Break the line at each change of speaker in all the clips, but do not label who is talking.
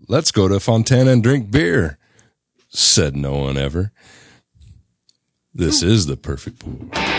let's go to Fontana and drink beer, said no one ever. This is the perfect pour.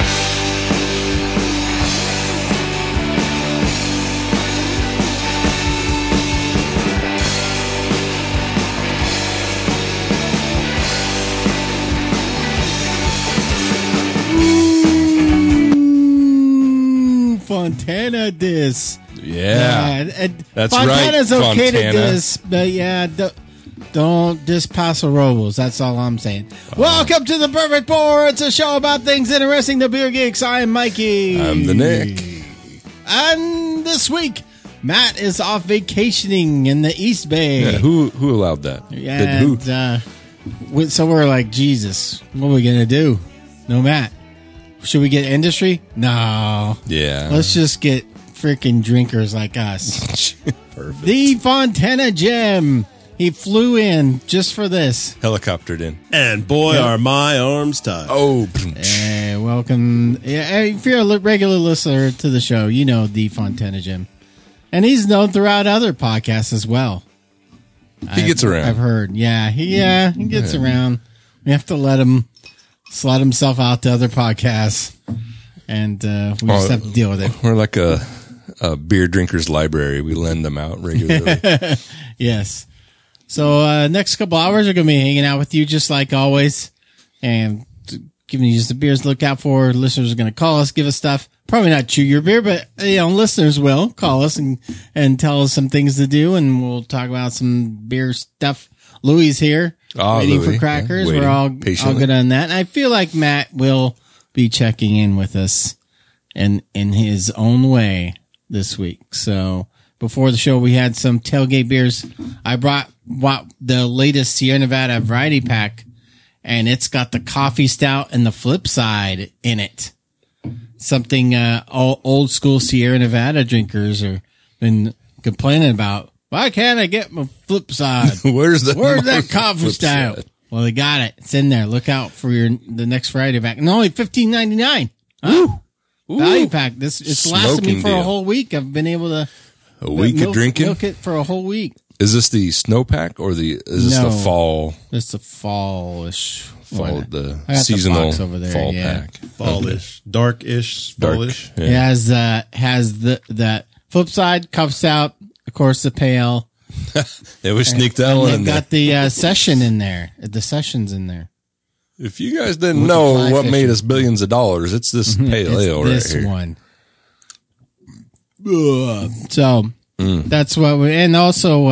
Fontana diss.
Yeah. That's
Fontana's
right,
okay
Fontana.
to diss, but yeah, don't diss Paso Robles. That's all I'm saying. Welcome to the Perfect Pour. It's a show about things interesting to beer geeks. I'm Mikey.
I'm the Nick.
And this week, Matt is off vacationing in the East Bay.
Yeah, who allowed that?
Yeah,
Who?
so we're like, Jesus, what are we going to do? No Matt. Should we get industry? No.
Yeah.
Let's just get freaking drinkers like us.
Perfect.
The Fontana Gem. He flew in just for this.
Helicoptered in.
And boy, are my arms tied.
Oh.
Hey, welcome. Yeah, if you're a regular listener to the show, you know the Fontana Gem. And he's known throughout other podcasts as well.
He gets around.
I've heard. Yeah, he gets around. We have to let him slot himself out to other podcasts. And we just have to deal with it.
We're like a beer drinkers library. We lend them out regularly.
Yes. So next couple hours are going to be hanging out with you just like always and giving you just the beers to look out for. Listeners are going to call us, give us stuff. Probably not chew your beer, but listeners will call us and tell us some things to do, and we'll talk about some beer stuff. Louis is here, waiting
Louis.
for crackers.
Yeah,
We're all
patiently.
good on that. And I feel like Matt will be checking in with us in his own way this week. So before the show, we had some tailgate beers. I brought the latest Sierra Nevada variety pack, and it's got the coffee stout and the flip side in it. Something old school Sierra Nevada drinkers have been complaining about. Why can't I get my flip side?
Where's
that coffee
flip
stout?
side?
Well, they got it. It's in there. Look out for the next variety pack. And only $15.99. Huh?
Ooh.
Value pack. It's lasted me
Smoking
for a
deal.
whole week. I've been able to
A week of drinking?
milk it for a whole week.
Is this the snowpack or is this
No.
the fall?
It's a fallish.
The
I got the
seasonal
box over there,
fall
yeah.
pack.
Fallish. Darkish.
Dark.
Fallish.
It has that flip side, cup stout, of course, the pale.
They would sneak that
And
one
they've
in there.
got the session in there. The session's in there.
If you guys didn't
With the
know
fly
what made
fishing.
us billions of dollars, it's this pale
It's
ale
this
right here.
one. Ugh. So that's what we, and also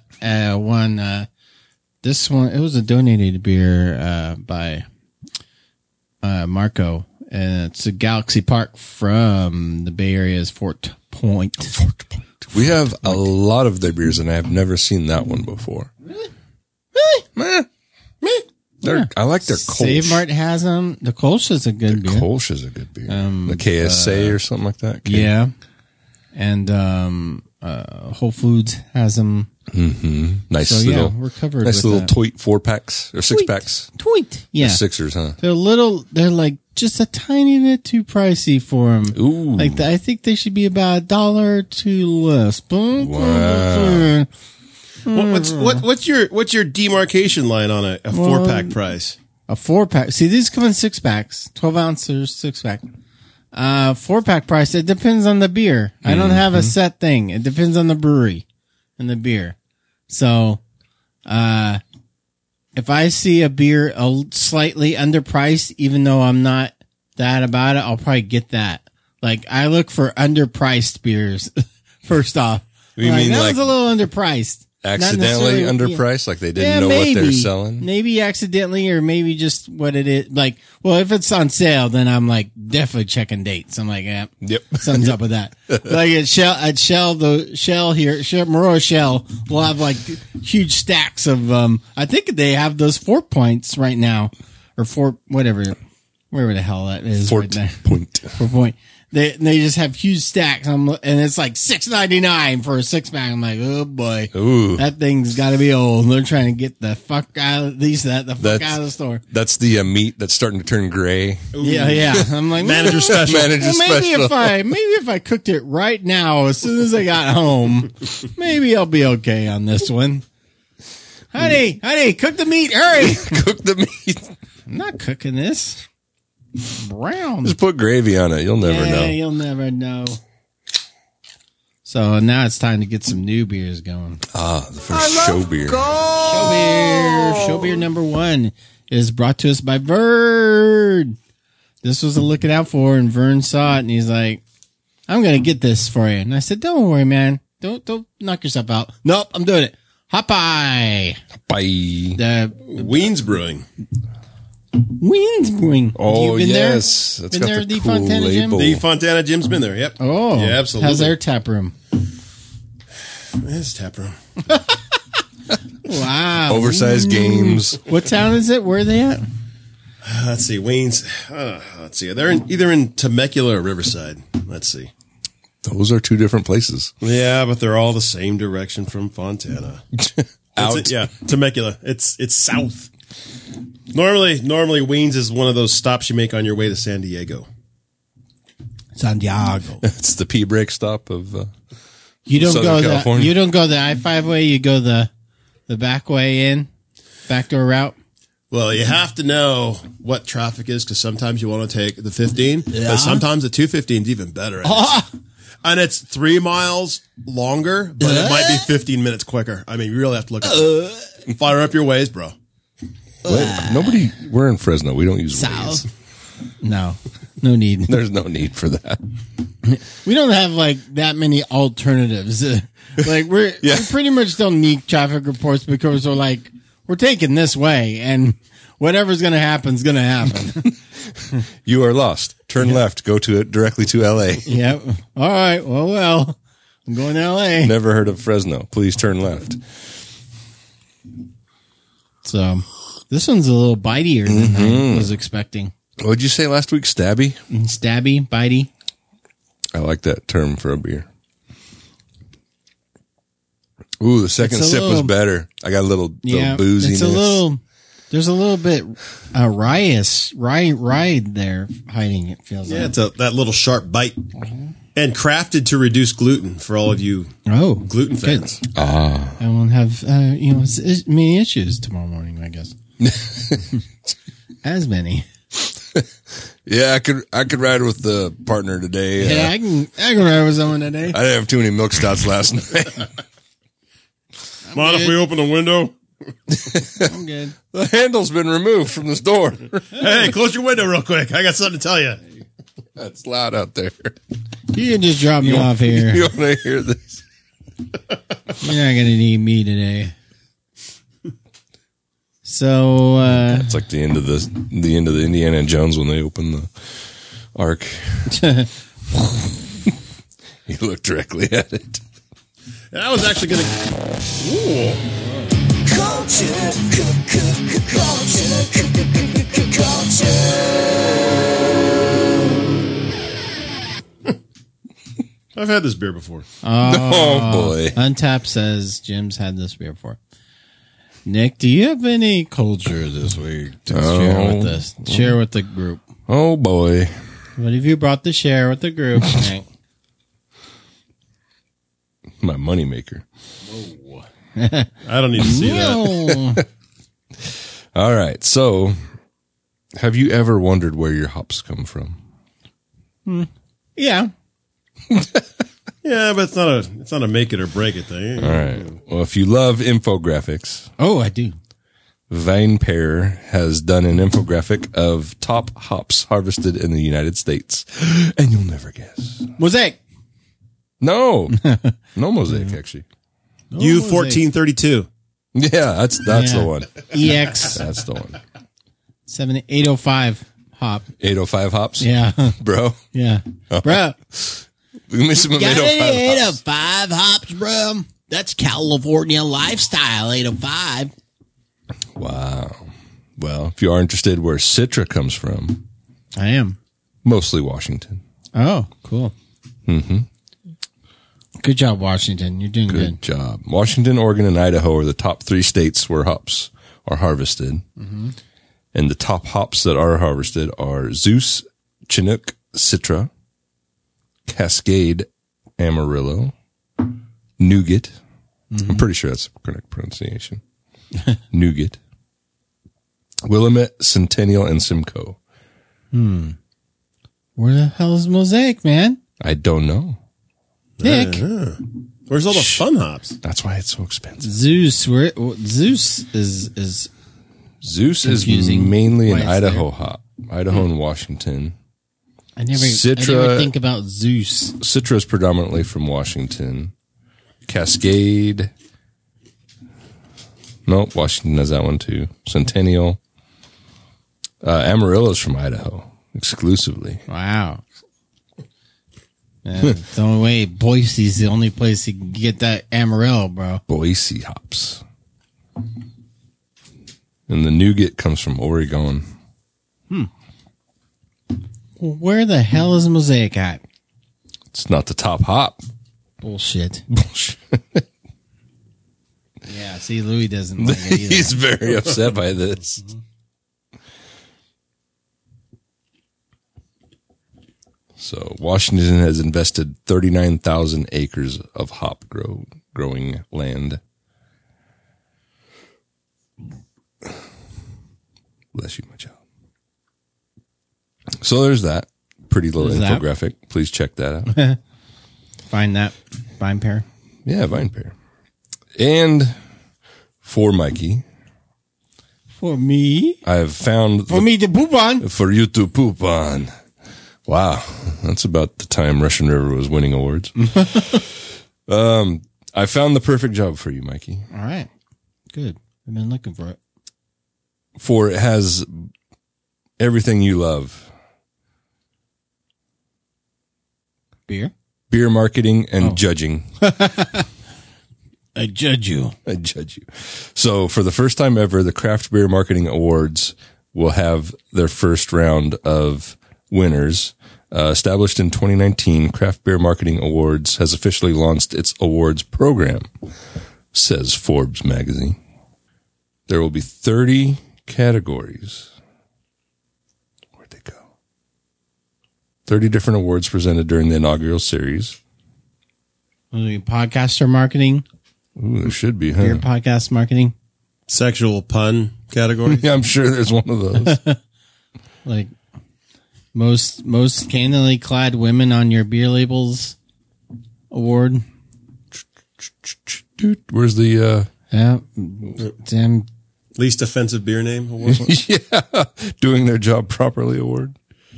this one, it was a donated beer by Marco, and it's a Galaxy Park from the Bay Area's Fort Point.
We have a lot of their beers, and I have never seen that one before.
Really?
Meh. I like their Kolsch.
Save Mart has them. The Kolsch is a good beer.
Kolsch is a good beer. The KSA or something like that.
Yeah. And Whole Foods has them.
Mm-hmm. Nice
So, yeah,
little,
we're covered
nice
with
little
that.
Toit 4-packs or 6-packs.
Tweet. Yeah.
They're Sixers, huh?
They're like just a tiny bit too pricey for them.
Ooh.
Like, I think they should be about $1 or $2 less.
Wow.
What's your demarcation line on a 4-pack price?
A 4-pack. See, these come in 6-packs, 12 ounces, 6-pack. 4-pack price. It depends on the beer. I don't have a set thing. It depends on the brewery and the beer. So, if I see a beer slightly underpriced, even though I'm not that about it, I'll probably get that. Like, I look for underpriced beers first off.
You mean
that
like
was a little underpriced. Not
accidentally
necessarily-
underpriced? Like they didn't know what they're selling?
Maybe accidentally, or maybe just what it is. Like, well, if it's on sale, then I'm like definitely checking dates. I'm like, yeah,
Yep.
something's up with that. Like at Shell, the Shell here, Maroa Shell will have like huge stacks of. I think they have those 4 points right now, or whatever the hell that is.
Fort
right now.
Point.
4 point. They just have huge stacks, and it's like $6.99 for a 6-pack. I'm like, oh boy,
Ooh.
that thing's got to be old. They're trying to get the fuck out of fuck out of the store.
That's the meat that's starting to turn gray.
Yeah. I'm like,
Manager special.
Manager
well, maybe
special.
if I cooked it right now, as soon as I got home, maybe I'll be okay on this one. Honey, cook the meat. Hurry.
Cook the meat.
I'm not cooking this. Brown.
Just put gravy on it. You'll never know.
You'll never know. So now it's time to get some new beers going.
Ah, the first show beer.
Show beer number 1 is brought to us by Vern. This was a look it out for, and Vern saw it, and he's like, I'm going to get this for you. And I said, don't worry, man. Don't knock yourself out. Nope, I'm doing it. Hopeye.
Bye.
The
Weens Brewing.
Weens Brewing.
Oh,
You been
yes.
there?
That's
Been
got
there,
the
the
cool
Fontana Gym?
label.
The Fontana Gym's been there. Yep.
Oh,
yeah, absolutely.
How's their tap room?
It's tap room.
Wow.
Oversized games.
What town is it? Where are they at?
Let's see, Weens. Let's see. They're either in Temecula or Riverside. Let's see.
Those are 2 different places.
Yeah, but they're all the same direction from Fontana.
Out.
Yeah, Temecula. It's south. Normally Weens is one of those stops you make on your way to San Diego.
Santiago.
It's the pee break stop of
You don't
Southern California.
You don't go the I-5 way. You go the back way in, backdoor route.
Well, you have to know what traffic is because sometimes you want to take the 15, but sometimes the 215 is even better. And it's 3 miles longer, but it might be 15 minutes quicker. I mean, you really have to look at it. Fire up your ways, bro.
Nobody. We're in Fresno. We don't use Waze.
No need.
There's no need for that.
We don't have like that many alternatives. Like we pretty much don't need traffic reports because we're taking this way and whatever's going to happen is going to happen.
You are lost. Turn left. Go to it directly to LA.
Yep. All right. Well, I'm going to LA.
Never heard of Fresno. Please turn left.
So this one's a little bitier than I was expecting.
What'd you say last week? Stabby?
Stabby, bitey.
I like that term for a beer. Ooh, the second sip was better. I got a little booziness.
It's there's a little bit rye there hiding, it feels like.
Yeah, it's that little sharp bite. And crafted to reduce gluten for all of you gluten fans.
I won't have many issues tomorrow morning, I guess. As many.
Yeah, I could ride with the partner today.
Yeah, I can ride with someone today.
I didn't have too many milk stouts last night.
Mind if we open the window?
I'm good.
The handle's been removed from this door.
Hey, close your window real quick. I got something to tell you.
That's loud out there.
You can just drop me off here.
You want to hear this?
You're not going to need me today. So,
It's like the end of the Indiana Jones when they open the ark. He looked directly at it.
And I was actually going to... I've had this beer before.
Oh, boy.
Untapped says Jim's had this beer before. Nick, do you have any culture this week to share with us? Share with the group.
Oh, boy.
What have you brought to share with the group, Nick?
My moneymaker.
I don't need to see that.
All right. So, have you ever wondered where your hops come from?
Yeah.
Yeah, but it's not a make it or break it thing.
All right. Well, if you love infographics,
Oh, I do.
VinePair has done an infographic of top hops harvested in the United States, and you'll never guess.
Mosaic.
No, no Mosaic actually.
U1432.
Yeah, that's the one.
EX
That's the one.
7805 hop.
805 hops.
Yeah.
Bro.
Yeah. Bro.
Give me some 805 hops.
805 hops, bro. That's California lifestyle, 805.
Wow. Well, if you are interested where Citra comes from,
I am.
mostly Washington.
Oh, cool. Mm-hmm. Good job, Washington. You're doing good.
Good job. Washington, Oregon, and Idaho are the top 3 states where hops are harvested. Mm-hmm. And the top hops that are harvested are Zeus, Chinook, Citra, Cascade, Amarillo, Nougat. Mm-hmm. I'm pretty sure that's the correct pronunciation. Nougat, Willamette, Centennial, and Simcoe.
Where the hell is Mosaic, man?
I don't know.
Nick.
Where's all the fun hops?
That's why it's so expensive.
Zeus. Zeus is
Zeus is
confusing
mainly
why
an
it's
Idaho
there.
hop. Idaho and Washington.
I never
Citra-
think about Zeus.
Citra is predominantly from Washington. Cascade. Nope, Washington has that one too. Centennial. Amarillo's from Idaho exclusively.
Wow. The only way Boise's the only place you can get that Amarillo, bro.
Boise hops. And the nougat comes from Oregon.
Where the hell is Mosaic at?
It's not the top hop.
Bullshit.
Bullshit.
Yeah, see, Louis doesn't like it either.
He's very upset by this. So Washington has invested 39,000 acres of hop growing land. Bless you, my child. So there's that pretty little
There's that.
infographic. Please check that out.
Find that vine pair.
Yeah, vine pair. And for Mikey,
For me?
I've found
For me to poop on?
for you to poop on. Wow, that's about the time Russian River was winning awards. I found the perfect job for you, Mikey.
All right. Good. I've been looking for it.
For it has everything you love.
Beer?
Beer marketing and judging.
I judge you.
I judge you. So for the first time ever, the Craft Beer Marketing Awards will have their first round of winners. Established in 2019, Craft Beer Marketing Awards has officially launched its awards program, says Forbes magazine. There will be 30 categories. Where'd they go? 30 different awards presented during the inaugural series.
Podcaster marketing?
Ooh, there should be, huh?
Beer podcast marketing?
Sexual pun category.
Yeah, I'm sure there's one of those.
Like most scantily clad women on your beer labels award?
Dude, where's the,
Yeah. Damn.
Least offensive beer name award.
yeah, doing their job properly award?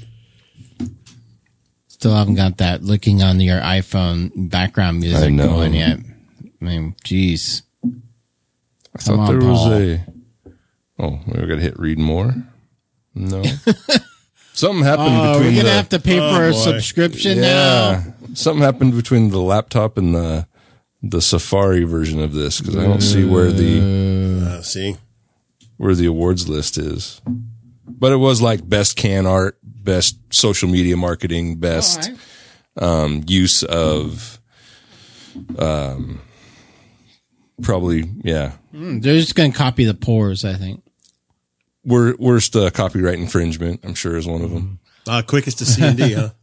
Still haven't got that looking on your iPhone background
I
music
know.
going yet. I mean, jeez.
I thought
on,
there was
Paul.
Oh, we got to hit read more. No, something happened
Oh,
between
we're going to
the
have to pay for a
boy.
subscription now.
yeah. Something happened between the laptop and the Safari version of this because I don't see where
See,
the awards list is. But it was like best can art, best social media marketing, best use of probably
They're just going to copy the pores, I think.
worst copyright infringement. I'm sure is one of them.
quickest to C&D, huh?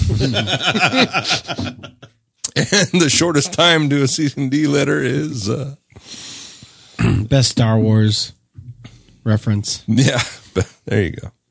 And the shortest time to a C&D letter is
Best Star Wars reference.
yeah. There you go.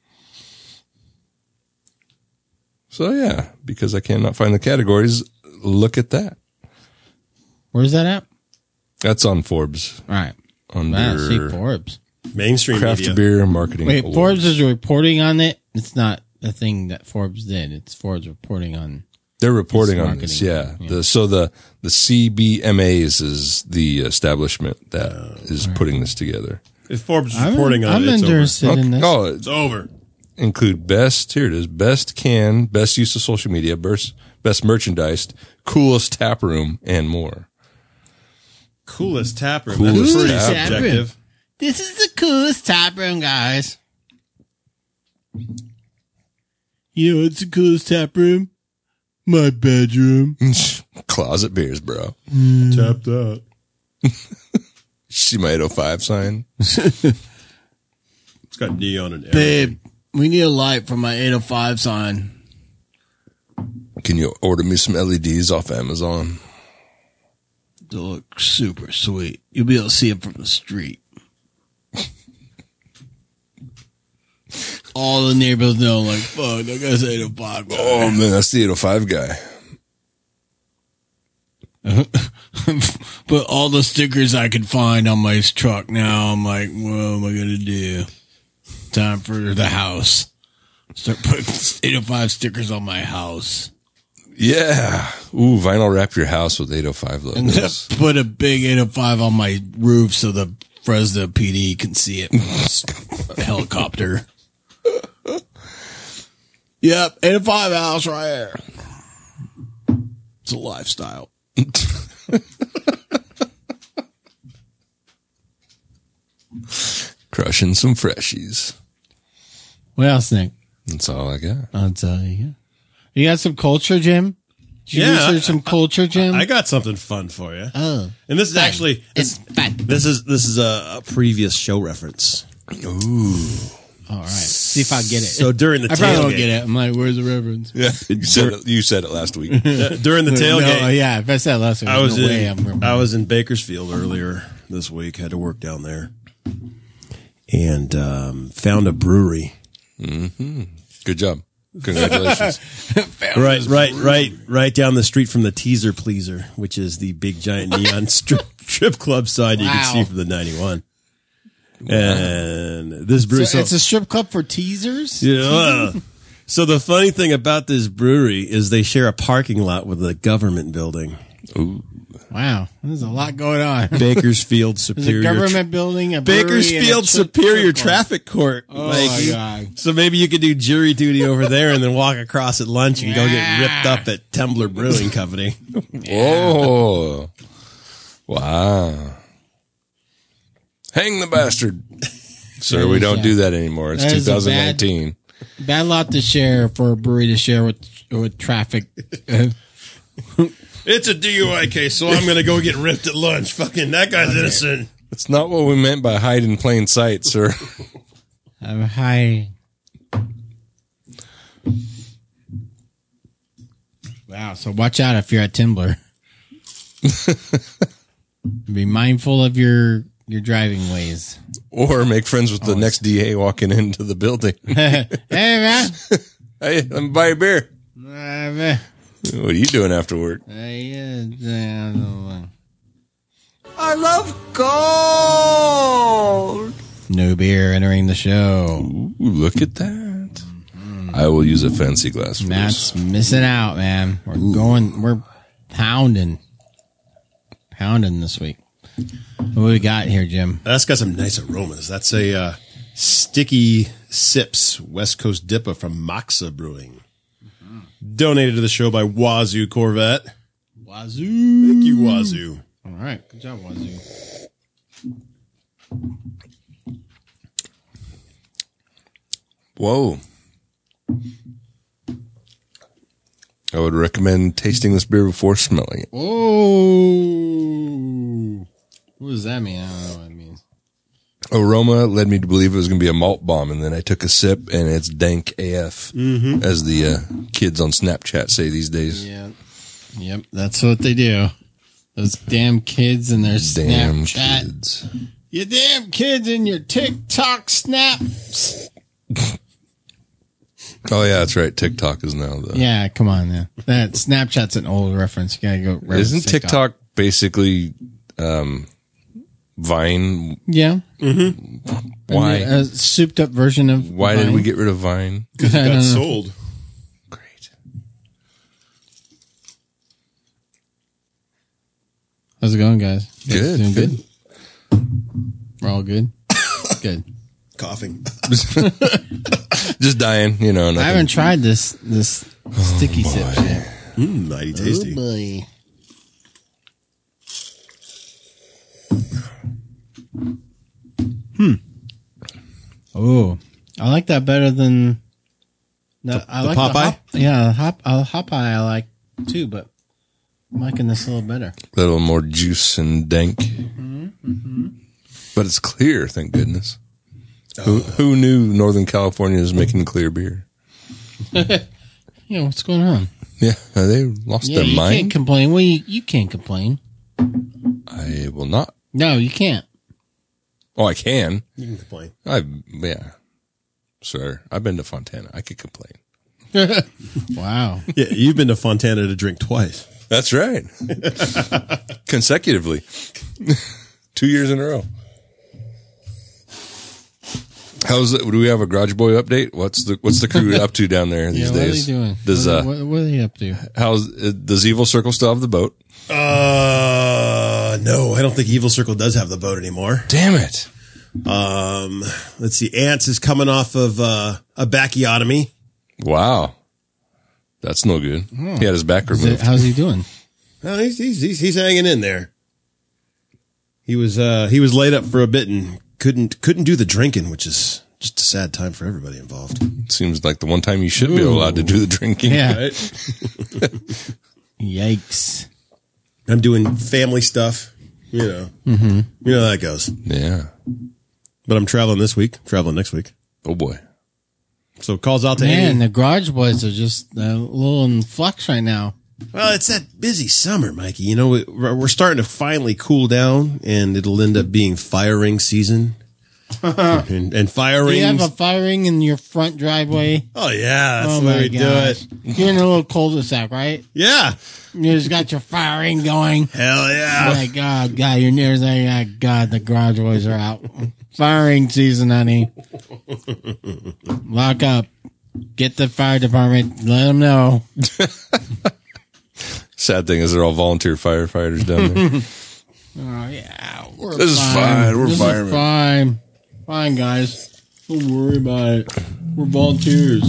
So yeah, because I cannot find the categories, look at that.
Where's that at?
That's on Forbes
All right.
under
See Forbes.
Mainstream
Craft
media.
Beer Marketing
Wait,
Awards.
Forbes is reporting on it? It's not a thing that Forbes did. It's Forbes reporting on.
They're reporting
It's
on this,
marketing.
yeah. The CBMAs is the establishment that is putting this together.
If Forbes is reporting on
I'm
it, it's
interested in this.
Oh,
It's over.
include best, here it is, best can, best use of social media, best merchandise, coolest tap room, and more.
Coolest tap room.
Coolest
That's pretty
tap
subjective.
This is the coolest tap room, guys. You know, it's the coolest tap room. My bedroom.
Closet beers, bro.
Tapped out.
See my 805 sign?
It's got neon and everything.
Babe, we need a light for my 805 sign.
Can you order me some LEDs off Amazon?
They look super sweet. You'll be able to see them from the street. all the neighbors know, like, fuck, that guy's 805 guy.
Oh man, that's the 805 guy.
But all the stickers I could find on my truck now, I'm like, what am I going to do? Time for the house. Start putting 805 stickers on my house.
Yeah. Ooh, vinyl wrap your house with 805
And then
logos.
put a big 805 on my roof so the Fresno PD can see it. A helicopter. Yep, 805 house right here. It's a lifestyle.
Crushing some freshies.
What else, Nick?
That's all I got.
I'll tell you. You got some culture, Jim? Did you research some culture, Jim?
I got something fun for you.
Oh.
And this is actually
It's fun.
this is a previous show reference.
Ooh.
All right. See if I get it.
So during the
I probably won't
tailgate,
get it. I'm like, where's the reference?
Yeah. You said it last week.
during the tailgate,
No, yeah, if I said last week,
I was
no way I'm
I was in Bakersfield earlier this week. Had to work down there, and found a brewery.
Good job. Congratulations.
Right down the street from the Teaser Pleaser, which is the big giant neon strip club sign you can
Wow.
see from the 91. And this brewery,
So it's a strip club for teasers?
yeah. So the funny thing about this brewery is they share a parking lot with a government building.
Ooh.
Wow. There's a lot going on.
Bakersfield
There's
Superior.
a government building, a brewery, and a
Bakersfield
strip
Superior
club.
Traffic Court.
Oh,
Mikey.
my God.
So maybe you could do jury duty over there and then walk across at lunch and go get ripped up at Tumbler Brewing Company.
Oh. Wow. Hang the bastard. Sir, we don't do that anymore. It's
That is a
2019.
Bad lot to share for a brewery to share with traffic.
It's a DUI case, so I'm going to go get ripped at lunch. Fucking that guy's innocent.
That's not what we meant by hide in plain sight, sir.
Hi. Wow. So watch out if you're at Timbler. Be mindful of your driving ways.
Or make friends with the next DA walking into the building.
Hey, man.
Hey, let me buy a beer.
Man.
What are you doing after work?
I
love gold.
No beer entering the show.
Ooh, look at that. I will use a fancy glass for
Matt's
this.
missing out, man. We're pounding this week. What do we got here, Jim?
That's got some nice aromas. That's a Sticky Sips West Coast Dippa from Moxa Brewing. Donated to the show by Wazoo Corvette.
Wazoo.
Thank you, Wazoo.
All right. Good job, Wazoo.
Whoa. I would recommend tasting this beer before smelling it.
Oh. What does that mean? I don't know what it means.
Aroma led me to believe it was going to be a malt bomb, and then I took a sip, and it's dank AF, as the kids on Snapchat say these days.
Yeah. Yep. That's what they do. Those damn kids and their
Damn
Snapchat.
kids.
You damn kids and your TikTok snaps.
Oh, yeah, that's right. TikTok is now the...
Yeah, come on, man. That Snapchat's an old reference. You gotta go. reference
Isn't TikTok basically Vine?
Yeah.
Why?
A souped up version of.
Why did
Vine.
we get rid of Vine?
Because
I
it
don't
got
know.
sold.
Great.
How's it going, guys? You guys
Good.
Doing good. We're all good. Good.
Coughing.
Just dying, you know.
I
Nothing.
haven't tried this sticky sips yet.
Mighty tasty.
boy. Oh, I like that better than I like
Popeye?
Popeye I like too, but I'm liking this a little better.
A little more juice and dank. But it's clear, thank goodness. Who knew Northern California was making clear beer?
Yeah, what's going on?
Yeah, they lost
Yeah,
their
you can't
mind.
complain. Well, you can't complain.
I will not.
No, you can't.
Oh, I can.
You can complain.
Yeah. Sir, I've been to Fontana. I could complain.
Wow.
Yeah, you've been to Fontana to drink twice.
That's right. Consecutively. 2 years in a row. How's it? Do we have a Garage Boy update? What's the crew up to down there these days?
What are they doing?
Does
what are they up to?
does Evil Circle still have the boat?
No, I don't think Evil Circle does have the boat anymore.
Damn it.
Let's see. Ants is coming off of a bacchiotomy.
Wow. That's no good. He had his back removed.
How's he doing?
No, he's hanging in there. He was laid up for a bit and couldn't do the drinking, which is just a sad time for everybody involved.
Seems like the one time you should be allowed to do the drinking.
Yeah.
Right?
Yikes.
I'm doing family stuff, you know. Mm-hmm. You know how that goes.
Yeah.
But I'm traveling this week, traveling next week.
Oh boy.
So calls out to
Man,
Amy.
the Garage Boys are just a little in flux right now.
Well, it's that busy summer, Mikey. You know, we're starting to finally cool down, and it'll end up being fire ring season. and fire
Do you
rings.
have a fire ring in your front driveway?
Oh yeah, that's
Oh
the way
my
we do
gosh.
it.
You're in a little cul-de-sac, right?
Yeah,
You just got your fire ring going.
hell yeah.
Like, oh, God, your neighbors like, oh, God, the Garage Boys are out. Firing season, honey. Lock up. Get the fire department. Let them know.
Sad thing is they're all volunteer firefighters down there.
Oh, yeah. We're
This is fine. We're
This
firemen.
is fine. Fine, guys. Don't worry about it. We're volunteers.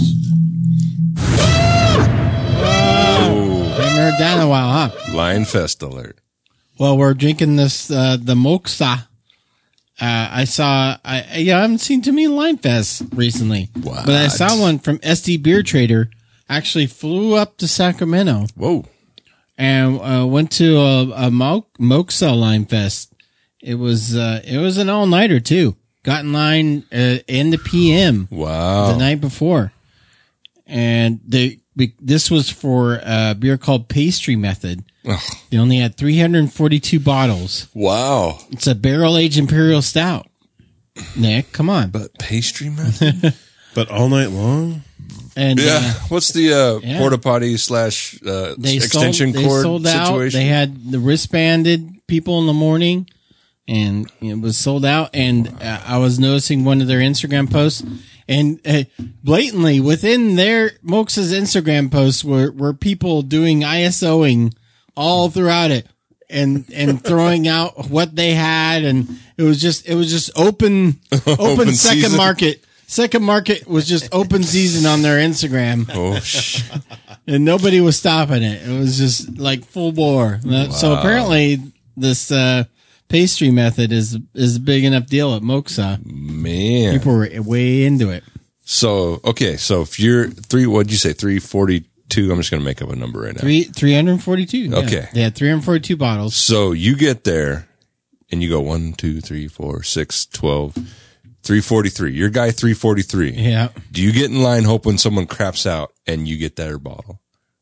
Haven't heard that in a while, huh?
Lion Fest alert.
Well, we're drinking this, the Moxa. I haven't seen too many Line Fests recently.
What?
But I saw one from SD Beer Trader. Actually flew up to Sacramento
Whoa.
and went to a Moxa Line Fest. It was an all-nighter too. Got in line in the PM
Wow.
the night before. And this was for a beer called Pastry Method.
Ugh.
They only had 342 bottles.
Wow.
It's a barrel-aged imperial stout. Nick, come on.
But pastry method?
But all night long.
And
Yeah. What's the
yeah.
porta potty / extension
they
cord
sold out.
situation?
They had the wristbanded people in the morning, and it was sold out. And I was noticing one of their Instagram posts, and blatantly within their Moxa's Instagram posts were people doing ISOing all throughout it. And throwing out what they had, and it was just open
Open
second
season.
market. Second market was just open season on their Instagram,
Oh, shit.
and nobody was stopping it. It was just like full bore. So apparently, this pastry method is a big enough deal at Moxa.
Man.
People were way into it.
So, okay. So if you're what'd you say? 342. I'm just going to make up a number right now.
342. Yeah.
Okay.
They had 342 bottles.
So you get there and you go 1, 2, 3, 4, 6, 12, 343. Your guy 343.
Yeah.
Do you get in line hoping someone craps out and you get their bottle?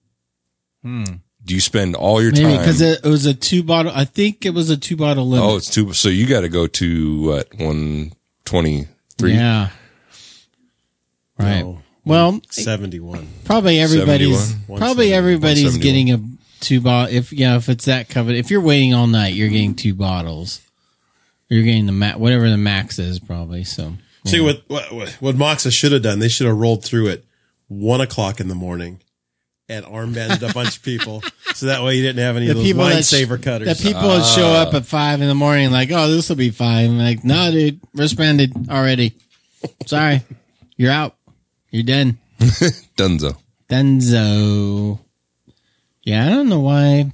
Do you spend all your
Maybe
time?
because it was a 2-bottle. I think it was a 2-bottle limit.
Oh, it's 2. So you got to go to what? 123.
Yeah. Right.
No.
Well,
71.
probably everybody's
71?
probably everybody's
171.
getting a 2 bottle. If it's that covered, if you're waiting all night, you're getting 2 bottles. You're getting the whatever the max is probably. So
See what Moxa should have done. They should have rolled through it 1 o'clock in the morning and armbanded a bunch of people, so that way you didn't have any of those wine saver cutters.
The people that show up at 5 a.m. like, oh, this will be fine. I'm like, no, dude, wristbanded already. Sorry, you're out. You're done.
Dunzo.
Dunzo. Yeah, I don't know why.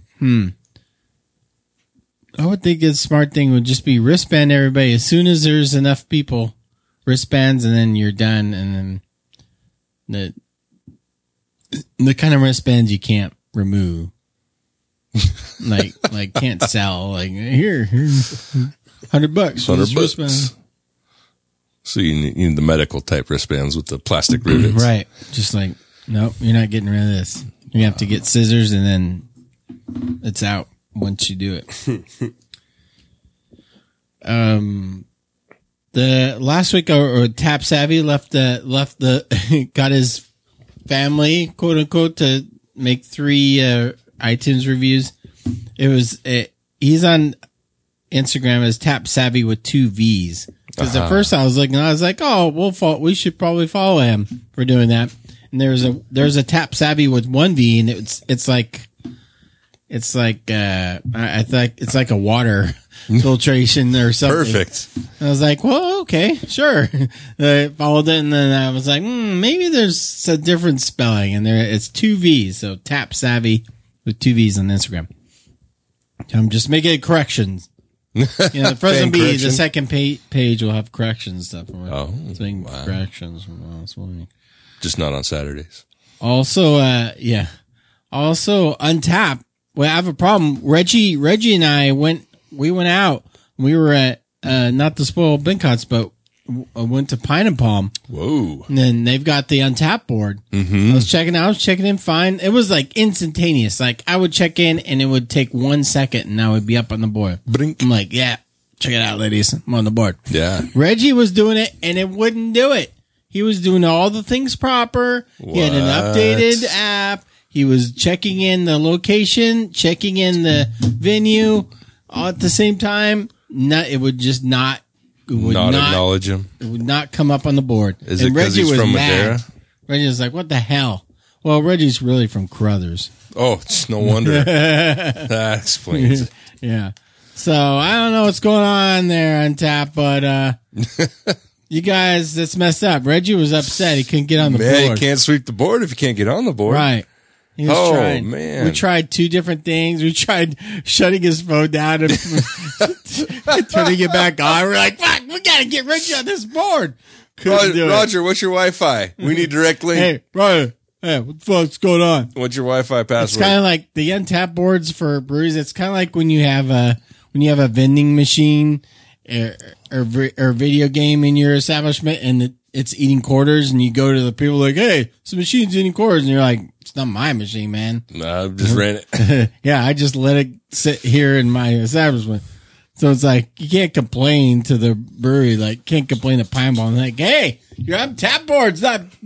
I would think a smart thing would just be wristband everybody as soon as there's enough people. Wristbands, and then you're done. And then the kind of wristbands you can't remove, like can't sell. Like here, $100 for this
$100.
wristband.
So you need the medical type wristbands with the plastic rivets.
Right. Just like, nope, you're not getting rid of this. You have to get scissors and then it's out once you do it. the last week, or Tap Savvy left the got his family, quote unquote, to make 3 iTunes reviews. It was he's on Instagram as Tap Savvy with 2 V's. Because at first I was looking, I was like, oh, we should probably follow him for doing that. And there's a Tap Savvy with 1 V, and it's like I think it's like a water filtration or something.
Perfect.
I was like, well, okay, sure. I followed it, and then I was like, maybe there's a different spelling, and it's 2 V's, so Tap Savvy with 2 V's on Instagram. I'm just making corrections. The first one be the second page will have corrections stuff.
Oh, wow.
Corrections.
Just not on Saturdays.
Also, Also, Untap. Well, I have a problem. Reggie and I went out. We were at, not the Spoiled Bincots, but went to Pine and Palm.
Whoa.
And then they've got the Untap board.
Mm-hmm.
I was checking in fine. It was like instantaneous. Like I would check in and it would take 1 second and I would be up on the board.
Brink.
I'm like, yeah, check it out, ladies. I'm on the board.
Yeah.
Reggie was doing it and it wouldn't do it. He was doing all the things proper. He had an updated app. He was checking in the location, checking in the venue all at the same time. It would just not. It would not
acknowledge him.
It would not come up on the board.
Is it because he's from Madeira?
Reggie was like, "What the hell?" Well, Reggie's really from Carruthers.
Oh, it's no wonder. That explains it.
Yeah. So I don't know what's going on there on tap, but you guys, that's messed up. Reggie was upset; he couldn't get on the board.
You can't sweep the board if you can't get on the board,
right? He was trying.
Man.
We tried 2 different things. We tried shutting his phone down and turning it back on. We're like, fuck, we got to get Reggie on this board.
Roger, what's your Wi-Fi? We need direct link.
Hey, Roger. Hey, what the fuck's going on?
What's your Wi-Fi password?
It's kind of like the Untap boards for breweries. It's kind of like when you have a vending machine or video game in your establishment and it's eating quarters and you go to the people like, hey, this machine's eating quarters. And you're like, it's not my machine, man.
No, I just ran it.
Yeah, I just let it sit here in my establishment. So it's like, you can't complain to the brewery, like, can't complain to Pine Ball. Like, hey, your Untap board's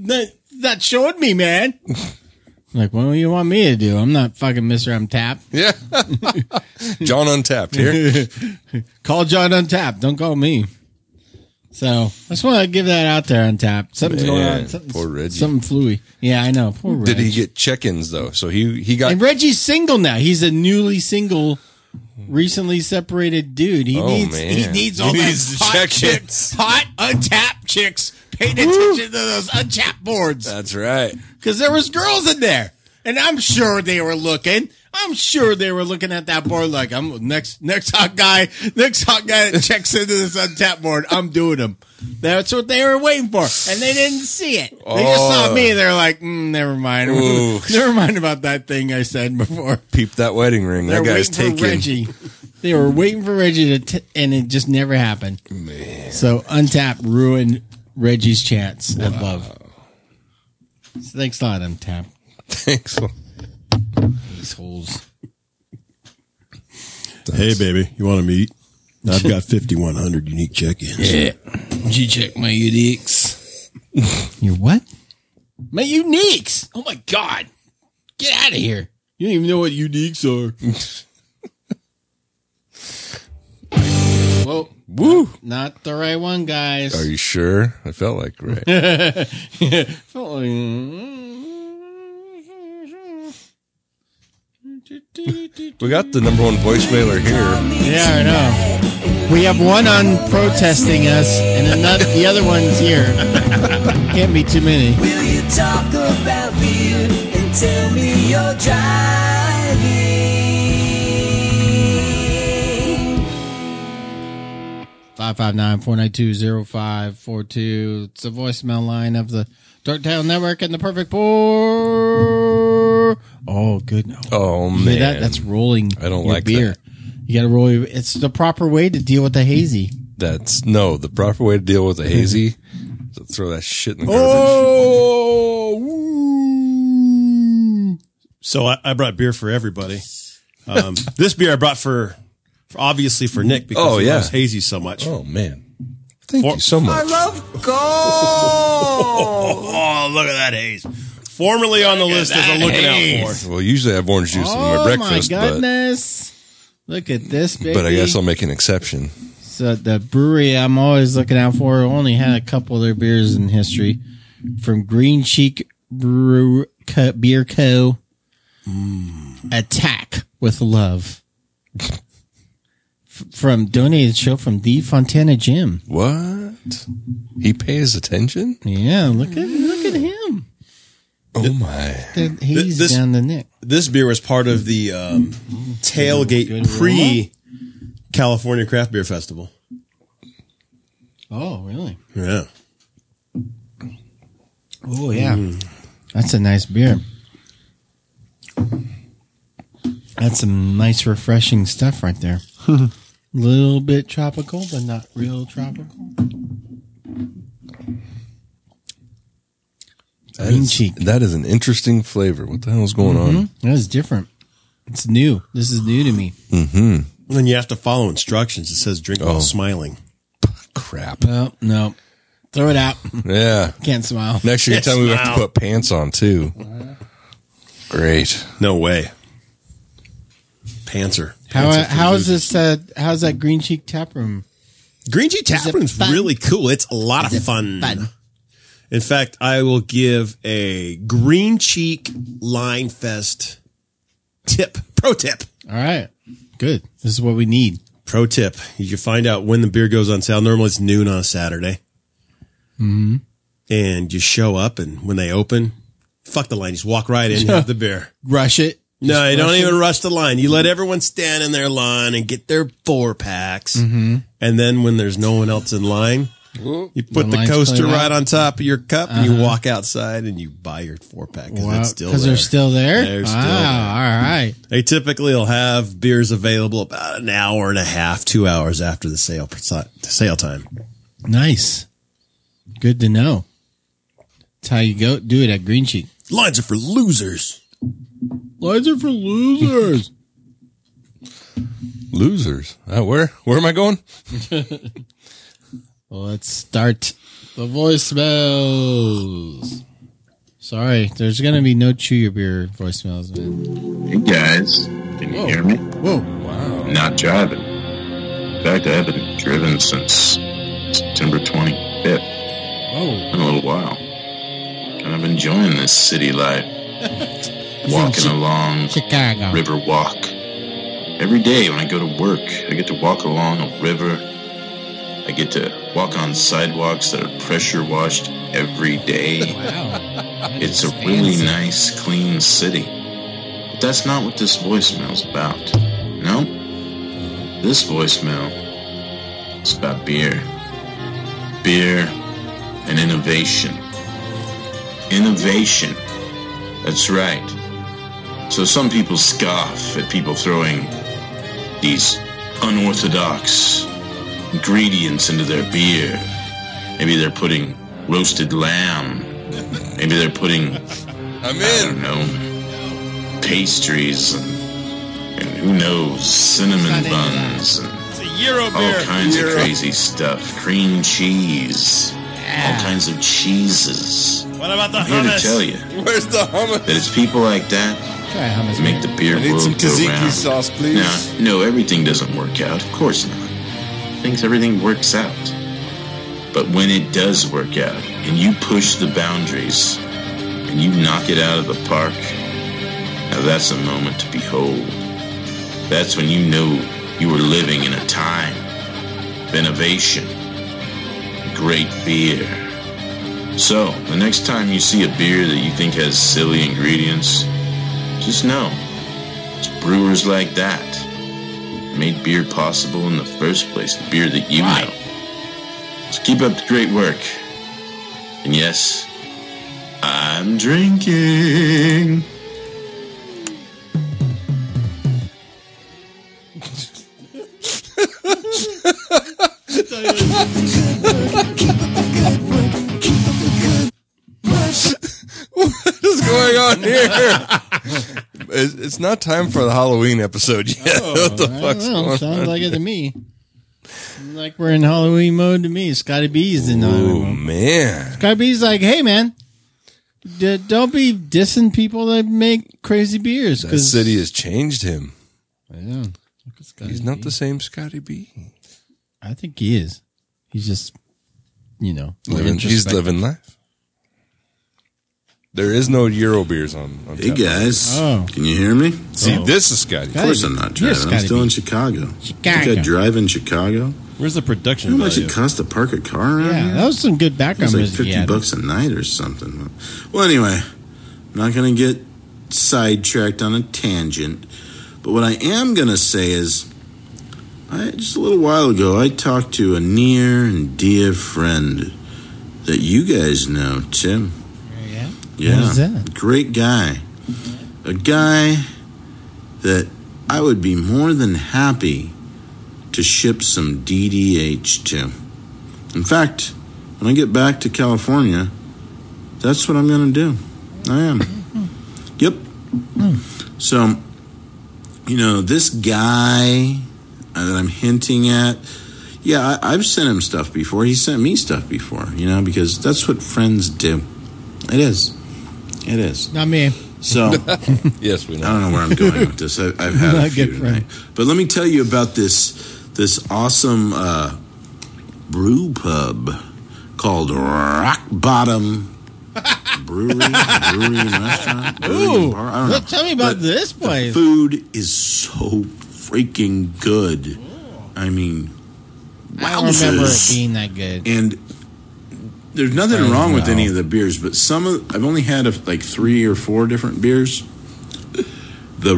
not showing me, man. Like, what do you want me to do? I'm not fucking Mr. Untap.
Yeah. John Untapped here.
Call John Untap. Don't call me. So I just want to give that out there on tap. Something's going on.
Poor Reggie.
Something fluey. Yeah, I know. Poor Reggie.
Did he get check-ins though? So he got.
And Reggie's single now. He's a newly single, recently separated dude. He needs all these hot chicks, hot Untap chicks paying attention to those Untap boards.
That's right.
Because there was girls in there, and I'm sure they were looking. I'm sure they were looking at that board like, I'm next hot guy that checks into this Untap board. I'm doing them. That's what they were waiting for, and they didn't see it. They just saw me. They're like, never mind. Never mind about that thing I said before.
Peep that wedding ring. That guy's taken.
Reggie. They were waiting for Reggie and it just never happened.
Man.
So Untap ruined Reggie's chance at love. So thanks a lot, Untap.
Thanks.
These holes.
Hey, baby, you want to meet? I've got 5,100 unique check-ins.
Yeah. Did you check my uniques? Your what? My uniques. Oh, my God. Get out of here. You don't even know what uniques are. Whoa.
Woo.
Not the right one, guys.
Are you sure? I felt like right. We got the number 1 voicemailer here.
Yeah, I know. We have one on protesting us, and the other one's here. Can't be too many.
Will you talk about beer and tell me you're driving?
559-492-0542. It's the voicemail line of the Dark Tail Network and the Perfect Pour. Oh, good.
Oh,
you
man.
hear that? That's rolling.
I don't
your
like
beer.
that.
You got to roll. It's the proper way to deal with the hazy.
The proper way to deal with a hazy is to throw that shit in the garbage.
Oh!
So I brought beer for everybody. This beer I brought for obviously for Nick because he loves hazy so much.
Oh, man. Thank you so much.
Oh, look at that haze. Formerly on the list as a looking out for.
Well, usually I have orange juice in my breakfast,
my goodness. Look at this, baby.
but I guess I'll make an exception.
So the brewery I'm always looking out for only had a couple of their beers in history. From Green Cheek Beer Co. Attack with Love. From donated show from the Fontana Gym.
What? He pays attention?
Yeah, look at him.
Oh my!
He's
This-
down the neck.
This beer was part of the tailgate
Good
pre-California Craft Beer Festival.
Oh, really?
Yeah.
Oh, yeah. That's a nice beer. That's some nice, refreshing stuff right there. Little bit tropical, but not real tropical. Green Cheek.
That is an interesting flavor. What the hell is going on?
That is different. It's new. This is new to me.
And then you have to follow instructions. It says drink while smiling.
Crap.
No. Throw it out.
Yeah.
Can't smile.
Next year, you tell me we have to
Smile.
put pants on too. Great.
No way. Pantser.
How's this? How's that Green Cheek tap room?
Green Cheek Tap Room's
fun?
really cool. It's a lot of fun. In fact, I will give a Green Cheek Line Fest pro tip.
All right, good. This is what we need.
Pro tip. You can find out when the beer goes on sale. Normally it's noon on a Saturday. Mm-hmm. And you show up, and when they open, fuck the line. You just walk right in and have the beer.
Rush it.
No, you don't even rush the line. You let everyone stand in their line and get their 4-packs. Mm-hmm. And then when there's no one else in line, you put the
line's
coaster
cleared
right
out.
on top of your cup and you walk outside and you buy your 4-pack because it's still there.
Because they're still there?
They're still
All
there.
right.
They typically will have beers available about an hour and a half, 2 hours after the sale time.
Nice. Good to know. That's how you go do it at Green Cheek.
Lines are for losers.
Lines are for losers.
Losers. Where am I going?
Well, let's start the voicemails. Sorry, there's going to be no Chew Your Beer voicemails, man.
Hey guys, can you hear me?
Whoa.
Wow.
Not driving. In fact, I haven't driven since September 25th.
Whoa.
In a little while. Kind of enjoying this city life. Walking along
Chicago.
River Walk. Every day when I go to work, I get to walk along a river. I get to walk on sidewalks that are pressure washed every day.
Wow.
It's a really nice, clean city. But that's not what this voicemail's about. No? This voicemail is about beer. Beer and innovation. Innovation. That's right. So some people scoff at people throwing these unorthodox ingredients into their beer. Maybe they're putting roasted lamb. Maybe they're putting, I don't know, pastries and who knows, cinnamon buns and
It's a Euro
all
beer.
kinds of crazy stuff. Cream cheese. All kinds of cheeses.
What about the
I'm here to
hummus?
tell you
Where's the hummus?
that it's people like that
Try hummus.
that make the beer
I need
world
some
go
tzatziki
round.
sauce, please.
Now, no, everything doesn't work out. Of course not. Thinks everything works out. But when it does work out, and you push the boundaries, and you knock it out of the park, now that's a moment to behold. That's when you know you are living in a time of innovation, great beer. So, the next time you see a beer that you think has silly ingredients, just know it's brewers like that made beer possible in the first place, the beer that you know. So keep up the great work. And yes, I'm drinking.
What is going on here? It's not time for the Halloween episode yet. What the fuck's going
Sounds
on?
like it to me. like we're in Halloween mode to me. Scotty B's in Halloween
Oh,
mode.
man.
Scotty B's like, hey, man, don't be dissing people that make crazy beers.
That city has changed him.
Yeah.
He's not the same Scotty B.
I think he is. He's just, more
He's
introspective.
living life. There is no Euro beers on
Hey
tap.
guys,
Oh.
can you hear me?
See, this is Scotty.
Of course I'm not
You're
driving. I'm
Scotty
still
B.
in Chicago. I
Chicago.
think I drive in Chicago.
Where's the production
How much
value?
it costs to park a car around
Yeah,
here?
that was some good background
It's like
music. he had.
$50 a night or something. Well, anyway, I'm not going to get sidetracked on a tangent. But what I am going to say is, just a little while ago, I talked to a near and dear friend that you guys know, Tim.
Yeah.
Yeah,
Who's that?
great guy. A guy that I would be more than happy to ship some DDH to. In fact, when I get back to California, that's what I'm going to do. I am. Yep. So, this guy that I'm hinting at, yeah, I've sent him stuff before. He sent me stuff before, because that's what friends do. It is.
Not me.
So,
Yes, we
I
know.
don't know where I'm going with this. I've had
Not
a few
good friend.
tonight. But let me tell you about this awesome brew pub called Rock Bottom Brewery and Restaurant. Brewery and Bar. I don't know.
Tell me about
But
this
the
place.
food is so freaking good. I mean,
I don't remember it
wowzers.
being that good.
And there's nothing wrong with any of the beers, but I've only had like 3 or 4 different beers. The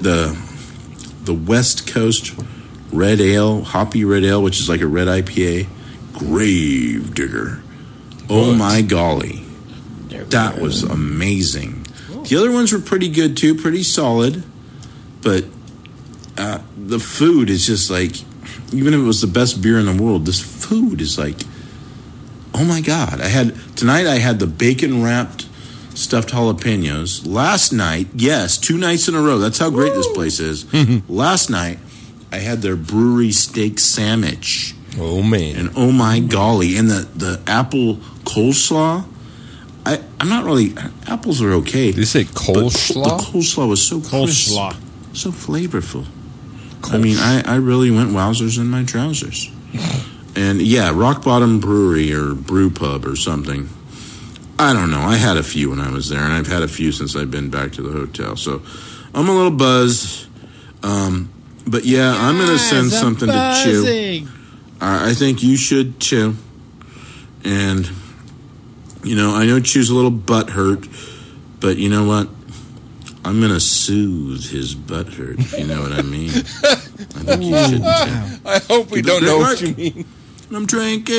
West Coast Red Ale, Hoppy Red Ale, which is like a red IPA, Gravedigger. Oh my golly, that was amazing. The other ones were pretty good too, pretty solid, but the food is just like, even if it was the best beer in the world, this food is like, oh my God. Tonight I had the bacon wrapped stuffed jalapenos. Last night, yes, 2 nights in a row. That's how great this place is. Last night I had their brewery steak sandwich.
Oh, man.
And oh my golly. And the apple coleslaw. I'm not really, apples are okay.
Did you say
but
coleslaw?
The coleslaw was so crisp,
Coleslaw.
so flavorful. I mean, I really went wowzers in my trousers. And yeah, Rock Bottom Brewery or Brew Pub or something. I don't know. I had a few when I was there, and I've had a few since I've been back to the hotel. So I'm a little buzzed. But yeah, I'm going to send something to Chew. I think you should too. And, I know Chew's a little butthurt, but you know what? I'm going to soothe his butthurt, if you know what I mean. I think you should too.
I hope we don't know what you mean.
I'm drinking.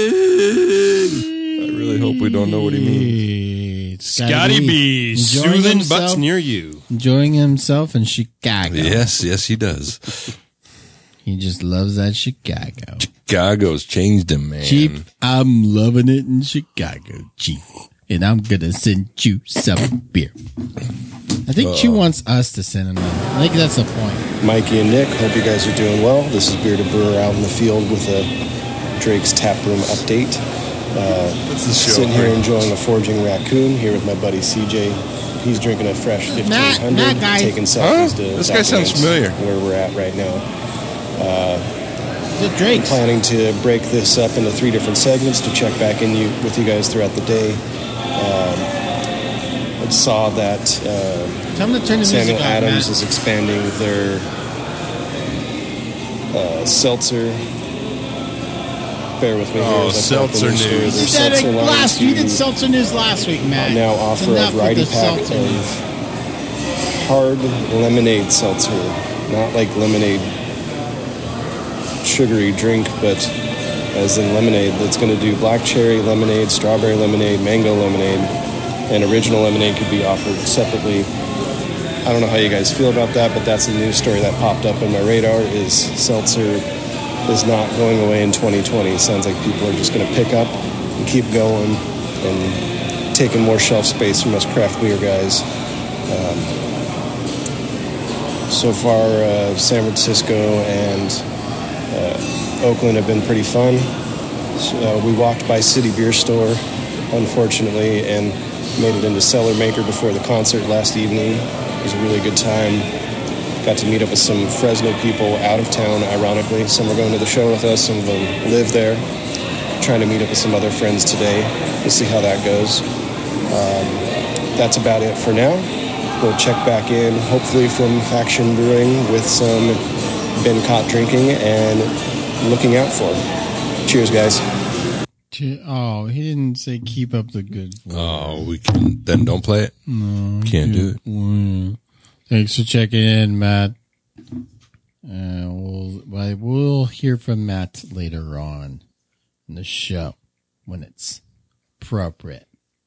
I really hope we don't know what he means.
Scotty B.
Enjoying
Soothing
himself.
butts near you.
Enjoying himself in Chicago.
Yes, he does.
He just loves that Chicago.
Chicago's changed him, man.
Cheap, I'm loving it in Chicago. Cheap. And I'm going to send you some beer. I think Chew wants us to send him in. I think that's the point.
Mikey and Nick, hope you guys are doing well. This is Bearded Brewer out in the field with a Drake's Tap Room update. Sitting here enjoying a Forging Raccoon here with my buddy CJ. He's drinking a fresh 1500,
Matt guy.
taking selfies to
This guy sounds
documents
familiar.
where we're at right now.
Is it Drake's?
Planning to break this up into 3 different segments to check back in with you guys throughout the day. I saw that
Tell him to turn the
Samuel
music off,
Adams
Matt.
is expanding their seltzer. Bear with me here.
Oh,
as I pull up the
seltzer
story.
news.
Their
You said
seltzer
it
line
last. You
to
did seltzer news last week, Matt.
now
It's
offer a
enough with
variety
the
pack
seltzer news.
of hard lemonade seltzer. Not like lemonade sugary drink, but as in lemonade. That's going to do black cherry lemonade, strawberry lemonade, mango lemonade, and original lemonade could be offered separately. I don't know how you guys feel about that, but that's a news story that popped up on my radar. Is seltzer is not going away in 2020. It sounds like people are just going to pick up and keep going and taking more shelf space from us craft beer guys. So far, San Francisco and Oakland have been pretty fun. So, we walked by City Beer Store, unfortunately, and made it into Cellar Maker before the concert last evening. It was a really good time. Got to meet up with some Fresno people out of town, ironically. Some are going to the show with us, some of them live there. Trying to meet up with some other friends today. We'll see how that goes. That's about it for now. We'll check back in, hopefully from Faction Brewing, with some been caught drinking and looking out for. Cheers, guys.
Oh, he didn't say keep up the good work.
Oh, we can then don't play it.
No,
Can't do it.
Thanks for checking in, Matt. We'll hear from Matt later on in the show when it's appropriate.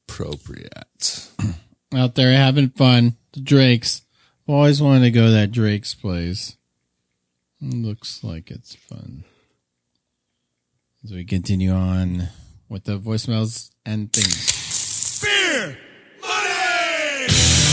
Out there having fun. The Drakes. I've always wanted to go to that Drake's place. Looks like it's fun. As we continue on with the voicemails and things.
Beer! Money!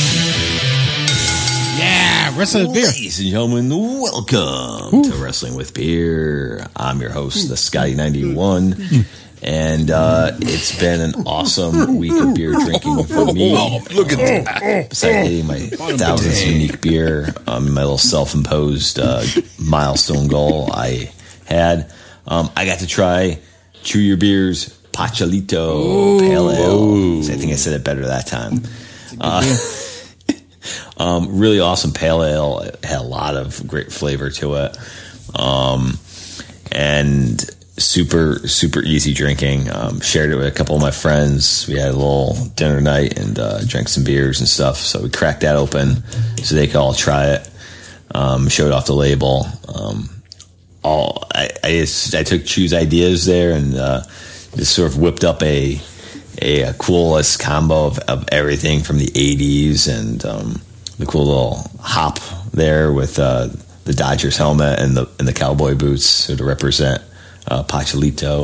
Yeah, Wrestling with Beer.
Ladies and gentlemen, welcome to Wrestling with Beer. I'm your host, the Scotty91. And it's been an awesome week of beer drinking for me.
Look at that.
Besides hitting my 1,000th unique beer, my little self-imposed milestone goal I had. I got to try Chew Your Beer's Pachalito Pale Ale. I think I said it better that time. Really awesome pale ale. It had a lot of great flavor to it. And super, super easy drinking. Shared it with a couple of my friends. We had a little dinner night and drank some beers and stuff. So we cracked that open so they could all try it. Showed off the label. I took Chew's ideas there and just sort of whipped up a coolest combo of everything from the 80s and the cool little hop there with the Dodgers helmet and the cowboy boots to represent Pachalito.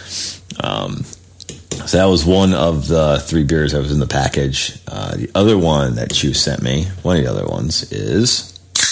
So that was one of the 3 beers that was in the package. The other one that Chew sent me, one of the other ones, is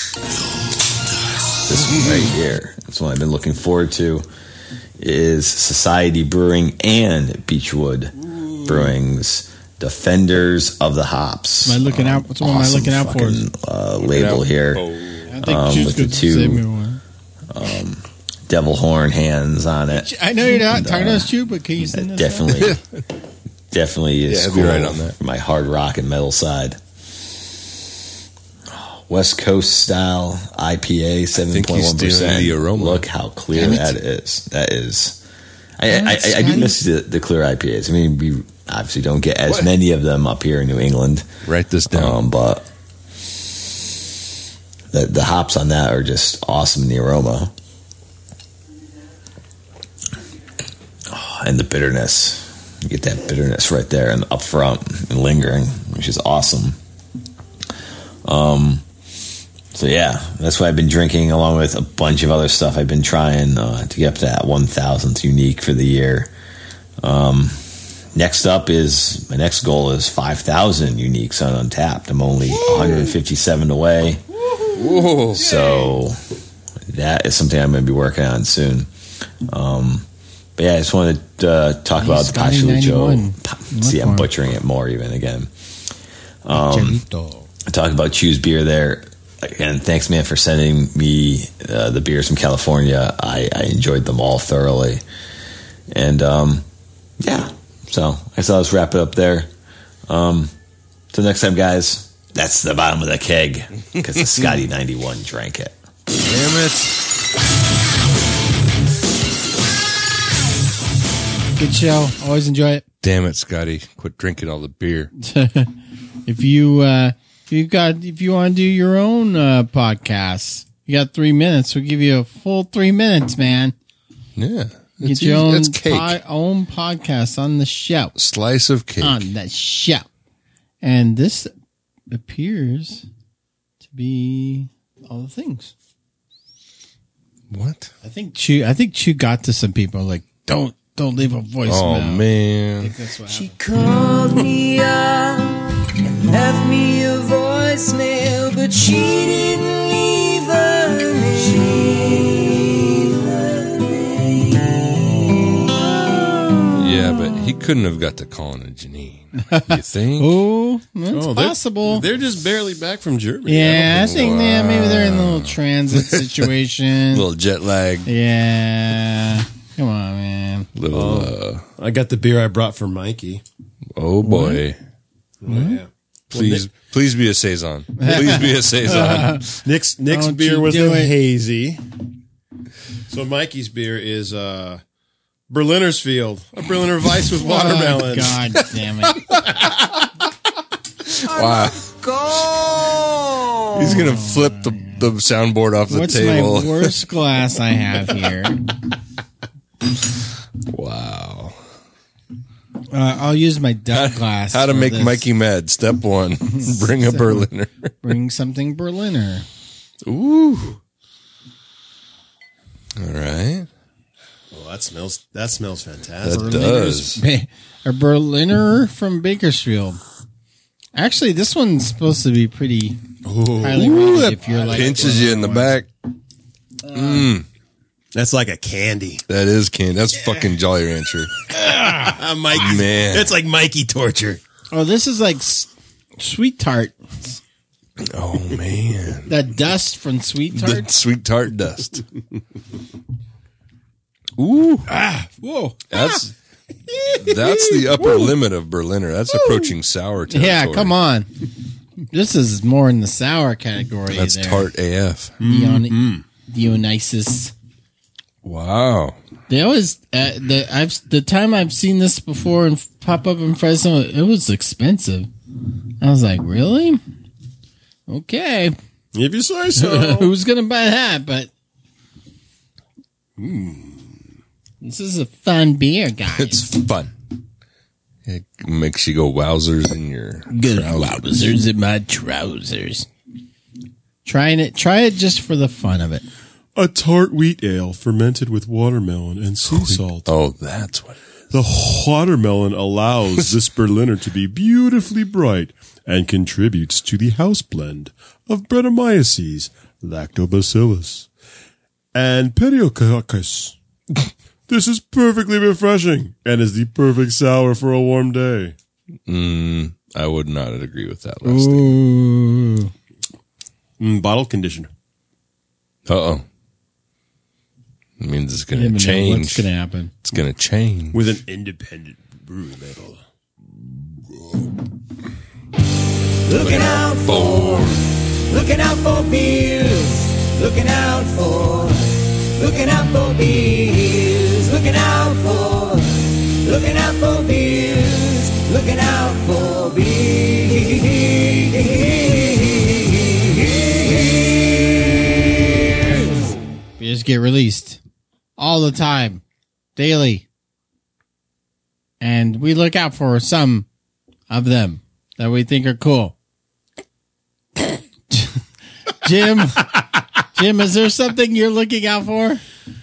this one right here. This one I've been looking forward to is Society Brewing and Beechwood Brewing's Defenders of the Hops.
Am I looking out? What's one am I looking out for?
Label here
I think
with the 2 devil horn hands on it.
I know you're not talking to us, Chew, but can you send us
definitely is
I'll
cool
be right on that.
for my hard rock and metal side. West Coast style IPA, 7.1%.
The aroma.
Look how clear that is. That is. I do miss the clear IPAs. I mean, we obviously don't get as many of them up here in New England.
Write this down.
But the hops on that are just awesome in the aroma. And the bitterness. You get that bitterness right there and up front and lingering, which is awesome. So yeah, that's what I've been drinking along with a bunch of other stuff. I've been trying to get up to that 1,000th unique for the year. Next up is, my next goal is 5,000 uniques on Untapped. I'm only 157 away.
Whoa.
So that is something I'm going to be working on soon. But yeah, I just wanted to talk about the Pachalito. See, I'm butchering it more even again. I talked about Chew's beer there. Again, thanks, man, for sending me the beers from California. I enjoyed them all thoroughly. And, yeah. So, I thought let's wrap it up there. Till next time, guys, that's the bottom of the keg, because the Scotty91 drank it.
Damn it.
Good show. Always enjoy it.
Damn it, Scotty. Quit drinking all the beer.
If you want to do your own podcast, you got 3 minutes. We'll give you a full 3 minutes, man.
Yeah.
Get your own
It's cake.
own podcast on the show.
Slice of cake.
On the show. And this appears to be all the things.
What?
I think Chew got to some people like, don't leave a voicemail.
Oh, man.
I think that's what happened.
She called me up and left me a voicemail, but she didn't leave a name.
Yeah, but he couldn't have got to calling a Janine. You think?
Oh, that's possible.
They're just barely back from Germany.
Yeah, I think maybe they're in a little transit situation.
Little jet lag.
Yeah. Come on, man.
I got the beer I brought for Mikey.
Oh boy.
Yeah.
Please be a Saison. Please be a Saison.
Nick's beer was a hazy. So Mikey's beer is Berliner's Field, a Berliner Weiss with watermelon.
God damn it.
Wow.
Go!
He's going to flip the soundboard off the table.
What's my worst glass I have here?
Wow.
I'll use my duck glass.
How to make
this.
Mikey mad. Step 1. Bring a Berliner.
Bring something Berliner.
Ooh. All right.
Oh, that smells fantastic.
That does.
A Berliner from Bakersfield. Actually, this one's supposed to be pretty highly rated if you're like
pinches you in the back.
That's like a candy.
That is candy. That's fucking Jolly Rancher.
Mikey,
man.
It's like Mikey torture.
Oh, this is like Sweet Tart.
Oh, man.
That dust from Sweet Tart.
The Sweet Tart dust. Ooh.
Whoa.
That's the upper limit of Berliner. That's approaching sour territory.
Yeah, come on. This is more in the sour category.
That's
there.
tart AF.
Dionysus.
Wow.
They always the time I've seen this before and pop up in Fresno, it was expensive. I was like, really? Okay.
If you say so.
Who's gonna buy that? But this is a fun beer, guys.
It's fun. It makes you go wowzers in your
wowzers in my trousers. Try it just for the fun of it.
A tart wheat ale fermented with watermelon and sea salt.
Oh, that's what it is.
The watermelon allows this Berliner to be beautifully bright and contributes to the house blend of Brettanomyces, Lactobacillus, and Pediococcus. This is perfectly refreshing and is the perfect sour for a warm day.
I would not agree with that last thing.
Bottle conditioner.
Uh-oh. It means it's going to change.
What's going to happen?
It's going to change.
With an independent brew label.
Looking out for beers. Looking out for beers. Looking out for beers. Looking out for beers.
Beers get released all the time, daily. And we look out for some of them that we think are cool. Jim, is there something you're looking out for?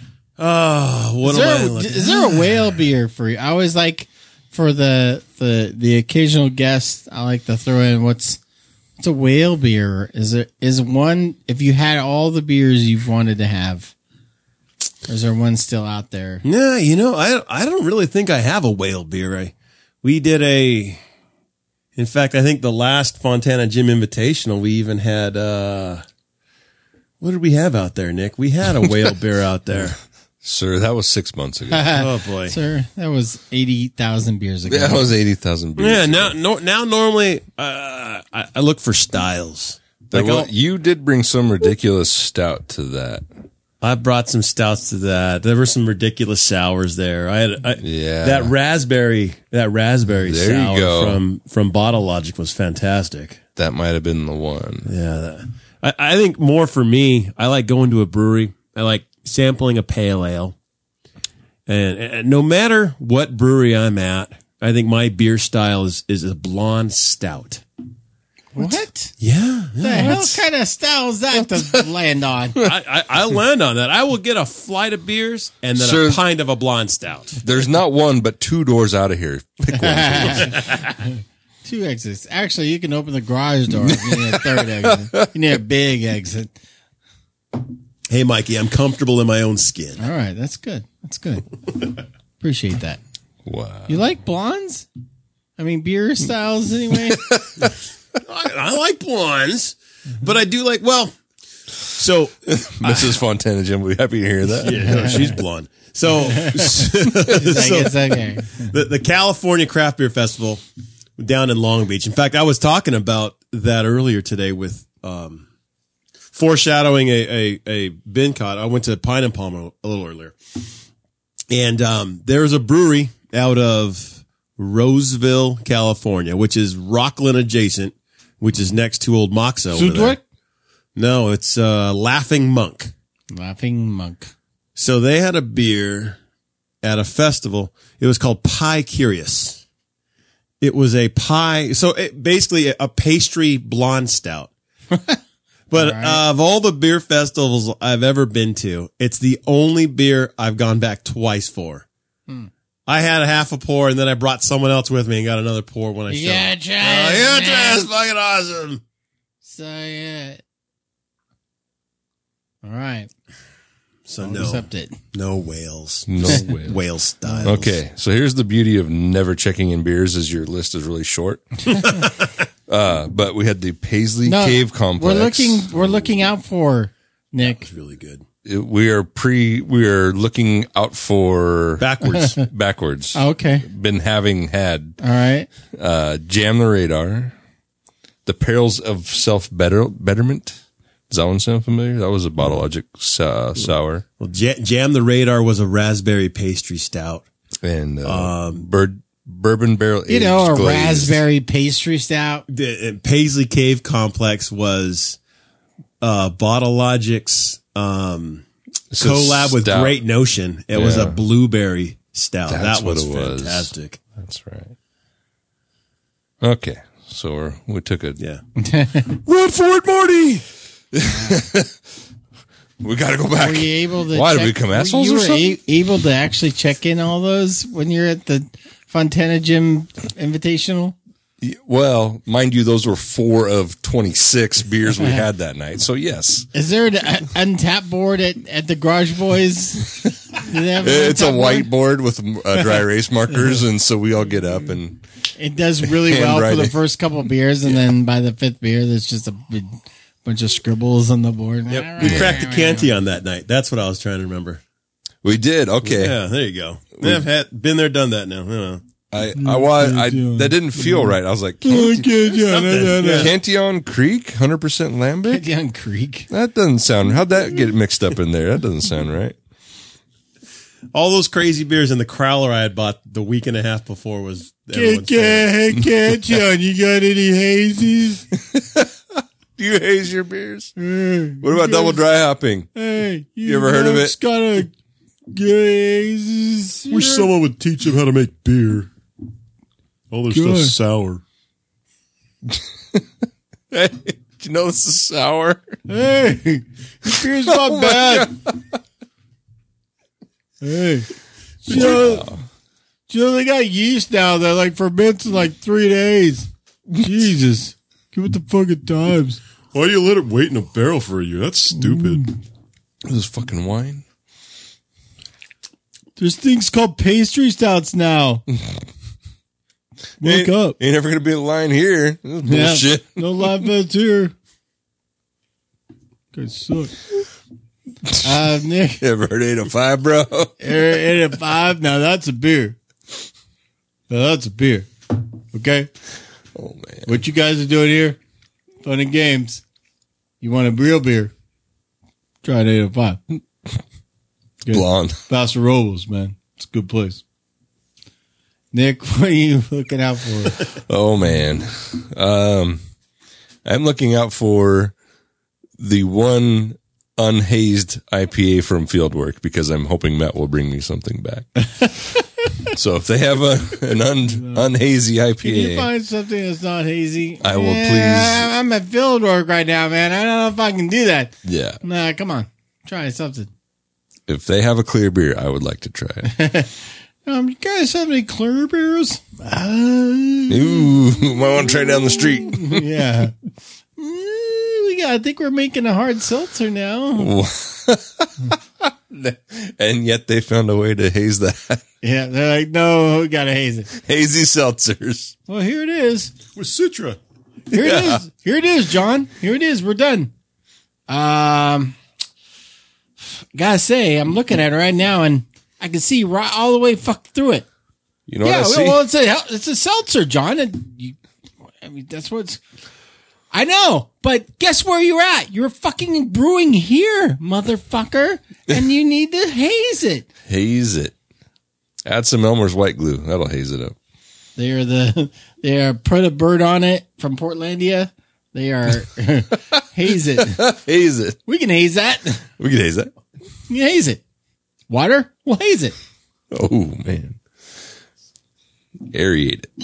Is there a whale beer for you? I always like for the occasional guest, I like to throw in what's a whale beer? Is one, if you had all the beers you've wanted to have, or is there one still out there?
No, I don't really think I have a whale beer. In fact, I think the last Fontana Gym Invitational, we even had, what did we have out there, Nick? We had a whale beer out there.
Sir, that was 6 months ago.
Oh boy.
Sir, that was 80,000 beers ago.
That was 80,000 beers
Yeah,
ago.
now normally, I look for styles.
You did bring some ridiculous stout to that.
I brought some stouts to that. There were some ridiculous sours there. That raspberry
There
sour
you go.
from Bottle Logic was fantastic.
That might have been the one.
Yeah. I think more for me, I like going to a brewery. I like sampling a pale ale. And no matter what brewery I'm at, I think my beer style is a blonde stout.
What?
Yeah.
The hell kind of style is that to land on?
I land on that. I will get a flight of beers and then a pint of a blonde stout.
There's not one, but 2 doors out of here. Pick one.
2 exits. Actually, you can open the garage door if you need a third exit. You need a big exit.
Hey, Mikey, I'm comfortable in my own skin.
All right. That's good. Appreciate that.
Wow.
You like blondes? I mean, beer styles anyway.
I like blondes, but I do like, well, so
Mrs. Fontana Jim will be happy to hear that.
yeah, no, she's blonde. So,
It's okay.
the California Craft Beer Festival down in Long Beach. In fact, I was talking about that earlier today with foreshadowing a bin cot. I went to Pine and Palm a little earlier, and there's a brewery out of Roseville, California, which is Rockland adjacent, which is next to Old Moxa over there. No, it's Laughing Monk.
Laughing Monk.
So they had a beer at a festival. It was called Pie Curious. It was a pie. So basically a pastry blonde stout. But of all the beer festivals I've ever been to, it's the only beer I've gone back twice for. I had a half a pour and then I brought someone else with me and got another pour when I showed up.
Try it,
Yeah,
man.
it's fucking awesome.
So, yeah. All right.
So
I'll
no,
accept it.
no whales.
No
Just
whales.
whale styles.
Okay, so here's the beauty of never checking in beers is your list is really short. But we had the Paisley Cave Complex.
We're looking out for Nick.
It's really good.
We are looking out for backwards.
Okay.
Been having had
All right.
Jam the Radar, The Perils of Self-Betterment. Does that one sound familiar? That was a Bottle Logic sour.
Well, Jam the Radar was a raspberry pastry stout.
And bourbon barrel aged
A
glazed.
raspberry pastry stout.
The Paisley Cave Complex was Bottle Logic's
It's a
collab with
stout.
Great Notion. It was a blueberry stout.
That's
that was
what it was.
fantastic.
That's right. Okay, so we took a
Run for it, Marty!
we got to go back.
Were you able to?
Why
check,
did we become assholes
You
or
were
something?
able to actually check in all those when you're at the Fontana Gym Invitational.
Well, mind you, those were 4 of 26 beers we had that night. So yes,
Is there an untapped board at the Garage Boys? Do they have an
it's a
untapped board?
whiteboard with dry erase markers, and so we all get up and
It does really well for the
handwriting.
first couple of beers, and then by the 5th beer, there's just a big bunch of scribbles on the board.
Yep. We cracked the Canty on that night. That's what I was trying to remember.
we did. Okay,
Yeah, there you go. I've been there, done that now.
that didn't feel right. I was like, Cantillon Creek, 100% lambic.
Young Creek.
That doesn't sound. How'd that get mixed up in there? That doesn't sound right.
All those crazy beers and the Crowler I had bought the week and a half before was everyone's
Hey, Cantillon, you got any hazies?
Do you haze your beers? What about double dry hopping?
Hey,
You ever heard of it?
Got a hazies.
Wish someone would teach them how to make beer. All their stuff's sour.
Hey, do you know this is sour?
Hey, your beer's not bad. Hey, you know they got yeast now that like ferments in like 3 days. Jesus, give it the fucking times.
Why do you let it wait in a barrel for a year? That's stupid.
This is fucking wine.
There's things called pastry stouts now. Look up.
Ain't never gonna be a line here. This is bullshit.
No live vets here. Guys suck. Nick,
You ever heard 805, bro?
805. Now that's a beer. Now that's a beer. Okay.
Oh man.
What you guys are doing here? Fun and games. You want a real beer? Try an 805. Good.
Blonde.
Paso Robles, man. It's a good place. Nick, what are you looking out for?
Oh man. I'm looking out for the one unhazed IPA from Fieldwork because I'm hoping Matt will bring me something back. So if they have an unhazy IPA,
Can you find something that's not hazy?
I will please.
I'm at Fieldwork right now, man. I don't know if I can do that.
Yeah.
Nah, come on. Try something.
If they have a clear beer, I would like to try it.
You guys have any clear beers?
Ooh, might want to try down the street.
Yeah. I think we're making a hard seltzer now.
And yet they found a way to haze that.
Yeah, they're like, no, we gotta haze it.
Hazy seltzers.
Well, here it is.
With Citra.
Here it is. Here it is, John. Here it is. We're done. Gotta say, I'm looking at it right now, and I can see right all the way through it.
You know what I see?
Well, it's a seltzer, John, and that's what's. I know, but guess where you're at? You're fucking brewing here, motherfucker, and you need to haze it.
Haze it. Add some Elmer's white glue. That'll haze it up.
They are put a bird on it from Portlandia. They are haze it.
Haze it.
We can haze that.
We can haze that.
We can haze it. Water? We'll haze it.
Oh, man. Aerate it.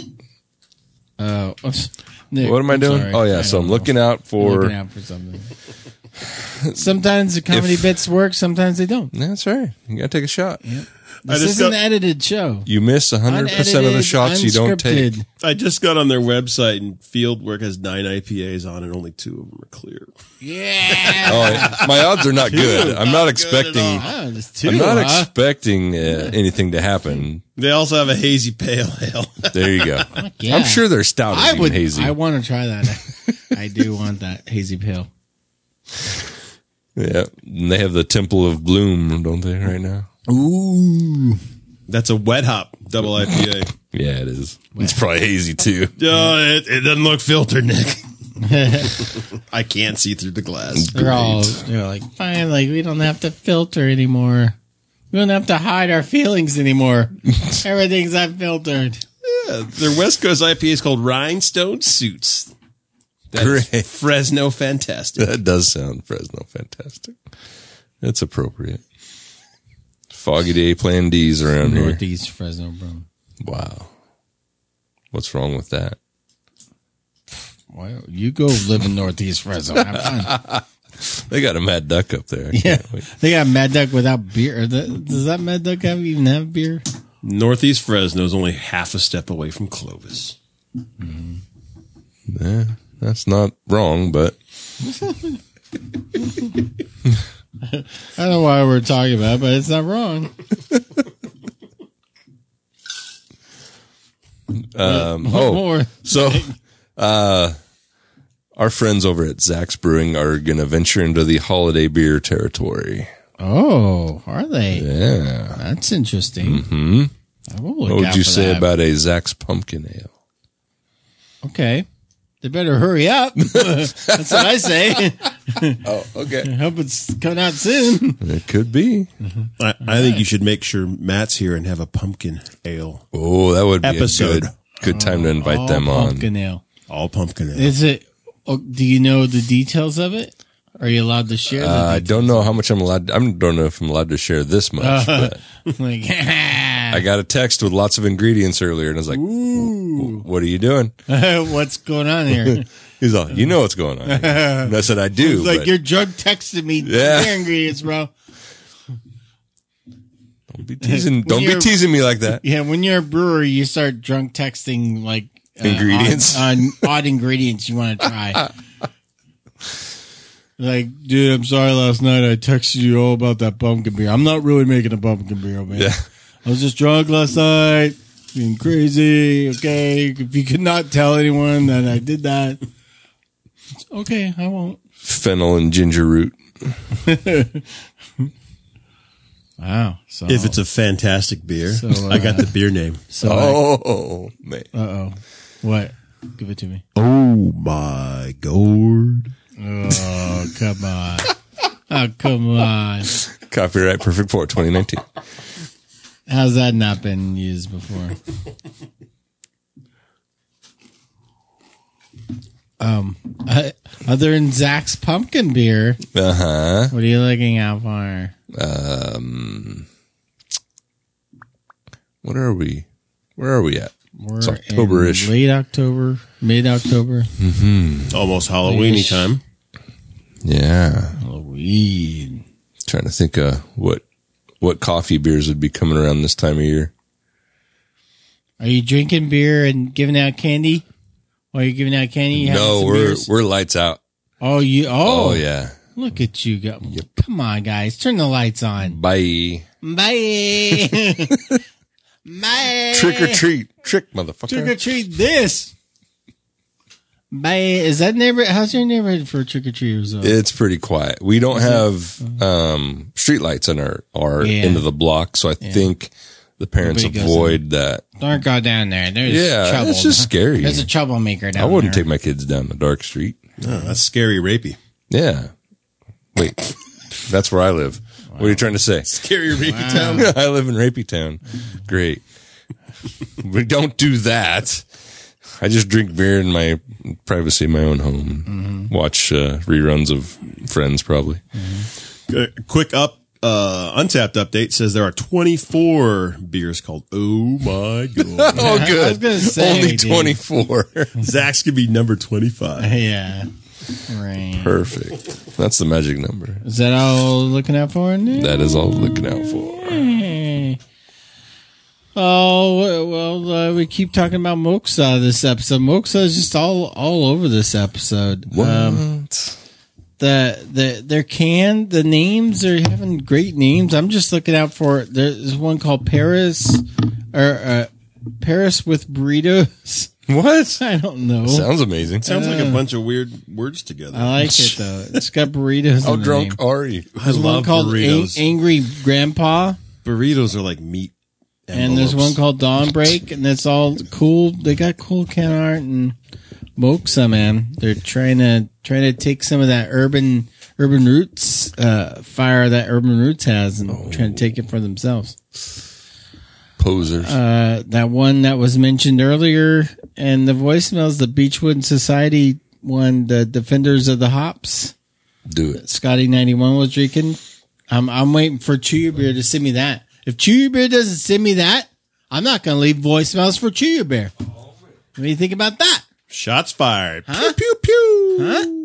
What am I doing?
Sorry.
Oh, yeah. So I'm looking out for
something. Sometimes the comedy bits work. Sometimes they don't.
That's right. You got to take a shot.
Yep. This is an edited show.
You miss 100% of the shots you don't take.
I just got on their website and Fieldwork has 9 IPAs on and only 2 of them are clear.
Yeah.
Oh, my odds are not good. I'm not expecting. Expecting anything to happen.
They also have a hazy pale ale.
There you go.
Yeah.
I'm sure they're stout and hazy.
I want to try that. I do want that hazy pale.
Yeah, and they have the Temple of Bloom, don't they, right now?
Ooh. That's a wet hop double IPA.
Yeah, it is. It's probably hazy, too.
Oh, it doesn't look filtered, Nick. I can't see through the glass.
They're like, fine, like, we don't have to filter anymore. We don't have to hide our feelings anymore. Everything's unfiltered.
Yeah, their West Coast IPA is called Rhinestone Suits. That's
great.
Fresno Fantastic.
That does sound Fresno Fantastic. That's appropriate. Foggy day Plan D's around here.
Northeast Fresno, bro.
Wow. What's wrong with that?
Well, you go live in Northeast Fresno. Have fun.
They got a Mad Duck up there.
Yeah. They got Mad Duck without beer. Does that Mad Duck even have beer?
Northeast Fresno is only half a step away from Clovis.
Mm-hmm. Yeah, that's not wrong, but...
I don't know why we're talking about it, but it's not wrong. More.
So, our friends over at Zach's Brewing are going to venture into the holiday beer territory.
Oh, are they?
Yeah.
That's interesting.
Mm-hmm.
What
would you say about a Zach's Pumpkin Ale?
Okay. They better hurry up. That's what I say.
Oh, okay.
I hope it's coming out soon.
It could be.
Mm-hmm. I think you should make sure Matt's here and have a pumpkin ale.
Oh, that would be
episode.
a good time to invite them on.
Pumpkin ale.
All pumpkin ale.
Is it? Oh, do you know the details of it? Are you allowed to share?
I don't know how much I'm allowed. I don't know if I'm allowed to share this much. But
like,
I got a text with lots of ingredients earlier, and I was like, "What are you doing?
What's going on here?"
He's all, "You know what's going on." Here. And I said, "I do."
It's like
but
you're drug texting me
Yeah.
beer ingredients, bro.
Don't be teasing. Don't be teasing me like that.
Yeah, when you're a brewer, you start drunk texting like
ingredients
on odd ingredients you want to try. Like, dude, I'm sorry. Last night I texted you all about that pumpkin beer. I'm not really making a pumpkin beer, man.
Yeah.
I was just drunk last night, being crazy. Okay, if you could not tell anyone that I did that, it's okay, I won't.
Fennel and ginger root.
Wow. So
If it's a fantastic beer, I got the beer name.
So
man.
Uh-oh. What? Give it to me.
Oh my God.
Oh, come on. Oh, come on.
Copyright Perfect 4 2019.
How's that not been used before? Other than Zach's pumpkin beer,
Uh-huh.
what are you looking out for?
What are we? Where are we at?
We're
It's October-ish.
in late October, mid-October.
Mm-hmm.
Almost Halloweeny time.
Yeah.
Halloween.
Trying to think what coffee beers would be coming around this time of year.
Are you drinking beer and giving out candy? While you're giving out candy, you having
No,
some
we're
beers?
we're lights out.
Oh,
Oh yeah.
Look at you go. Come on, guys. Turn the lights on.
Bye.
Bye. Bye.
Trick or treat. Trick, motherfucker.
Trick or treat this. Bye. Is that neighborhood? How's your neighborhood for trick or treaters?
It's pretty quiet. We don't have street lights on our end of the block, so I think the parents avoid that.
Don't go down there. There's trouble.
It's just scary.
There's a troublemaker down there.
I wouldn't take my kids down the dark street.
No, that's scary rapey.
Yeah. Wait, that's where I live. Wow. What are you trying to say?
Scary rapey town?
I live in Rapey Town. Great. We don't do that. I just drink beer in my privacy of my own home. Mm-hmm. Watch reruns of Friends, probably.
Mm-hmm. Quick Untapped update says there are 24 beers called Oh My God.
Oh, good.
I was gonna say,
only 24.
Zach's could be number 25.
Yeah. Right.
Perfect. That's the magic number.
Is that all looking out for?
That is all looking out for.
Oh, well, we keep talking about Moxa this episode. Moxa is just all over this episode.
What?
Their the names are having great names. I'm just looking out for, there's one called Paris, or Paris with burritos.
What?
I don't know.
Sounds amazing.
Sounds like a bunch of weird words together.
I like it though. It's got burritos.
How drunk are you?
There's one called
burritos.
Angry Grandpa.
Burritos are like meat.
And there's one called Dawn Break, and that's all cool. They got cool can art and Moxa, man. They're trying to take some of that urban roots fire that Urban Roots has, and trying to take it for themselves.
Posers.
That one that was mentioned earlier, and the voicemails, the Beechwood Society one, the Defenders of the Hops.
Do it.
Scotty 91 was drinking. I'm waiting for Chew Your Beer to send me that. If Chew Your Beer doesn't send me that, I'm not going to leave voicemails for Chew Your Beer. What do you think about that?
Shots fired.
Huh?
Pew, pew, pew.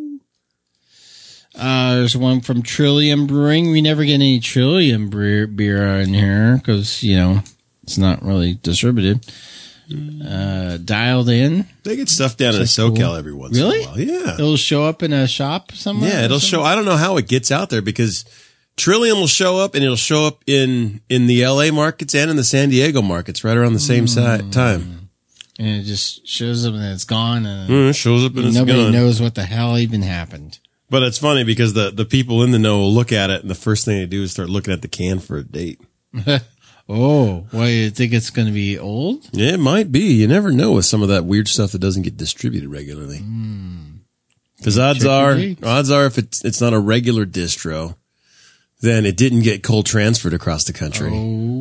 Huh? There's one from Trillium Brewing. We never get any Trillium beer in here because, it's not really distributed. Dialed In.
They get stuff down in SoCal every once in a while. Yeah.
It'll show up in a shop somewhere?
Yeah, it'll show. I don't know how it gets out there because Trillium will show up, and it'll show up in the LA markets and in the San Diego markets right around the same time.
And it just shows up and it's gone. And
it shows up and it's gone.
Nobody knows what the hell even happened.
But it's funny because the people in the know will look at it, and the first thing they do is start looking at the can for a date.
Oh, well, you think it's going to be old?
Yeah, it might be. You never know with some of that weird stuff that doesn't get distributed regularly. Because odds are if it's not a regular distro, then it didn't get cold transferred across the country.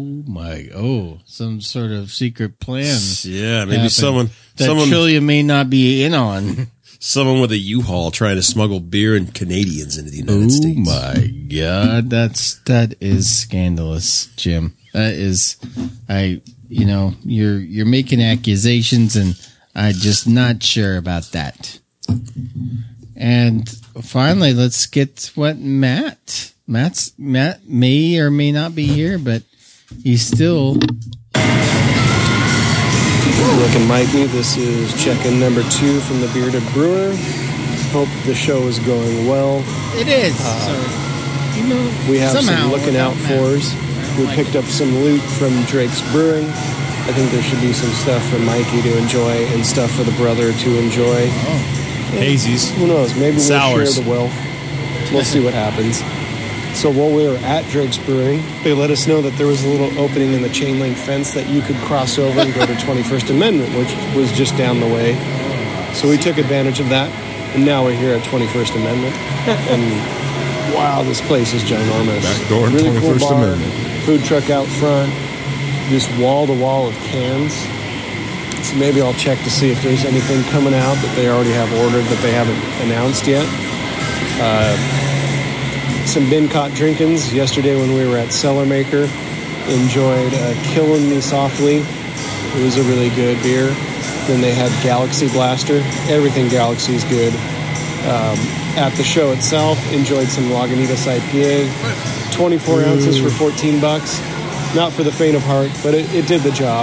Some sort of secret plan.
Yeah, maybe someone
Trillium may not be in on.
Someone with a U-Haul trying to smuggle beer and Canadians into the United States.
Oh my God, that is scandalous, Jim. That is, you're making accusations, and I'm just not sure about that. And finally, let's get what Matt may or may not be here, but he's still.
Rick and Mikey, this is check-in number 2 from the Bearded Brewer. Hope the show is going well.
It is.
We have some looking out fors. We picked up some loot from Drake's Brewing. I think there should be some stuff for Mikey to enjoy and stuff for the brother to enjoy.
Hazies.
Who knows? Maybe we'll
Sours.
share the wealth. We'll see what happens. So while we were at Drake's Brewing, they let us know that there was a little opening in the chain link fence that you could cross over and go to 21st Amendment, which was just down the way. So we took advantage of that, and now we're here at 21st Amendment. And wow, this place is ginormous.
Back door,
really
21st
cool bar,
Amendment.
food truck out front, just wall to wall of cans. So maybe I'll check to see if there's anything coming out that they already have ordered that they haven't announced yet. Some bin caught drinkings yesterday when we were at Cellar Maker. Enjoyed Killing Me Softly. It was a really good beer. Then they had Galaxy Blaster. Everything Galaxy is good. At the show itself, enjoyed some Lagunitas IPA. 24 ounces for $14. Not for the faint of heart, but it did the job.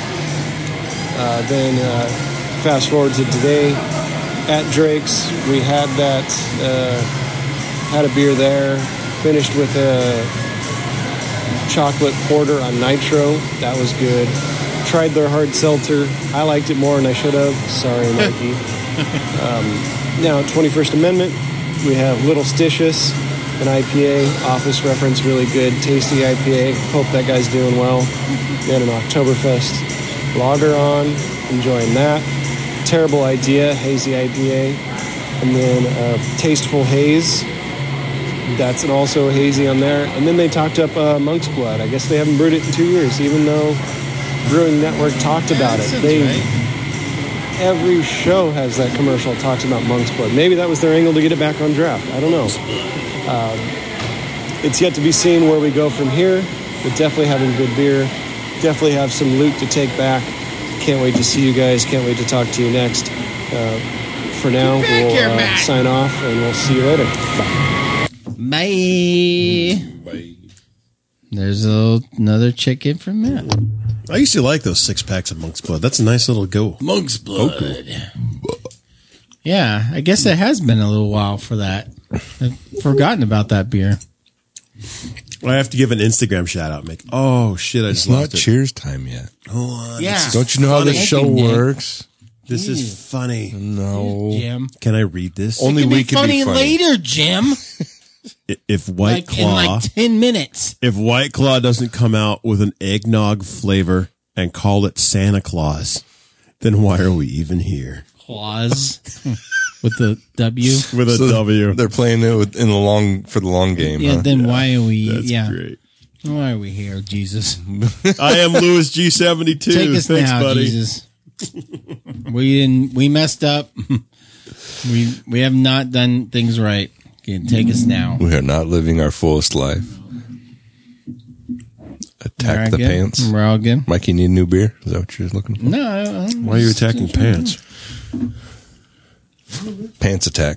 Then fast forward to today at Drake's, we had that Had a beer there. Finished with a chocolate porter on nitro. That was good. Tried their hard seltzer. I liked it more than I should have. Sorry, Mikey. Now, 21st Amendment. We have Little Stitious, an IPA. Office Reference, really good, tasty IPA. Hope that guy's doing well. We had an Oktoberfest lager on. Enjoying that. Terrible Idea, hazy IPA. And then Tasteful Haze. That's also hazy on there. And then they talked up Monk's Blood. I guess they haven't brewed it in 2 years, even though Brewing Network talked about it. Every show has that commercial talks about Monk's Blood. Maybe that was their angle to get it back on draft. I don't know. It's yet to be seen where we go from here, but definitely having good beer. Definitely have some loot to take back. Can't wait to see you guys. Can't wait to talk to you next. For now, we'll sign off, and we'll see you later. Bye.
Bye. There's another chicken from Matt.
I used to like those 6-packs of Monk's Blood. That's a nice little go.
Monk's Blood. Yeah, I guess it has been a little while for that. I've forgotten about that beer.
I have to give an Instagram shout out, Mick. Oh, shit, I just lost it.
It's not cheers time yet.
Oh,
yeah.
Don't you know how this show works?
This is funny.
No.
Jim.
Can I read this?
Only we can
be
funny
later, Jim.
If White Claw,
in like 10 minutes.
If White Claw doesn't come out with an eggnog flavor and call it Santa Claus, then why are we even here?
Claus with the W.
With a W.
They're playing it for the long game.
Yeah.
Huh?
Then why are we?
That's great.
Why are we here, Jesus?
I am Louis G72.
Take us
Thanks,
now,
buddy.
Jesus. We messed up. We have not done things right. Take us now.
We are not living our fullest life. Attack the pants.
We're all good.
Mike, you need a new beer? Is that what you're looking for?
No.
Why are you attacking pants?
Pants attack.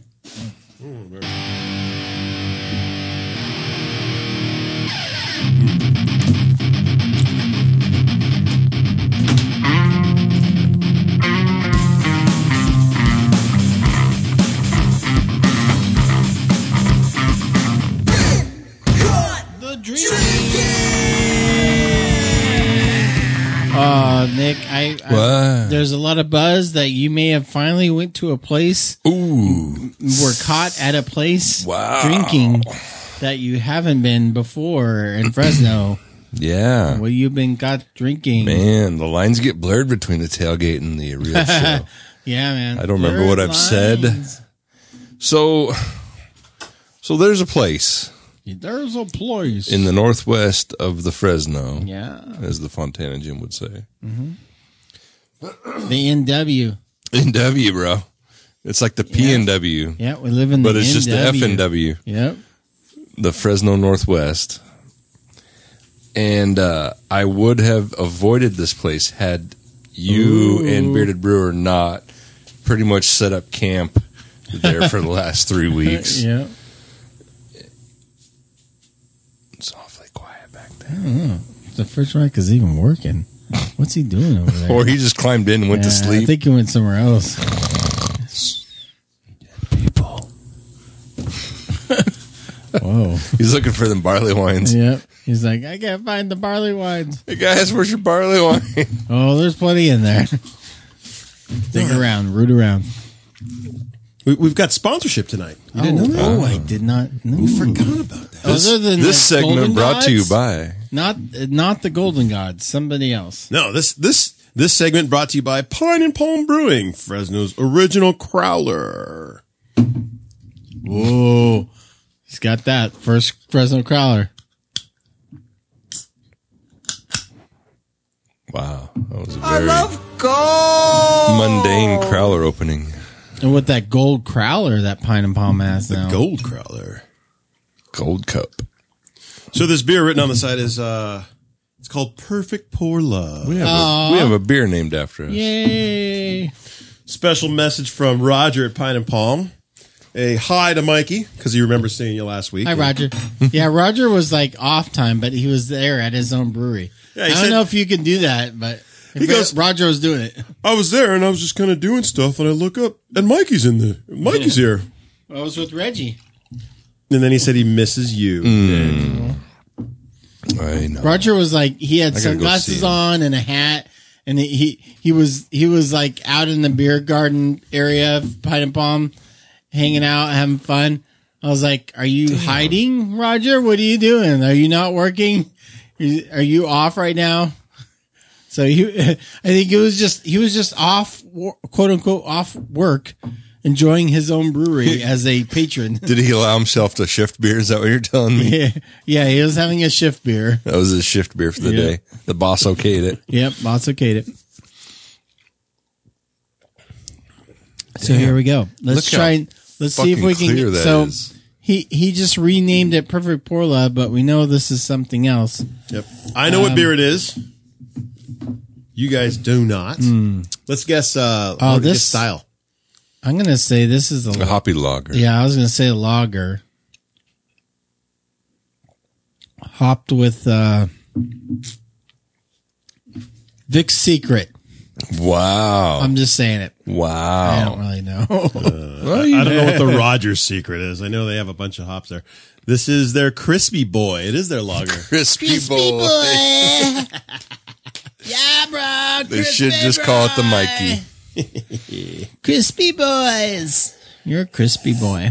Nick, there's a lot of buzz that you may have finally went to a place.
Ooh.
Were caught at a place drinking that you haven't been before in Fresno.
Yeah.
Well, you've been caught drinking.
Man, the lines get blurred between the tailgate and the real show.
Yeah, man.
I don't remember what I've said. So there's a place.
There's a place
in the northwest of the Fresno.
Yeah.
As the Fontana Jim would say.
Mm-hmm. The NW.
NW, bro. It's like the PNW.
Yeah, we live in the
But it's
NW.
just the FNW.
Yep.
The Fresno Northwest. And I would have avoided this place had you and Bearded Brewer not pretty much set up camp there for the last 3 weeks.
Yeah.
It's awfully quiet back there.
I don't know. The first mic is even working. What's he doing over there?
Or he just climbed in and went to sleep.
I think he went somewhere else.
People.
Whoa.
He's looking for them barley wines.
Yep. He's like, I can't find the barley wines.
Hey guys, where's your barley wine?
Oh, there's plenty in there. Dig around, root around.
We've got sponsorship tonight. You didn't know that?
Oh, I did not know.
You forgot about that.
Other than
this
the
segment
Golden
brought
Gods?
to you by
Not the Golden Gods, somebody else.
No, this segment brought to you by Pine and Palm Brewing, Fresno's original crowler.
Whoa. He's got that. First Fresno Crowler.
Wow. That was a very mundane crowler opening.
And with that gold crowler that Pine and Palm has now.
Gold crowler.
Gold cup.
So this beer written on the side is it's called Perfect Pour Love.
We have a beer named after us.
Yay.
Special message from Roger at Pine and Palm. A hi to Mikey, because he remembers seeing you last week.
Hi, Roger. Yeah, Roger was like off time, but he was there at his own brewery.
Yeah,
I don't know if you can do that, but
he goes,
Roger was doing it.
I was there and I was just kind of doing stuff and I look up and Mikey's in there. Mikey's here.
I was with Reggie.
And then he said he misses you.
I know.
Roger was like, he had
I gotta go
sunglasses
see him.
on and a hat, and he was like out in the beer garden area of Pine and Palm, hanging out, having fun. I was like, "Are you hiding, Roger? What are you doing? Are you not working? Are you off right now?" So I think he was just off, quote unquote, off work, enjoying his own brewery as a patron.
Did he allow himself to shift beer? Is that what you're telling me?
Yeah, he was having a shift beer.
That was his shift beer for the day. The boss okayed it.
Yep, boss okayed it. So here we go. Let's
Look
try
how
and let's see if we can
clear
get
that
so
is.
he just renamed it Perfect Pour Love, but we know this is something else.
Yep. I know what beer it is. You guys do not. Let's guess this style.
I'm going to say this is
A hoppy lager.
Yeah, I was going to say a lager. Hopped with Vic's Secret.
Wow.
I'm just saying it.
Wow.
I don't really know.
I don't know what the Rogers Secret is. I know they have a bunch of hops there. This is their Crispy Boy. It is their lager.
Crispy boy.
Yeah, bro.
They should just call it the Mikey.
Crispy Boys. You're a crispy boy.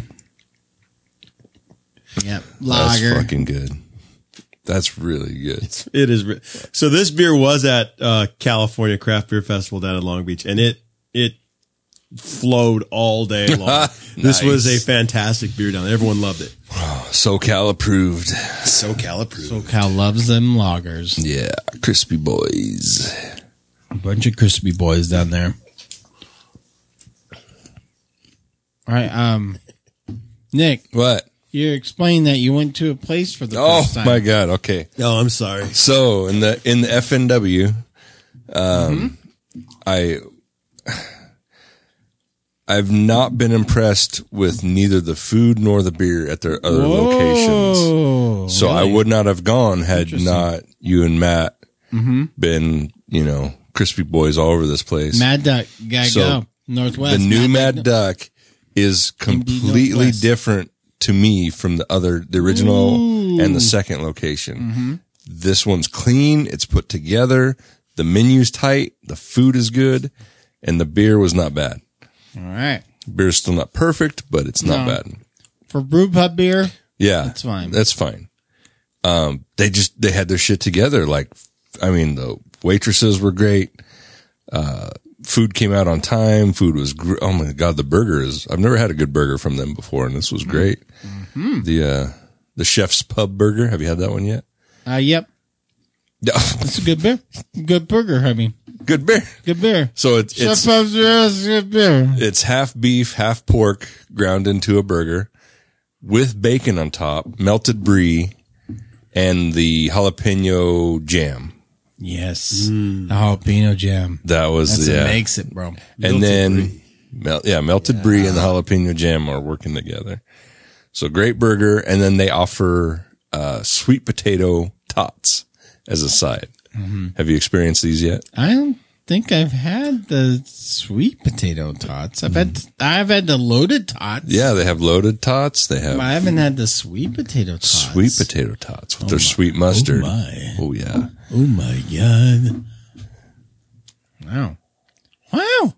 Yep.
That's
Lager.
fucking good. That's really good.
It is. So this beer was at California Craft Beer Festival down in Long Beach, and it flowed all day long. This was a fantastic beer down there. Everyone loved it.
SoCal approved.
SoCal approved.
SoCal loves them lagers.
Yeah. Crispy boys.
A bunch of crispy boys down there. All right, Nick.
What?
You explained that you went to a place for the first time.
My God. Okay.
Oh, I'm sorry.
So in the FNW, I've not been impressed with neither the food nor the beer at their other locations. So I would not have gone had not you and Matt been, crispy boys all over this place.
Mad Duck, gotta
So,
go. Northwest.
The new Mad Duck is completely
Northwest.
different to me from the original and the second location. This one's clean. It's put together. The menu's tight. The food is good. And the beer was not bad.
All right.
Beer's still not perfect, but it's not bad.
For brew pub beer,
Yeah.
that's fine.
That's fine. They had their shit together. The waitresses were great. Food came out on time. Food was, oh my God, the burger I've never had a good burger from them before, and this was great. The Chef's Pub burger. Have you had that one yet?
Yep. It's a good beer. Good burger, I mean.
Good beer.
Good beer.
So it's
Pub's good beer.
it's half beef, half pork ground into a burger with bacon on top, melted brie, and the jalapeno jam.
Yes. The jalapeno jam.
That was
That's what makes it, bro.
And then melted brie and the jalapeno jam are working together. So great burger, and then they offer sweet potato tots as a side. Have you experienced these yet?
I don't think I've had the sweet potato tots. I've had the loaded tots.
Yeah, they have loaded tots. They have
I haven't had the sweet potato tots.
sweet potato tots with their sweet mustard.
Oh my.
Oh yeah.
Oh my God. Wow.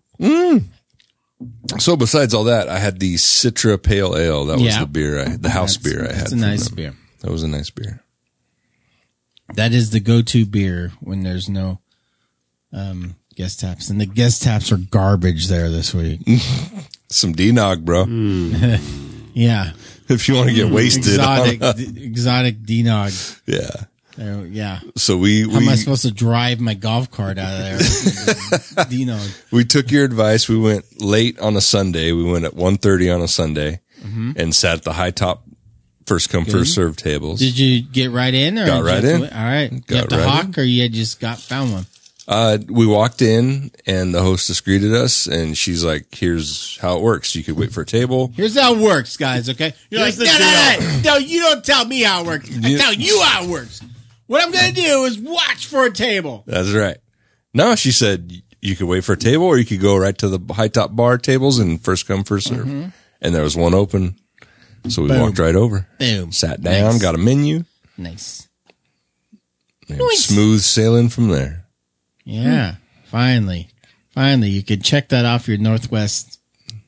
So besides all that, I had the Citra Pale Ale. That was the beer the house beer I had.
That's a
from
nice
them.
beer.
That was a nice beer.
That is the go-to beer when there's no guest taps. And the guest taps are garbage there this week.
Some D-Nog, bro.
Yeah.
If you want to get wasted.
Exotic D-Nog.
Yeah.
Yeah.
So
How am I supposed to drive my golf cart out of there? D-Nog.
we took your advice. We went late on a Sunday. We went at 1:30 on a Sunday and sat at the high top first come, first serve tables.
Did you get right in? Or
Got right in.
All right. You
Got
have to
right
hawk or you just found one?
We walked in and the hostess greeted us and she's like, here's how it works. You could wait for a table.
Here's how it works, guys, okay? You're like, no, you don't tell me how it works. I tell you how it works. What I'm going to do is watch for a table.
That's right. No, she said you could wait for a table or you could go right to the high top bar tables and first come, first serve. And there was one open. So we walked right over.
Boom.
Sat down,
Nice.
got a menu.
Nice.
And
Nice.
smooth sailing from there.
Yeah. Finally, you could check that off your Northwest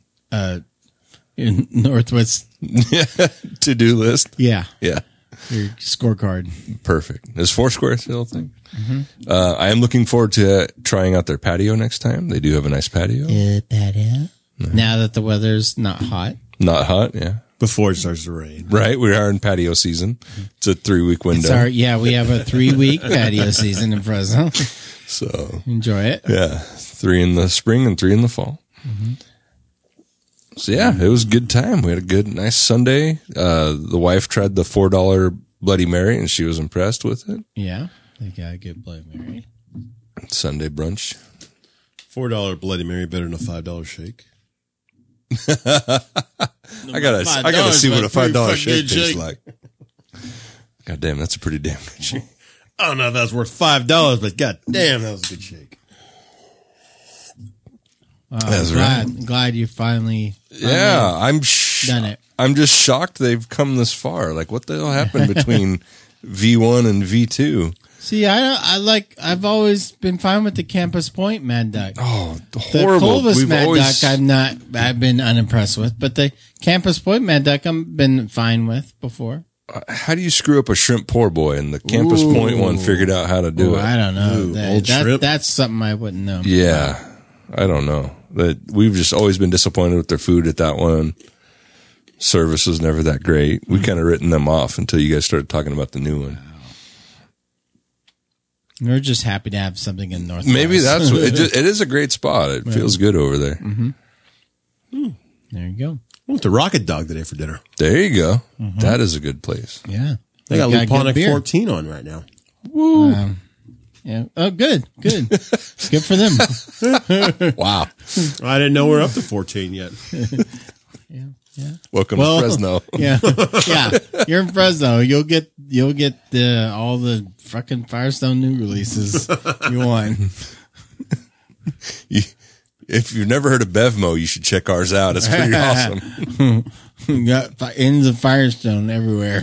To-do list.
Yeah.
Yeah.
Your scorecard.
Perfect. Is Foursquare still a thing? I am looking forward to trying out their patio next time. They do have a nice patio.
Patio. Now that the weather's not hot.
Not hot, yeah.
Before it starts to rain.
Right, we are in patio season. It's a 3-week window.
We have a 3-week patio season in Fresno.
So
Enjoy it.
yeah, 3 in the spring and 3 in the fall. So yeah, it was a good time. We had a good, nice Sunday. The wife tried the $4 Bloody Mary and she was impressed with it.
Yeah. They got a good Bloody Mary.
Sunday brunch.
$4 Bloody Mary better than a $5 shake.
I gotta see what a $5 shake tastes like. God damn, that's a pretty damn good shake.
I don't know if that's worth $5, but god damn, that was a good shake.
That's right.
Glad you finally
Yeah, I'm
done it.
I'm just shocked they've come this far. Like, what the hell happened between V1 and V2?
See, I've always been fine with the Campus Point Mad Duck.
Oh,
The
horrible.
Clovis
We've
Mad
always
Duck, I've been unimpressed with, but the Campus Point Mad Duck I've been fine with before.
How do you screw up a shrimp poor boy? And the Campus Point one figured out how to do it.
I don't know.
old shrimp.
That's something I wouldn't know.
Yeah, I don't know. That we've just always been disappointed with their food at that one. Service was never that great. We kind of written them off until you guys started talking about the new one.
We're just happy to have something in Northwest.
Maybe that's what it is a great spot. It feels good over there.
There you go.
I went to Rocket Dog today for dinner.
There you go. That is a good place.
Yeah.
They got
good
Luponic
beer.
14 on right now.
Woo. Yeah. Oh, good. Good. Good for them.
Wow.
I didn't know we're up to 14 yet.
Welcome to Fresno.
Yeah. Yeah. You're in Fresno. You'll get all the fucking Firestone new releases you want.
If you've never heard of Bevmo, you should check ours out. It's pretty awesome.
We got ends of Firestone everywhere.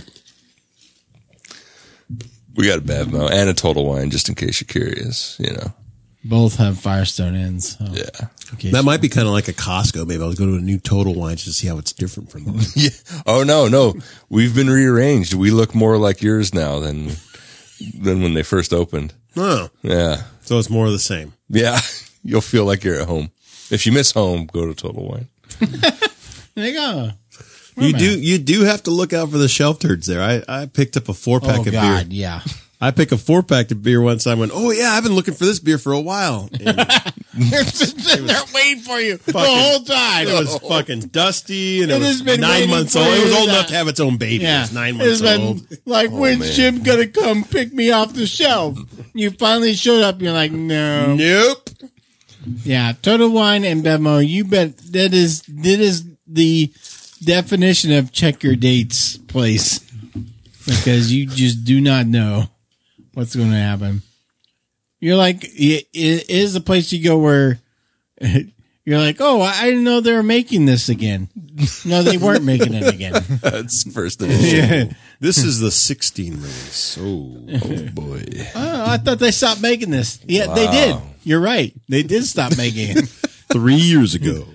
We got a Bevmo and a Total Wine, just in case you're curious.
Both have Firestone ends. So.
Yeah.
Okay.
That might be kind of like a Costco. Maybe I'll go to a new Total Wine just to see how it's different from mine.
Yeah. Oh no. We've been rearranged. We look more like yours now than when they first opened.
Oh.
Yeah.
So it's more of the same.
Yeah. You'll feel like you're at home. If you miss home, go to Total Wine.
There you go.
You do have to look out for the shelf turds there. I picked up a 4-pack of
God,
beer.
yeah.
I picked a 4-pack of beer one time. Went, oh yeah, I've been looking for this beer for a while. And
They're waiting for you the whole time.
it was fucking dusty, and it
has
was
been
9
waiting
months
for
old. It was
you
old
to-
enough to have its own baby.
Yeah.
It was 9
It's
months
been
old.
like, when's
man.
Jim gonna come pick me off the shelf? You finally showed up. You're like, no.
Nope.
Yeah, Total Wine and Bevmo. You bet that is the definition of check your dates place, because you just do not know what's going to happen. You're like, it is a place you go where you're like, oh, I didn't know they were making this again. No, they weren't making it again.
That's first edition.
This is the 16 release.
Oh boy.
Oh, I thought they stopped making this. Yeah, they did. You're right. They did stop making it.
3 years ago.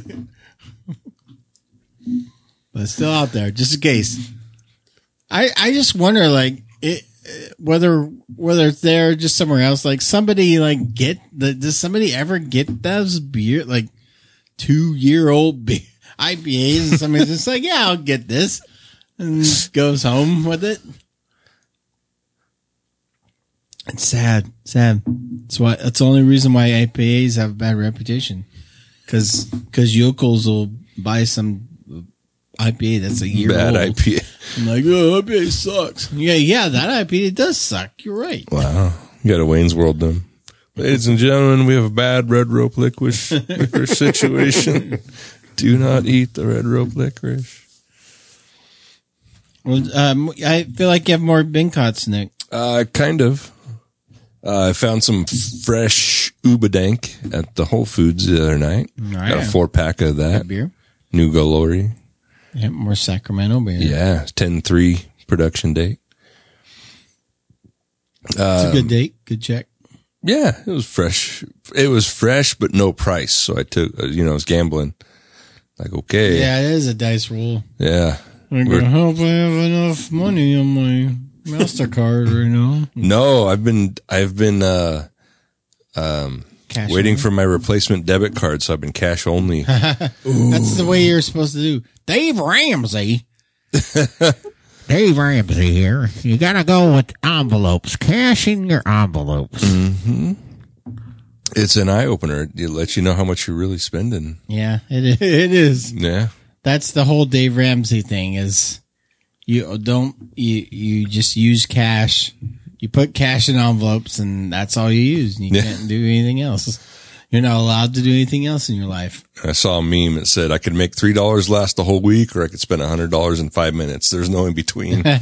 But it's still out there, just in case. I just wonder, like, whether it's there or just somewhere else. Like, somebody does somebody ever get those beer, like 2-year-old IPAs, and somebody's just like, yeah, I'll get this, and goes home with it. It's sad. That's the only reason why IPAs have a bad reputation. Cause yokels will buy some IPA that's a year
Bad
old.
IPA.
I'm like, oh, IPA sucks. Yeah, that IPA does suck. You're right.
Wow. You got a Wayne's World them. Ladies and gentlemen, we have a bad red rope licorice situation. Do not eat the red rope licorice.
Well, I feel like you have more Bincots, Nick.
Kind of. I found some fresh Ubadank at the Whole Foods the other night.
All
Got a
right.
4-pack of that.
Beer.
New Glory.
Yeah, more Sacramento beer.
Yeah, 10-3 production date.
It's a good date. Good check.
Yeah, it was fresh. It was fresh, but no price. So I took, I was gambling. Like, okay.
Yeah, it is a dice roll.
Yeah.
I'm going to hope I have enough money on my MasterCard right now.
No, I've been
Cash
waiting
only?
for my replacement debit card, so I've been cash only.
That's the way you're supposed to do. Dave Ramsey. Dave Ramsey here. You got to go with envelopes. Cash in your envelopes.
Mm-hmm. It's an eye opener. It lets you know how much you're really spending.
Yeah, it is.
Yeah.
That's the whole Dave Ramsey thing is you just use cash. You put cash in envelopes and that's all you use. You can't do anything else. You're not allowed to do anything else in your life.
I saw a meme that said I could make $3 last the whole week or I could spend $100 in 5 minutes. There's no in between.
Nope.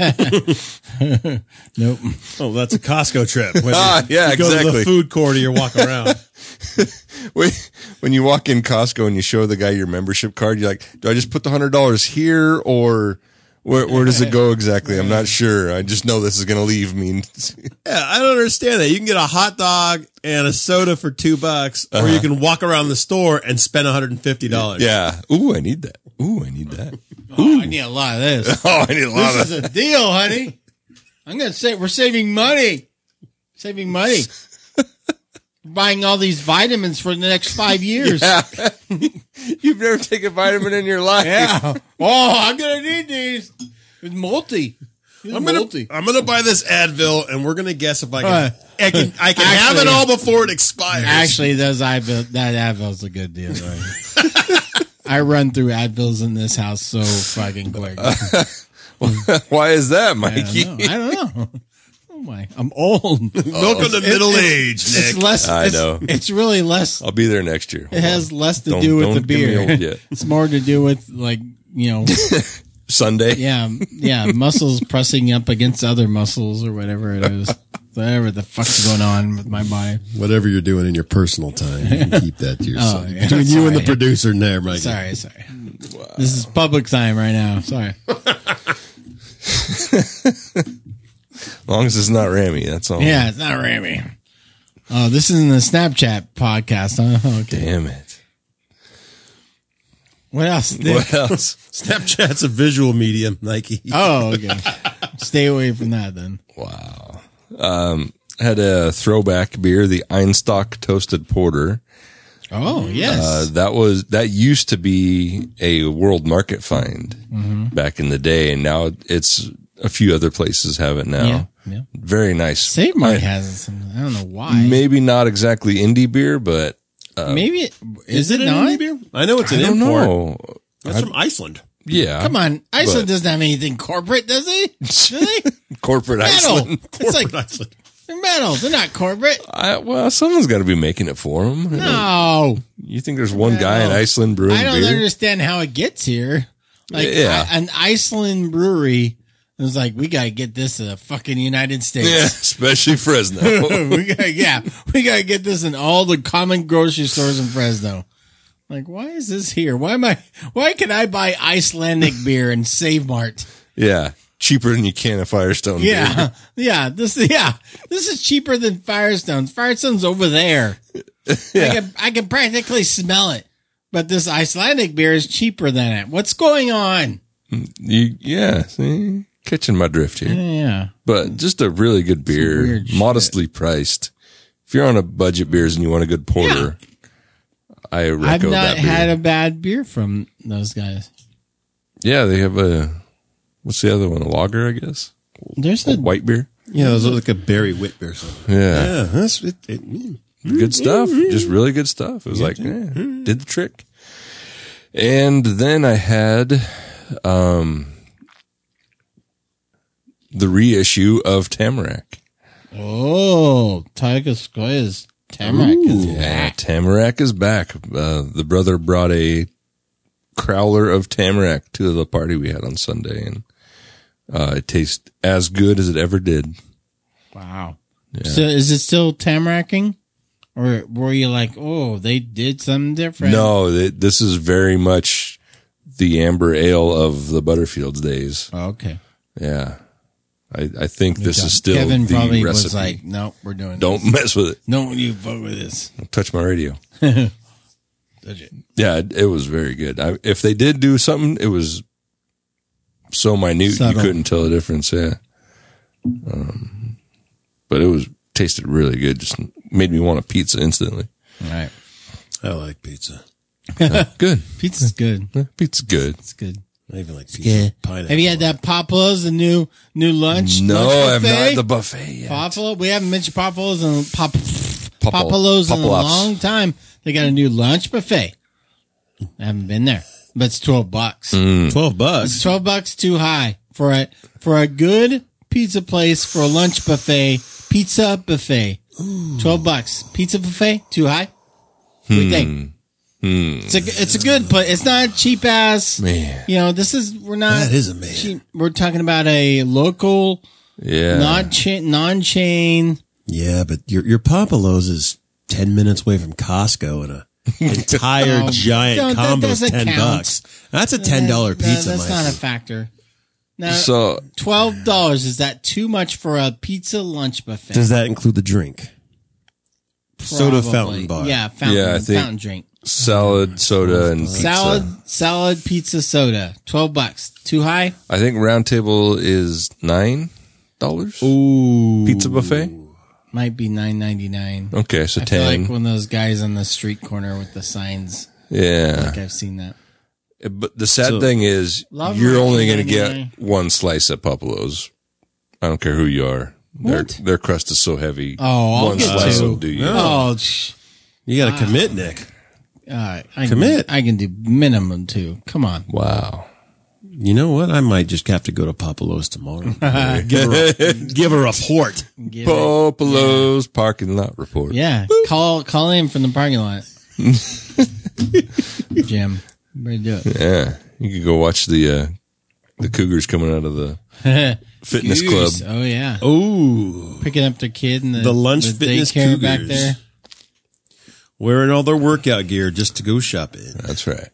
Oh, that's a Costco trip. When
yeah,
you go
exactly.
to the food court or you walk around.
When you walk in Costco and you show the guy your membership card, you're like, do I just put the $100 here or where does it go exactly? I'm not sure. I just know this is going to leave me.
Yeah, I don't understand that. You can get a hot dog and a soda for $2, or you can walk around the store and spend $150.
Yeah. Ooh, I need that. Ooh, I need that.
Oh, I need a lot of this.
Oh, I need a lot
This
of
is a deal, honey. I'm going to say we're saving money. Saving money. Buying all these vitamins for the next 5 years.
Yeah. You've never taken vitamin in your life.
Yeah. Oh, I'm going to need these. It's multi.
I'm gonna buy this Advil, and we're gonna guess if I can have it all before it expires.
Actually, that Advil's a good deal. Right? I run through Advils in this house so fucking quick.
Why is that, Mikey?
I don't know. Oh my! I'm old.
Welcome to middle age, Nick.
It's less.
I know.
It's really less.
I'll be there next year.
It has less to do with the
don't get me
beer.
old yet.
It's more to do with
Sunday.
Yeah, muscles pressing up against other muscles or whatever it is. Whatever the fuck's going on with my body.
Whatever you're doing in your personal time, you can keep that to yourself.
Yeah.
Between you and the producer in there, Mike.
Sorry. Wow. This is public time right now. Sorry.
As long as it's not Ramy, that's all.
Yeah, it's not Ramy. Oh, this isn't the Snapchat podcast, huh? Okay.
Damn it.
What else?
What else?
Snapchat's a visual medium, Nike.
Oh, okay. Stay away from that then.
Wow. Had a throwback beer, the Einstock Toasted Porter.
Oh, yes.
That used to be a world market find back in the day, and now it's a few other places have it now.
Yeah.
Very nice.
Save Mart has it something. I don't know why.
Maybe not exactly indie beer, but
Maybe is it
an
not?
indie beer? I know it's an
I don't
import.
know.
That's from Iceland.
Yeah.
Come on, Iceland doesn't have anything corporate, does he? Do they?
Corporate
Metal.
Iceland.
It's like
Iceland.
they're metal. They're not corporate.
Well, someone's got to be making it for them.
No,
You think there's one guy in Iceland brewing
I don't
beer?
understand how it gets here. Like
Yeah.
an Iceland brewery is like, we gotta get this to the fucking United States.
Yeah, especially Fresno.
we gotta get this in all the common grocery stores in Fresno. Like, why is this here? Why can I buy Icelandic beer in Save Mart?
Yeah. Cheaper than you can a Firestone beer.
Yeah. This is cheaper than Firestone. Firestone's over there.
Yeah.
I can practically smell it. But this Icelandic beer is cheaper than it. What's going on?
See? Catching my drift here.
Yeah.
But just a really good beer,
weird
modestly priced. If you're on a budget beers and you want a good porter, I recommend
I've not
that beer.
had a bad beer from those guys.
Yeah, they have what's the other one? A lager, I guess?
There's
A white beer?
Yeah, those look like a Barry Whit beer. Something.
Yeah.
Yeah, that's
Good stuff. Just really good stuff. It was did the trick. And then I had the reissue of Tamarack.
Oh, Tiger Square's Tamarack is back.
Tamarack is back. The brother brought a crowler of Tamarack to the party we had on Sunday, and it tastes as good as it ever did.
Wow.
Yeah.
So is it still Tamaracking? Or were you like, oh, they did something different?
No, this is very much the amber ale of the Butterfields days.
Oh, okay.
Yeah. I think this
job.
is still
Kevin
the
probably
recipe.
was like, "No, we're doing.
Don't
this.
mess with it.
Don't you fuck with this."
Don't touch my radio.
Touch it.
Yeah, it was very good. If they did do something, it was so minute
Subtle.
you couldn't tell the difference. Yeah, but it was tasted really good. Just made me want a pizza instantly.
All right.
I like pizza.
Good.
Pizza's good.
Yeah, pizza's good.
It's good.
I even like pizza.
Yeah.
Pineapple.
Have you had that Papalos, the new lunch?
No,
lunch
I have
buffet?
not had the buffet yet.
Papalos? We haven't mentioned Papalos and Papalos in a
Papalos.
long time. They got a new lunch buffet. I haven't been there, but it's $12.
Mm.
$12.
It's $12 too high for a good pizza place for a lunch buffet. Pizza buffet. $12. Pizza buffet too high. What do you think? It's a good place. It's not cheap ass.
Man.
You know, we're not.
That is amazing.
Cheap. We're talking about a local,
Yeah.
non-chain.
Yeah, but your Papalos is 10 minutes away from Costco and a entire giant combo is
doesn't
$10.
count.
That's a $10 pizza.
That's
Mike.
not a factor. Now,
So
$12, is that too much for a pizza lunch buffet?
Does that include the drink? Soda
Probably.
fountain bar.
Yeah, fountain,
Yeah, I think-
fountain drink.
salad, soda, and pizza.
Salad, pizza, soda. $12. Too high?
I think Round Table is $9.
Ooh.
Pizza buffet.
Might be $9.99.
Okay, so
I feel
10.
like one of those guys on the street corner with the signs.
Yeah.
Like I've seen that.
But the sad thing is,
Love
you're
my
only going to
$9.99.
get one slice at Papalos. I don't care who you are. Their crust is so heavy.
Oh, I'll
one
get
slice
two.
will do you.
Oh,
You got to commit, Nick.
I
Commit.
I can do minimum 2. Come on.
Wow.
You know what? I might just have to go to Papalos tomorrow. give her a report.
Give it-
Papalos parking lot report.
Yeah. Call in from the parking lot. Jim. Ready to do it.
Yeah. You could go watch the Cougars coming out of the fitness
Goose.
club.
Oh yeah.
Ooh.
Picking up their kid and
The lunch fitness
daycare back
Cougars.
there.
Wearing all their workout gear just to go shopping.
That's right.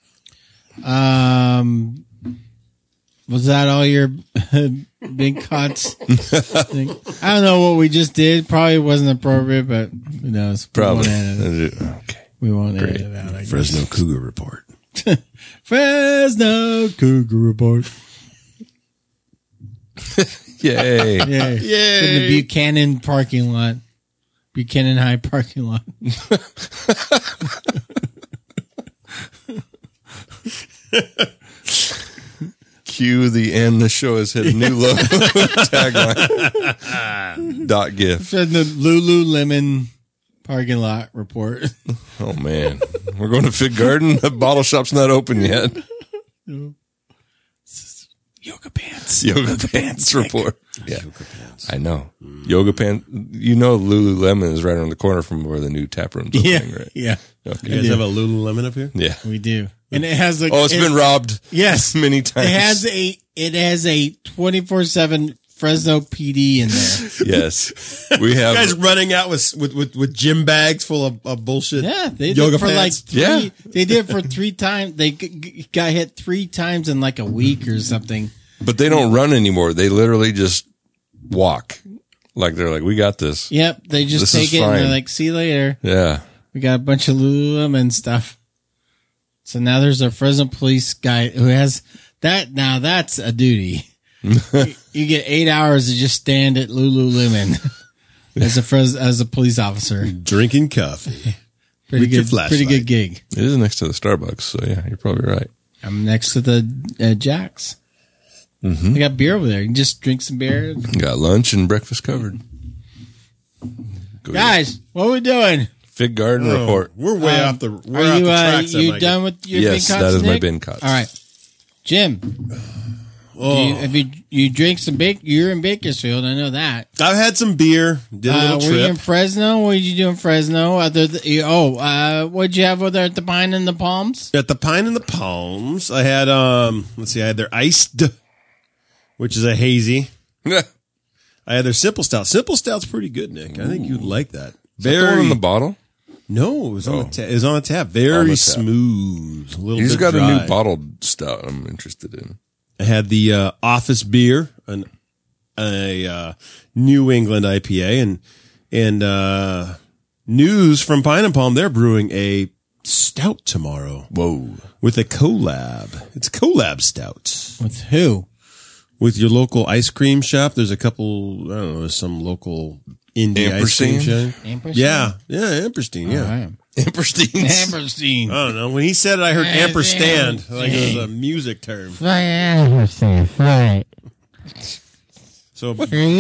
Was that all your big cuts? I don't know what we just did. Probably wasn't appropriate, but who knows?
Probably.
Okay. We won't edit it out. I guess.
Fresno Cougar report.
Fresno Cougar Report.
Yay.
Yeah. In the Buchanan parking lot. Buchanan High parking lot.
Cue the end. The show has hit a new logo tagline. .gif.
Said the Lululemon parking lot report.
Oh man, we're going to Fig Garden. The bottle shop's not open yet.
Yoga pants.
Yoga pants report. Yeah, I know. Yoga pants. You know, Lululemon is right around the corner from where the new tap room's opening, right?
Yeah.
Okay.
You guys have a Lululemon up here?
Yeah.
We do. And it has
Oh, it's been robbed.
Yes.
Many times.
It has a 24/7 Fresno PD in there.
Yes. We have.
You guys running out with gym bags full of bullshit.
Yeah, they did
yoga
it for
pants.
like 3. Yeah. They did it for 3 times. They got hit 3 times in like a week or something.
But they don't run anymore. They literally just walk. Like they're like, we got this.
Yep, they just
This
take
is
it and
fine.
they're like, see you later.
Yeah.
We got a bunch of Lululemon stuff. So now there's a Fresno police guy who has that. Now that's a duty. You get 8 hours to just stand at Lululemon as a police officer.
Drinking coffee.
Pretty
With your
good,
flashlight.
pretty good gig.
It is next to the Starbucks. So yeah, you're probably right.
I'm next to the Jack's.
Mm-hmm.
I got beer over there. You can just drink some beer.
Got lunch and breakfast covered. Go
Guys, what are we doing?
Fig Garden report.
We're way off the. We're
Are
off
you
the tracks. there,
you
Mikey.
done with your
Yes,
bin cuts?
that is my
Nick?
bin cuts.
All right, Jim. Have you drink some You're in Bakersfield. I know that.
I've had some beer. Did a little
Were you in
trip.
Fresno? What did you do in Fresno? What'd you have over there at the Pine and the Palms?
At the Pine and the Palms, I had let's see, I had their iced, which is a hazy. I had their simple stout. Simple stout's pretty good, Nick. I think you'd like that.
Is that the one in the bottle?
No, it was on the tap. Very
tap.
smooth. A little
He's
bit
got
dry.
a new bottled stout I'm interested in.
I had the Office Beer, a New England IPA, and news from Pine and Palm. They're brewing a stout tomorrow.
Whoa.
With a collab. It's a collab stout.
With who?
With your local ice cream shop. There's a couple, I don't know, some local indie ice cream shop.
Amperstein?
Yeah, Amperstein, yeah.
All right.
Amperstein.
Amperstein.
I don't know. When he said it, I heard amperstand. Like it was a music term.
Right.
So,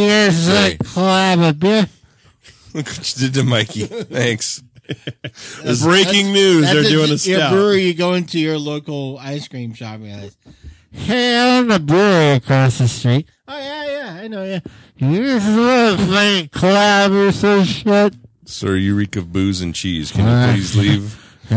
Look what you did to Mikey. Thanks.
breaking news. They're doing a
Your
stout.
brewery, you go into your local ice cream shop and you're like, hey, I'm the brewery across the street. Oh, yeah, I know, yeah. You just look like collab or some shit.
Sir, you reek of booze and cheese. Can you please leave?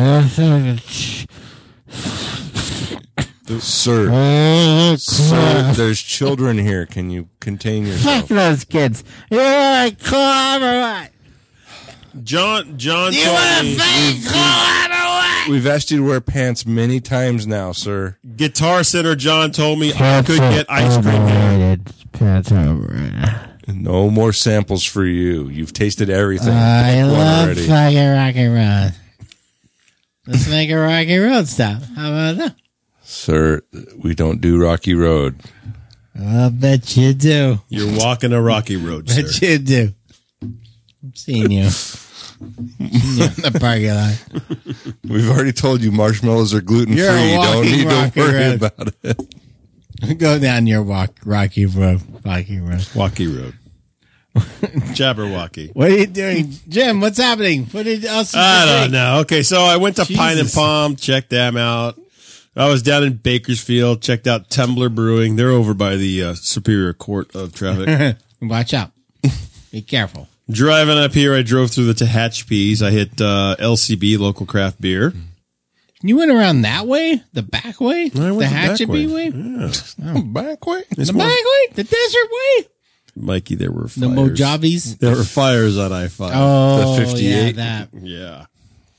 Sir, there's children here. Can you contain yourself?
Fuck those kids. You're like collab or what?
John
You
told
want to
me
fake collab or what?
We've asked you to wear pants many times now, sir.
Guitar Center John told me I could get ice cream there.
Pants over.
No more samples for you. You've tasted everything.
I
Pick one
love
already.
fucking Rocky Road. Let's make a Rocky Road stop. How about that?
Sir, we don't do Rocky Road.
I bet you do.
You're walking a rocky road, sir.
Bet you do. I'm seeing you. In the parking lot.
We've already told you marshmallows are gluten-free.
You're a
You don't
walking
need to
Rocky
worry
Road.
about it.
Go down your Rocky Road. Rocky Road.
Walkie Road. Jabberwocky.
What are you doing? Jim, what's happening? What else?
I don't know. Okay, so I went to Pine and
Jesus.
Palm, checked them out. I was down in Bakersfield, checked out Tumbler Brewing. They're over by the Superior Court of Traffic.
Watch out. Be careful.
Driving up here, I drove through the Tehachapi's. I hit LCB, local craft beer.
You went around that way? The back way?
I went
the
the back
Hatchabee
way.
way?
Back way?
The back way? The desert way?
Mikey, there were
The
fires.
Mojaves?
There were fires on I-5.
Oh,
The 58?
yeah, that.
Yeah.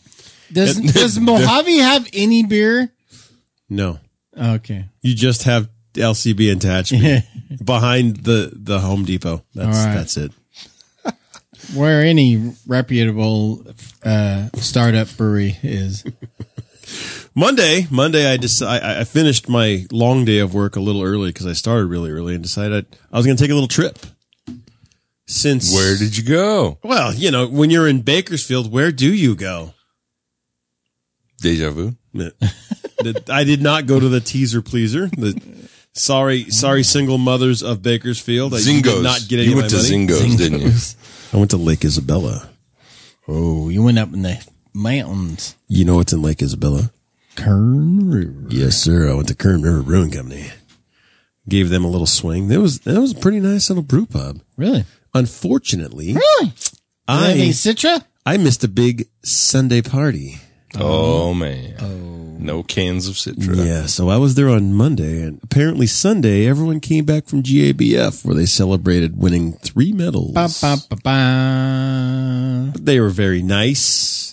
Does Mojave have any beer?
No.
Okay.
You just have LCB and Tehachapi behind the Home Depot. That's
All right.
that's it.
Where any reputable startup brewery is.
Monday, I finished my long day of work a little early because I started really early and decided I was going to take a little trip. Since
Where did you go?
Well, you know, when you're in Bakersfield, where do you go?
Deja vu.
I did not go to the Teaser Pleaser. Sorry, single mothers of Bakersfield. I
Zingos.
did not get any
You
of
went
my
to
money.
Zingos, didn't you?
I went to Lake Isabella.
Oh, you went up in the mountains.
You know what's in Lake Isabella?
Kern River.
Yes, sir. I went to Kern River Brewing Company. Gave them a little swing. That was a pretty nice little brew pub.
Really?
Unfortunately,
Really? Any Citra?
I missed a big Sunday party.
Oh, man. No cans of Citra.
Yeah, so I was there on Monday, and apparently Sunday, everyone came back from GABF where they celebrated winning 3 medals.
Ba, ba, ba, ba.
They were very nice.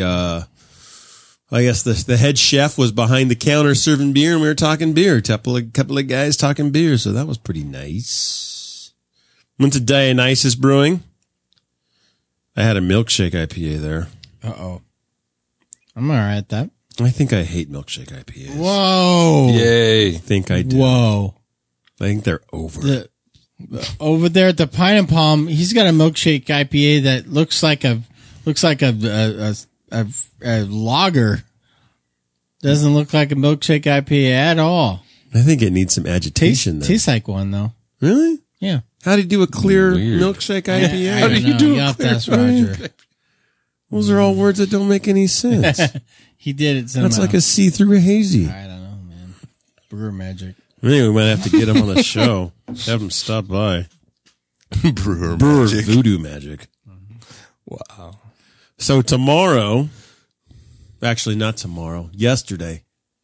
I guess the head chef was behind the counter serving beer, and we were talking beer. Couple of guys talking beer, so that was pretty nice. Went to Dionysus Brewing. I had a milkshake IPA there.
Uh-oh. I'm all right at that.
I think I hate milkshake IPAs.
Whoa.
Yay.
I think I do.
Whoa.
I think they're over.
Over there at the Pine and Palm, he's got a milkshake IPA that looks like a lager. Doesn't look like a milkshake IPA at all.
I think it needs some agitation. Then.
Tastes like one though.
Really?
Yeah.
How do you do a clear
Weird.
milkshake IPA?
How do you do? You have to ask Roger.
Those are all words that don't make any sense.
He did it somehow.
That's like a see-through hazy.
I don't know, man. Brewer magic.
Anyway, we might have to get him on the show. Have him stop by.
Brewer
Brewer Voodoo Magic.
Wow.
So tomorrow, actually not tomorrow, yesterday,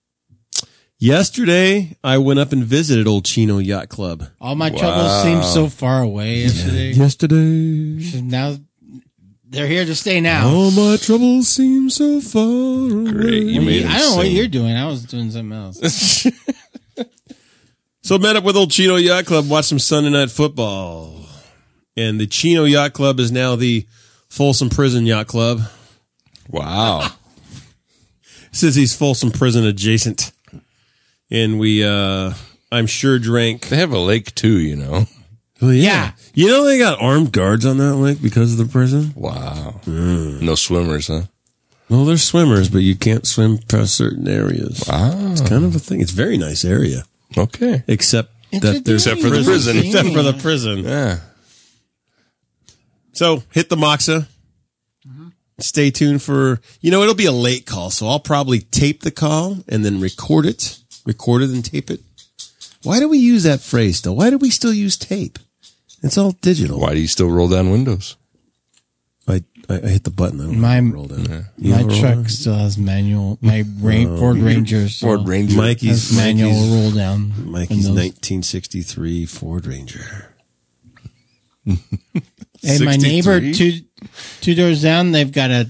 I went up and visited Old Chino Yacht Club.
All my troubles seemed so far away yesterday.
Yesterday.
Now they're here to stay now.
All my troubles seem so far away.
Great. You made him
I don't know what
sing.
you're doing. I was doing something else.
So met up with Old Chino Yacht Club, watched some Sunday Night Football. And the Chino Yacht Club is now the Folsom Prison Yacht Club.
Wow.
Says he's Folsom Prison adjacent. And we, I'm sure drank.
They have a lake too, you know.
Well,
Yeah.
You know they got armed guards on that lake because of the prison?
Wow. No swimmers, huh?
Well, there's swimmers, but you can't swim past certain areas.
Wow.
It's kind of a thing. It's a very nice area.
Okay.
Except that there's
Except for the prison.
Except for the prison.
Yeah.
So hit the Moxa. Stay tuned for, it'll be a late call, so I'll probably tape the call and then record it and tape it. Why do we use that phrase still? Why do we still use tape? It's all digital.
Why do you still roll down windows?
I hit the button. I don't
My-
roll down. You
My
ever roll
truck
down?
still has manual. My Ford Ranger. still
Ford Ranger.
Mikey's
has manual roll down.
Mikey's
windows.
1963 Ford Ranger.
Hey, my neighbor
63?
two doors down, they've got a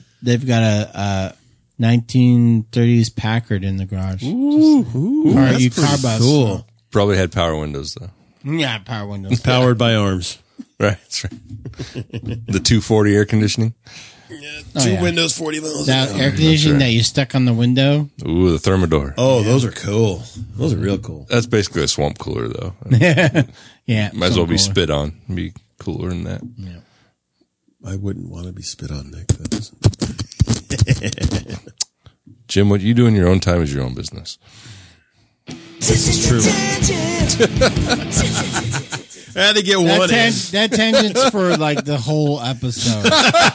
1930s Packard in the garage. Car bus.
Cool.
Probably had power windows though.
Yeah, power windows.
Powered by arms.
Right. That's right. The 240 air conditioning.
Two
yeah.
windows, 40 miles.
That air conditioning that you stuck on the window.
Ooh, the Thermador.
Oh, those are cool. Those are real cool.
That's basically a swamp cooler though.
Yeah.
Might as well be
so cool.
spit on. Be cooler than that.
Yeah.
I wouldn't want to be spit on, Nick.
Jim, what you do in your own time is your own business.
This is true. I had to get one in.
That tangent's for like the whole episode.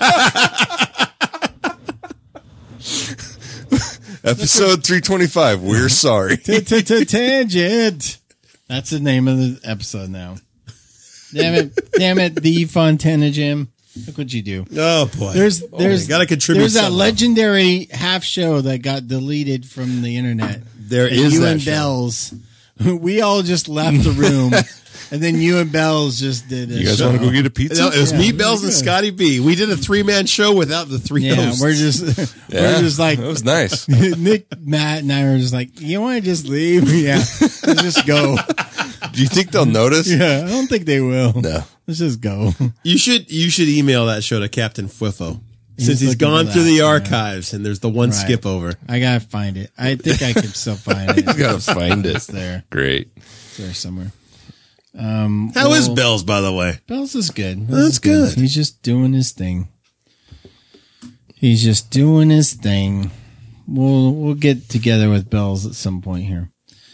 Episode 325. We're sorry.
Tangent. That's the name of the episode now. Damn it, the Fontana Jim. Look what you do.
Oh boy.
There's
gotta contribute
There's that
somehow.
legendary half show that got deleted from the internet.
There
And
is
you
that
and
show.
Bells. We all just left the room, and then you and Bells just did it.
You guys want to go get a pizza?
No, it was
Yeah,
me,
we
Bells, and
good.
Scotty B. We did a 3-man show without the three
Yeah,
hosts.
we're just like
that was nice.
Nick, Matt, and I were just like, you want to just leave? Yeah, let's just go.
Do you think they'll notice?
Yeah, I don't think they will.
No.
Let's just go.
You should email that show to Captain Fwiffo. Since he's
looking
gone
for
through
that,
the
yeah.
archives and there's the one
Right.
skip over.
I gotta find it. I think I can still find it.
You gotta find
It's
it.
there.
Great.
It's there somewhere.
How is Bells, by the way?
Bells is good.
That's
is
good.
He's just doing his thing. We'll get together with Bells at some point here.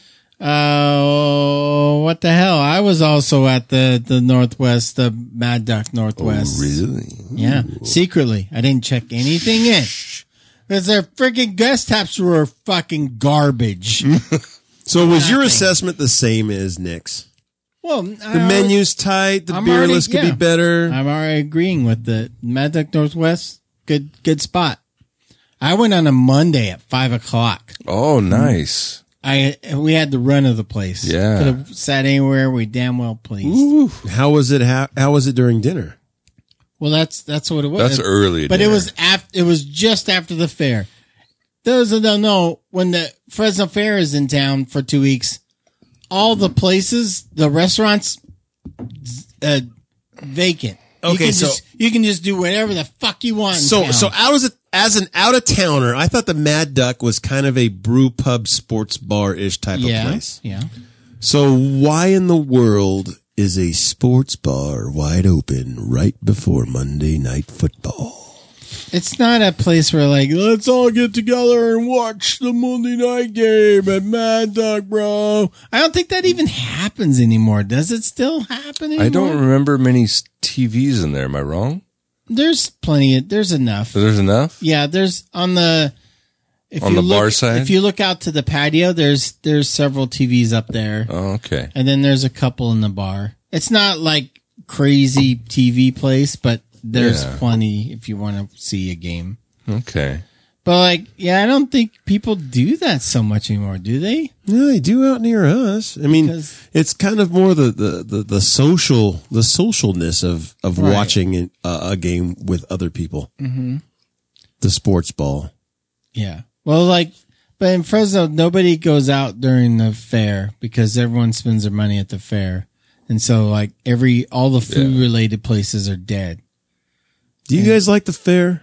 Oh, what the hell? I was also at the Northwest, the Mad Duck Northwest.
Oh, really?
Yeah, secretly. I didn't check anything in. Because their freaking guest taps were fucking garbage.
So was your
Nothing.
assessment the same as Nick's?
Well,
The menu's tight. The
I'm
beer
already-
list could
yeah.
be better.
I'm already agreeing with the Mad Duck Northwest. Good spot. I went on a Monday at 5:00.
Oh, nice.
We had the run of the place.
Yeah.
Could have sat anywhere. We damn well pleased.
How was it? How was it during dinner?
Well, that's what it was.
That's early.
But
dinner.
it was just after the fair. Those that don't know, when the Fresno Fair is in town for 2 weeks, all the places, the restaurants, vacant.
Okay,
you can just do whatever the fuck you want. In
So
town.
as an out of towner, I thought the Mad Duck was kind of a brew pub sports bar ish type of place.
Yeah.
So why in the world is a sports bar wide open right before Monday Night Football?
It's not a place where like, let's all get together and watch the Monday night game at Mad Dog, bro. I don't think that even happens anymore. Does it still happen anymore?
I don't remember many TVs in there. Am I wrong?
There's plenty. There's enough.
So there's enough?
Yeah, there's on the
bar side?
If you look out to the patio, there's several TVs up there.
Oh, okay.
And then there's a couple in the bar. It's not like crazy TV place, but there's
Yeah.
plenty if you want to see a game.
Okay.
But like, yeah, I don't think people do that so much anymore, do they?
Yeah, they do out near us. I mean,
Because-
it's kind of more the socialness of
Right.
watching a game with other people. Mm-hmm. The sports ball.
Yeah. Well, like, but in Fresno, nobody goes out during the fair because everyone spends their money at the fair. And so like all the food related places are dead.
Do you guys like the fair?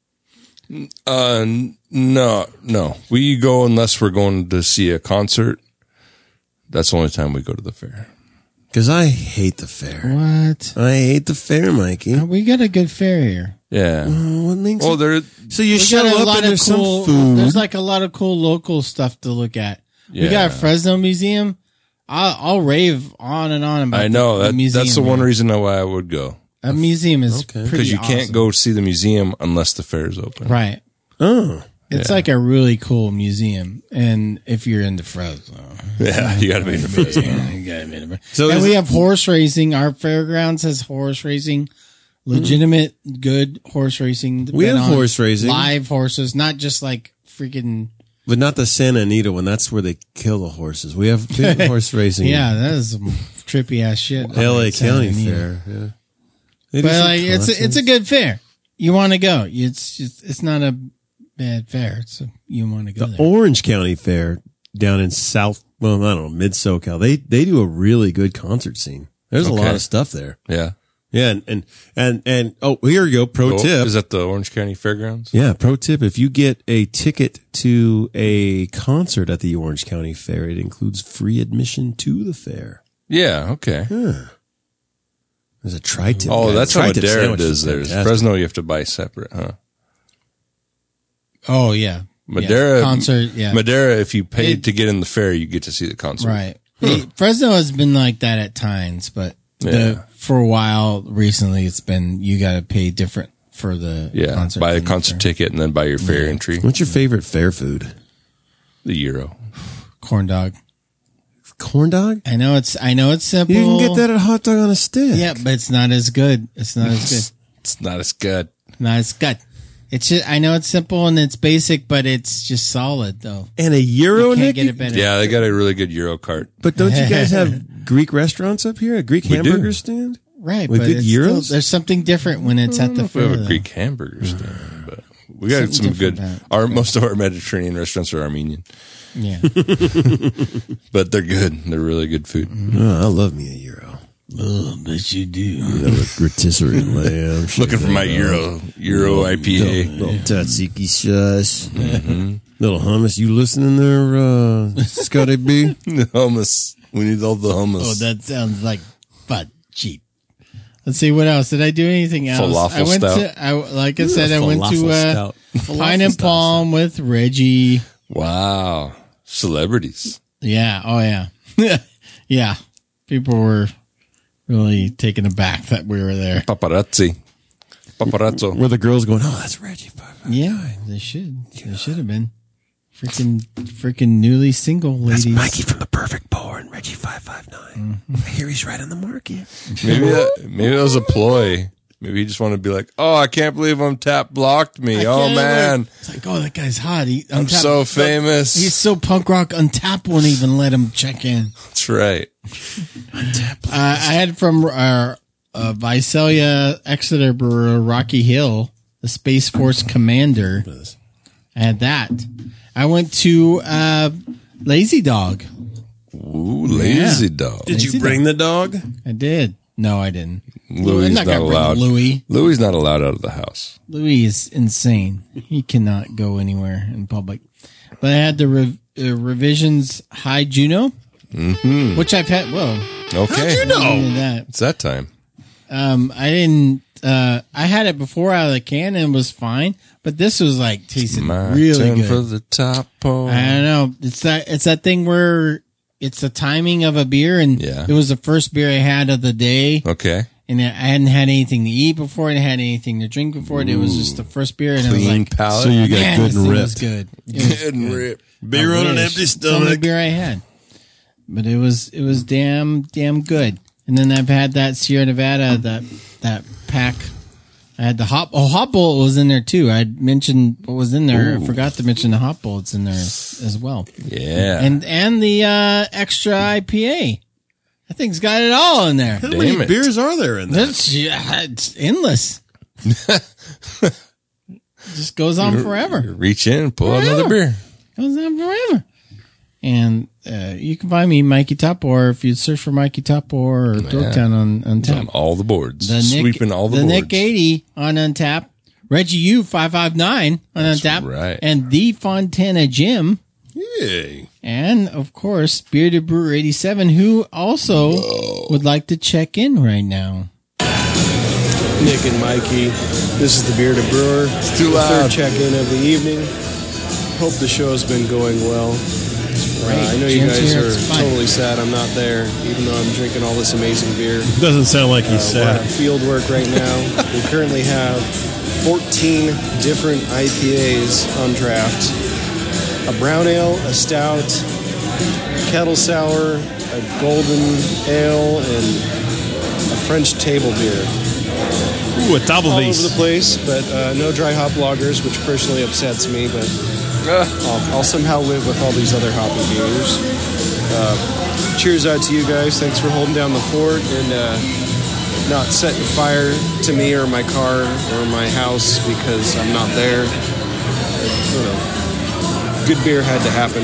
No. We go unless we're going to see a concert. That's the only time we go to the fair.
Because I hate the fair.
What?
I hate the fair, Mikey.
We got a good fair here.
Yeah.
What makes
Well,
it?
there.
So you
We
show
got a
up
lot
and
of
there's
cool,
some food.
there's like a lot of cool local stuff to look at. We got
Yeah.
a Fresno museum. I'll rave on and on about
I know
the museum.
that's the one
man.
reason why I would go,
A museum is
Okay.
pretty
because you can't
awesome.
go see the museum unless the fair is open.
Right.
Oh.
It's like a really cool museum. And if you're into Fresno.
Yeah, you got to be in the Fresno.
You gotta be into Fresno.
So
and
is
we
it-
have horse racing. Our fairgrounds has horse racing. Legitimate, good horse racing.
We
Bet
have
on
horse racing.
Live horses, not just like freaking.
But not the Santa Anita one. That's where they kill the horses. We have horse racing.
Yeah, that is some trippy ass shit.
L.A.
Santa
County
Anita.
Fair. Yeah. They do
But
some
like, it's
concerts.
a good fair. You want to go. It's not a bad fair. So you want to go
The
there.
Orange County Fair down in South, well, I don't know, mid SoCal. They do a really good concert scene. There's a lot
Okay.
of stuff there.
Yeah.
Yeah. And oh, here you go. Pro
Oh,
tip.
is that the Orange County Fairgrounds?
Yeah. Pro tip. If you get a ticket to a concert at the Orange County Fair, it includes free admission to the fair.
Yeah. Okay.
There's a tri-tip.
Oh,
guy.
that's how
Tri-tip
Madera
sandwich
does
is
theirs.
fantastic.
Fresno, you have to buy separate, huh?
Oh yeah.
Madera
Yeah, concert. Yeah.
Madera, if you paid to get in the fair, you get to see the concert.
Right. Hey, Fresno has been like that at times, but
Yeah.
for a while recently, it's been you got to pay different for the
Yeah.
concert.
Buy a
than the
concert
fair.
ticket and then buy your fair entry.
What's your favorite fair food?
The Euro.
Corn dog.
Corn dog?
I know it's simple.
You can get that at Hot Dog on a Stick.
Yeah, but it's not as good. It's not as good.
It's not as good.
Not as good. It's just, I know it's simple and it's basic, but it's just solid though.
And a Euro,
You can't
Nick?
get it better.
Yeah, they got a really good Euro cart.
But don't you guys have Greek restaurants up here? A Greek
We do.
hamburger stand?
Right,
With
but
good
it's still,
gyros?
there's something different when it's at the
We
fair.
have a
though.
Greek hamburger stand, but we got
Something
some good.
different about it.
Most of our Mediterranean restaurants are Armenian,
Yeah.
but they're good. They're really good food.
Oh, I love me a Euro.
Oh, bet you do.
Rotisserie lamb.
Looking for my Euro IPA.
Little tzatziki sauce. Little hummus. You listening there, Scotty B?
The hummus. We need all the hummus.
Oh, that sounds like butt cheap. Let's see what else. Did I do anything else?
Falafel
I went
stout.
to like I said, I went to
Falafel stout.
Pine and Palm with Reggie.
Wow. Celebrities.
Yeah. Oh yeah. Yeah. People were really taken aback that we were there.
Paparazzi. Paparazzo.
Where the girls going, oh, that's Reggie.
Yeah, they should. They should have been. Freaking newly single ladies.
That's Mikey from The Perfect Pour and Reggie 559. I hear he's right on the market.
Maybe that was a ploy. Maybe he just wanted to be like, oh, I can't believe Untapped blocked me. Oh,
can't
man.
believe- It's like, oh, that guy's hot.
I'm so famous.
He's so punk rock. Untapped won't even let him check in.
That's right.
I had from our Visalia Exeter Brewer, Rocky Hill, the Space Force Commander. I had that. I went to Lazy Dog.
Ooh, lazy dog.
Did you bring the dog?
I did. No, I didn't.
Louis
I'm
not
gonna bring
allowed.
Louis.
Louis not allowed out of the house.
Louis is insane. He cannot go anywhere in public. But I had the Revisions High Juno, which I've had. Whoa.
Okay.
How'd you know?
That.
It's that time.
I didn't. I had it before out of the can and it was fine, but this was like tasted
My
really
turn
good.
for the top pour.
I don't know. It's that thing where it's the timing of a beer, and
Yeah.
it was the first beer I had of the day,
Okay.
and I hadn't had anything to eat before, and I had anything to drink before it. It was just the first beer, and I was
Clean
like,
palate.
So you got
man,
good
this
and
thing was
ripped.
good. It was
Good and rip.
Beer
I
on an
wish.
empty
It's the only
stomach.
beer I had, but it was damn good. And then I've had that Sierra Nevada, that pack I had the hop bullet was in there too. I mentioned what was in there. I forgot to mention the hop bullets in there as well.
Yeah.
And the extra IPA. That thing's got it all in there.
How many beers are there in there?
It's endless. Just goes on forever.
Reach in, pull out another beer.
Goes on forever. And you can find me Mikey Top, or if you search for Mikey Top or Dorktown on Untapped.
On all the boards.
Sweeping
all the boards.
Nick 80 on Untapped. Reggie U 559 on Untapped.
Right.
And the Fontana Jim.
Yay.
And, of course, Bearded Brewer 87, who also would like to check in right now.
Nick and Mikey, this is the Bearded Brewer.
It's too loud.
Third check-in of the evening. Hope the show's been going well. I know you guys are totally sad I'm not there, even though I'm drinking all this amazing beer.
Doesn't sound like he's
We're
sad.
at field work right now. We currently have 14 different IPAs on draft. A brown ale, a stout, kettle sour, a golden ale, and a French table beer.
Ooh, a double
All
base.
over the place, but no dry hop lagers, which personally upsets me, but I'll somehow live with all these other hoppy beers. Cheers out to you guys. Thanks for holding down the fort and not setting fire to me or my car or my house because I'm not there. You know, good beer had to happen.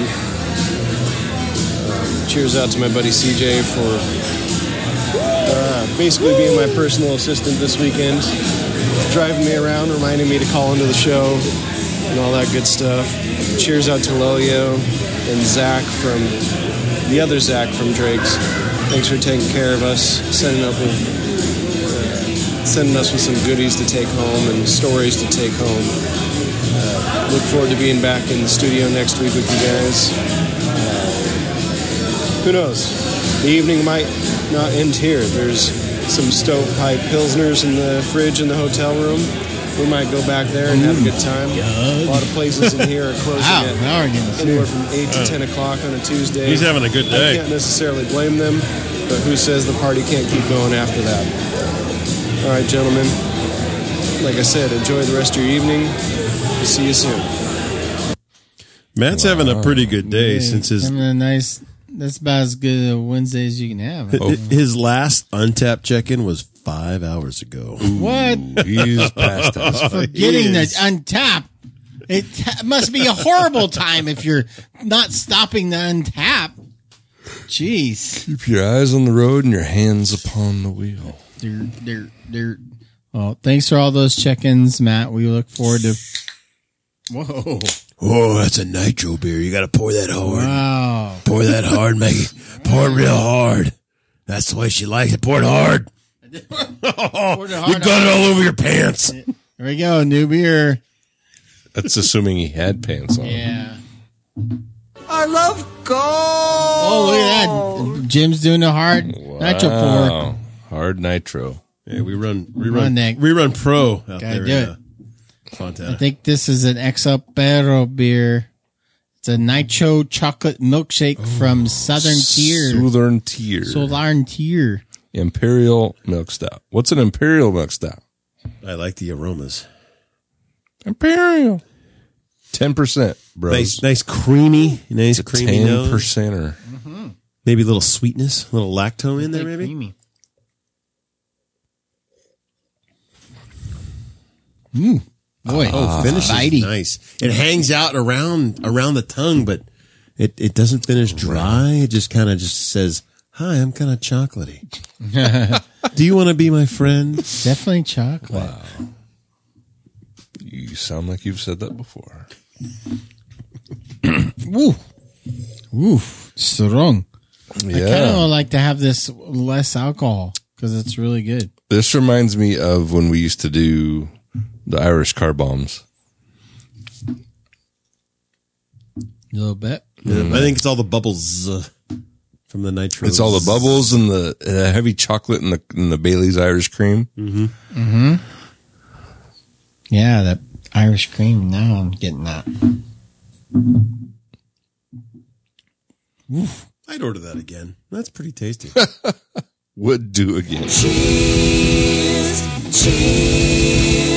Cheers out to my buddy CJ for basically being my personal assistant this weekend, driving me around, reminding me to call into the show and all that good stuff. Cheers out to Lolio and Zach from the other Zach from Drake's. Thanks for taking care of us, sending us with some goodies to take home and stories to take home. Look forward to being back in the studio next week with you guys. Who knows? The evening might not end here. There's some stovepipe pilsners in the fridge in the hotel room. We might go back there and have a good time. A lot of places in here are closing at anywhere from 8 to 10 o'clock on a Tuesday.
He's having a good day.
I can't necessarily blame them, but who says the party can't keep going after that? All right, gentlemen. Like I said, enjoy the rest of your evening. We'll see you soon.
Matt's having a pretty good day since his...
Having a nice... That's about as good a Wednesday as you can have.
His last Untapped check-in was 5 hours ago.
What?
He's past us.
Forgetting that Untapped. It must be a horrible time if you're not stopping the Untapped. Jeez.
Keep your eyes on the road and your hands upon the wheel.
Well, thanks for all those check-ins, Matt. We look forward to... Whoa.
Oh, that's a nitro beer. You got to pour that hard.
Wow.
Pour that hard, Maggie. Pour it real hard. That's the way she likes it. Pour it hard. You got it all over your pants.
There we go. New beer.
That's assuming he had pants on.
Yeah.
I love gold.
Oh, look at that. Jim's doing a hard nitro pour.
Hard nitro.
Yeah, we run pro out
Gotta
there.
do it.
Fontana.
I think this is an Exopero beer. It's a nitro chocolate milkshake from Southern Tier.
Southern Tier. Imperial milk stout. What's an imperial milk stout?
I like the aromas.
Imperial. 10%, bro.
Nice creamy nose.
10%er.
Maybe a little sweetness, a little lactose in there, maybe.
Creamy. Boy,
Finish
bitey.
is nice. It hangs out around the tongue, but it doesn't finish dry. It just kind of just says, "Hi, I'm kind of chocolatey. Do you want to be my friend?"
Definitely chocolate.
Wow. You sound like you've said that before.
Woo. Woo. Strong.
Yeah.
I kind of like to have this less alcohol because it's really good.
This reminds me of when we used to do the Irish car bombs.
A little bit.
Yeah, I think it's all the bubbles from the nitro.
It's all the bubbles and the heavy chocolate and the Bailey's Irish cream.
Mm-hmm. Yeah, that Irish cream. Now I'm getting that.
Oof. I'd order that again. That's pretty tasty.
Would do again.
Cheers, cheers.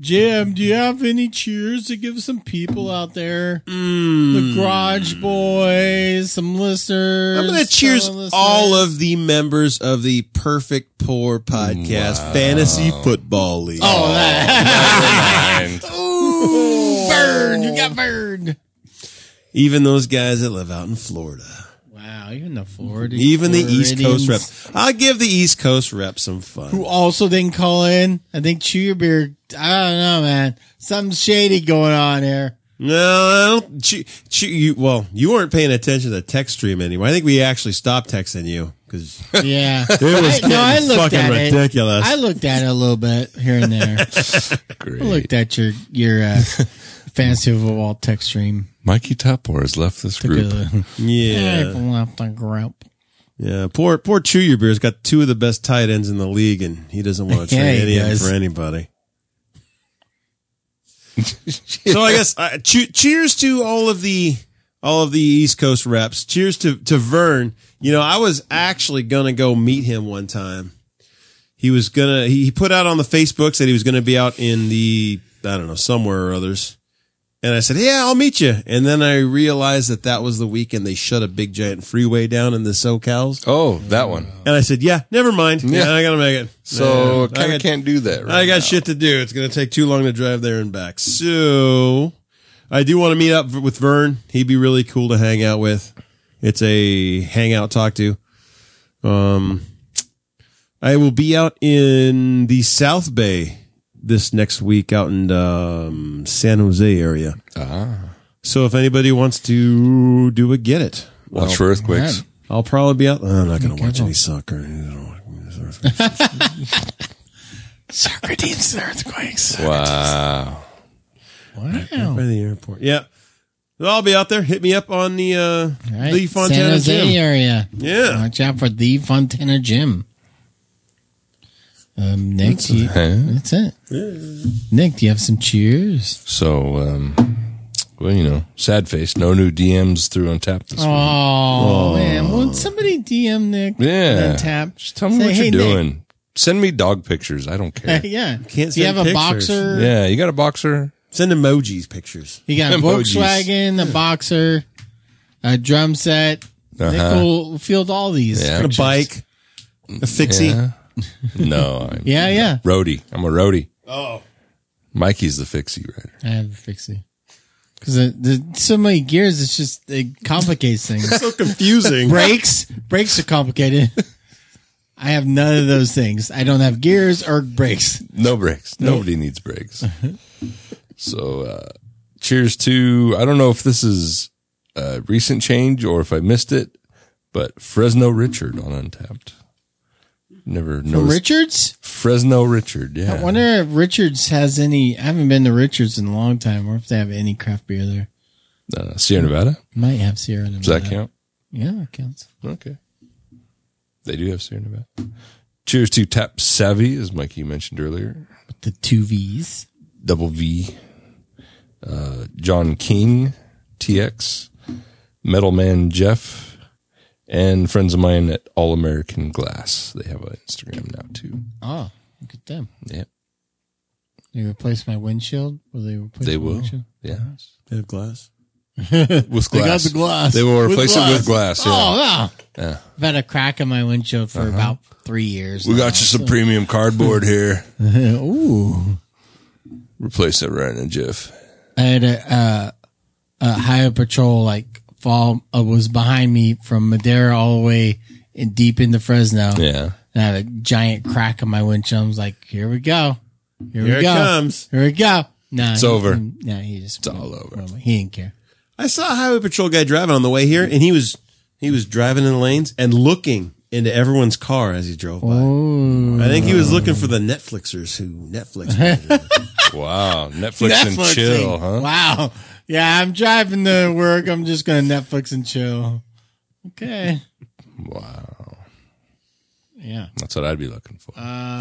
Jim, do you have any cheers to give some people out there? The Garage Boys, some listeners.
I'm going to cheers all of the members of the Perfect Pour Podcast Fantasy Football League.
Oh, that. Ooh, burned. You got burned.
Even those guys that live out in Florida.
Wow, even the Florida.
Even the East Coast reps. I'll give the East Coast reps some fun.
Who also didn't call in. I think Chew Your Beer. I don't know, man. Something shady going on here.
No, you weren't paying attention to the text stream anymore. I think we actually stopped texting you because
yeah,
it was
I looked
fucking
at
ridiculous.
I looked at it a little bit here and there.
Great.
I looked at your fantasy football text stream.
Mikey Topor has left this group.
Left the group.
Yeah, poor Chew Your Beer's got two of the best tight ends in the league, and he doesn't want to trade any of them for anybody. So I guess cheers to all of the East Coast reps. Cheers to Vern. You know, I was actually gonna go meet him one time. He put out on the Facebook that he was gonna be out in somewhere or others. And I said, yeah, I'll meet you. And then I realized that was the weekend they shut a big giant freeway down in the SoCals.
Oh, that one.
And I said, yeah, never mind. Yeah, I got to make it.
So I can't do that right
I got
now.
shit to do. It's going to take too long to drive there and back. So I do want to meet up with Vern. He'd be really cool to hang out with. It's a hangout talk to. I will be out in the South Bay this next week out in San Jose area. So if anybody wants to do it, get it.
Watch for earthquakes.
I'll probably be out. I'm not going to watch any soccer.
Soccer teams and earthquakes.
Wow.
By the airport. Yeah. I'll be out there. Hit me up on the Fontana
San Jose
Gym
area.
Yeah.
Watch out for the Fontana Gym. Nick, that's it. Yeah. Nick, do you have some cheers?
So, sad face. No new DMs through Untapped this week.
Oh, man. Won't somebody DM Nick?
Yeah.
Untap?
Just tell me what you're doing. Nick. Send me dog pictures. I don't care.
Yeah.
Can't
do you have a boxer?
Yeah. You got a boxer?
Send emojis pictures.
You got a Volkswagen, a boxer, a drum set. Nick will field all these.
Yeah. A bike, a fixie.
Yeah. No. Roadie. I'm a roadie.
Oh.
Mikey's the fixie rider.
I have a fixie. Because there's so many gears, it complicates things.
It's so confusing.
Brakes are complicated. I have none of those things. I don't have gears or brakes.
No brakes. Nobody needs brakes. So, cheers to, I don't know if this is a recent change or if I missed it, but Fresno Richard on Untapped. Never noticed.
From Richards?
Fresno Richard, yeah.
I wonder if Richards has any. I haven't been to Richards in a long time, or if they have any craft beer there.
Sierra Nevada?
Might have Sierra Nevada.
Does that count?
Yeah, it counts.
Okay. They do have Sierra Nevada. Cheers to Tap Savvy, as Mikey mentioned earlier.
With the 2 V's.
Double V. John King, TX. Metal Man Jeff. And friends of mine at All American Glass. They have an Instagram now, too.
Oh, look at them.
Yeah.
They replace my windshield? Will they replace
my
will. Windshield?
Yeah.
They have glass?
With glass.
They got the glass.
They will replace it with glass. Yeah.
Oh, wow.
Yeah.
I've had a crack in my windshield for about 3 years.
We got you some premium cardboard here.
Ooh.
Replace it right in a jiff.
I had a highway patrol was behind me from Madera all the way deep into Fresno.
Yeah.
And I had a giant crack in my windshield. I was like, here we go. Here we
it
go.
comes.
Here we go. No,
it's over.
It's
all over.
He didn't care.
I saw a highway patrol guy driving on the way here, and he was driving in the lanes and looking into everyone's car as he drove by.
Oh.
I think he was looking for the Netflixers who Netflix.
Wow. Netflix and chill, huh?
Wow. Yeah, I'm driving to work. I'm just going to Netflix and chill. Okay.
Wow.
Yeah.
That's what I'd be looking for.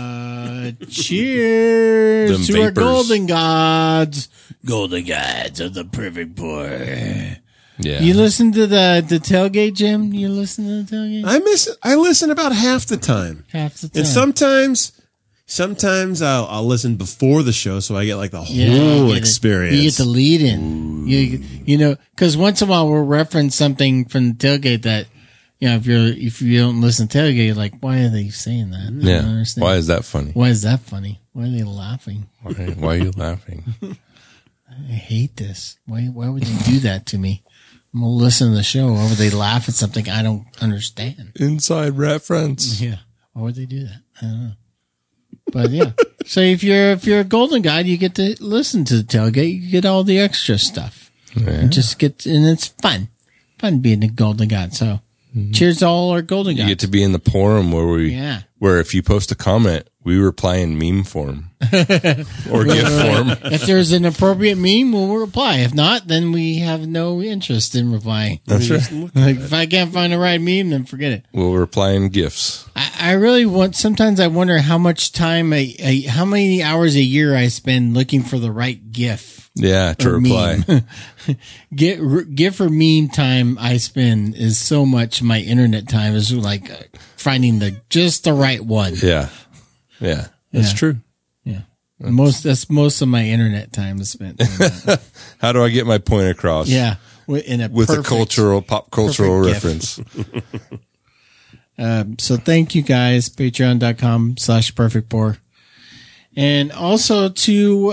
Cheers to our golden gods. Golden gods of the perfect boy.
Yeah.
You listen to the tailgate, Jim? You listen to the tailgate?
I listen about half the time.
Half the time.
And sometimes Sometimes I'll listen before the show, so I get like the
Yeah,
whole
you get
experience.
You get the lead in. You know, because once in a while we'll reference something from the tailgate that, you know, if you don't listen to tailgate, you're like, why are they saying that? I don't
Yeah.
understand.
Why is that funny?
Why is that funny? Why are they laughing?
Why are you laughing?
I hate this. Why would they do that to me? I'm gonna listen to the show. Why would they laugh at something I don't understand?
Inside reference.
Yeah. Why would they do that? I don't know. But yeah. So if you're a Golden Guide, you get to listen to the tailgate. You get all the extra stuff.
Yeah.
And it's fun. Fun being a Golden Guide. So cheers to all our Golden
You
Guides.
get to be in the forum
Yeah.
where if you post a comment, we reply in meme form or GIF form.
If there's an appropriate meme, we'll reply. If not, then we have no interest in replying.
That's right.
Like, if I can't find the right meme, then forget it.
We'll reply in GIFs.
I really sometimes I wonder how much time, how many hours a year I spend looking for the right GIF.
Yeah, to
or
reply.
meme. GIF or meme time I spend is so much. My internet time is like finding just the right one.
Yeah. Yeah. That's
Yeah.
true.
Yeah. That's most of my internet time is spent doing that.
How do I get my point across?
Yeah. With
a pop cultural
perfect
reference.
So thank you guys. Patreon.com/perfectpour. And also to,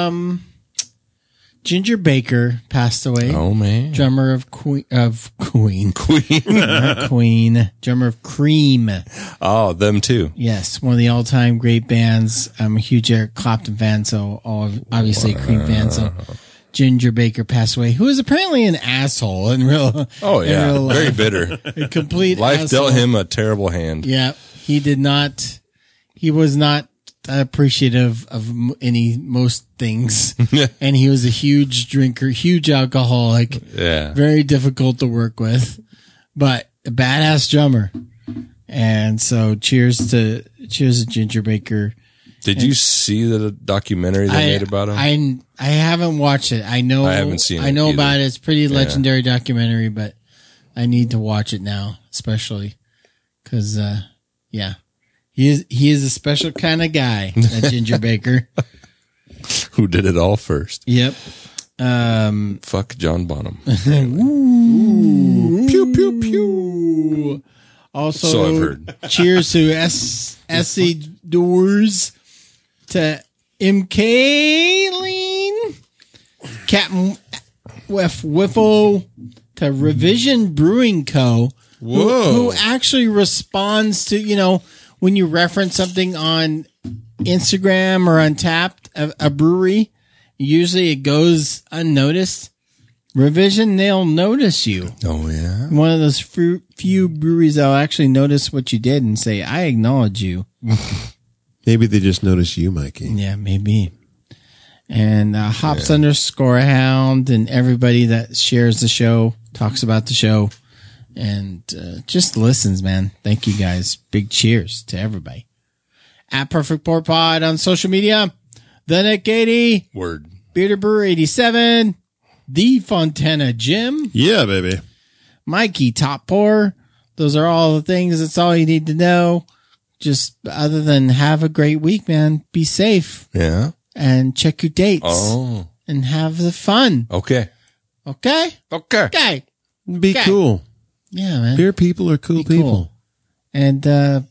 Ginger Baker passed away.
Oh man.
Drummer of Queen. Not Queen. Drummer of Cream.
Oh, them too.
Yes. One of the all-time great bands. I'm a huge Eric Clapton fan, so obviously a Cream fan. So Ginger Baker passed away, who is apparently an asshole in real.
Oh yeah.
in real
Very
life.
bitter.
A complete
Life
asshole.
dealt him a terrible hand.
Yeah. He was not appreciative of most things. And he was a huge drinker, huge alcoholic.
Yeah.
Very difficult to work with, but a badass drummer. And so cheers to Ginger Baker.
Did you see the documentary they made about him?
I haven't watched it. I know
I haven't seen it
I know
either.
about it. It's a pretty legendary documentary, but I need to watch it now, especially because, yeah, he is a special kind of guy, that Ginger Baker.
Who did it all first?
Yep.
Fuck John Bonham.
Pew, pew, pew. Also,
So I've heard.
Cheers to SC Doors, to MK Lean, Captain Wiffle, to Revision Brewing Co. Who actually responds to, when you reference something on Instagram or on Tapped, a brewery, usually it goes unnoticed. Revision, they'll notice you.
Oh yeah.
One of those few breweries that'll actually notice what you did and say, I acknowledge you.
Maybe they just notice you, Mikey.
Yeah, maybe. And Hops _ Hound and everybody that shares the show, talks about the show, and just listens, man. Thank you guys. Big cheers to everybody. At Perfect Pour Pod on social media. The Nick 80.
Word.
Bearder Brewer 87. The Fontana Jim.
Yeah, baby.
Mikey Top Pour. Those are all the things. That's all you need to know. Just other than have a great week, man. Be safe.
Yeah.
And check your dates.
Oh.
And have the fun.
Okay.
Okay?
Okay.
Okay.
Be
Okay.
cool.
Yeah, man.
Beer people are cool
Be
people.
And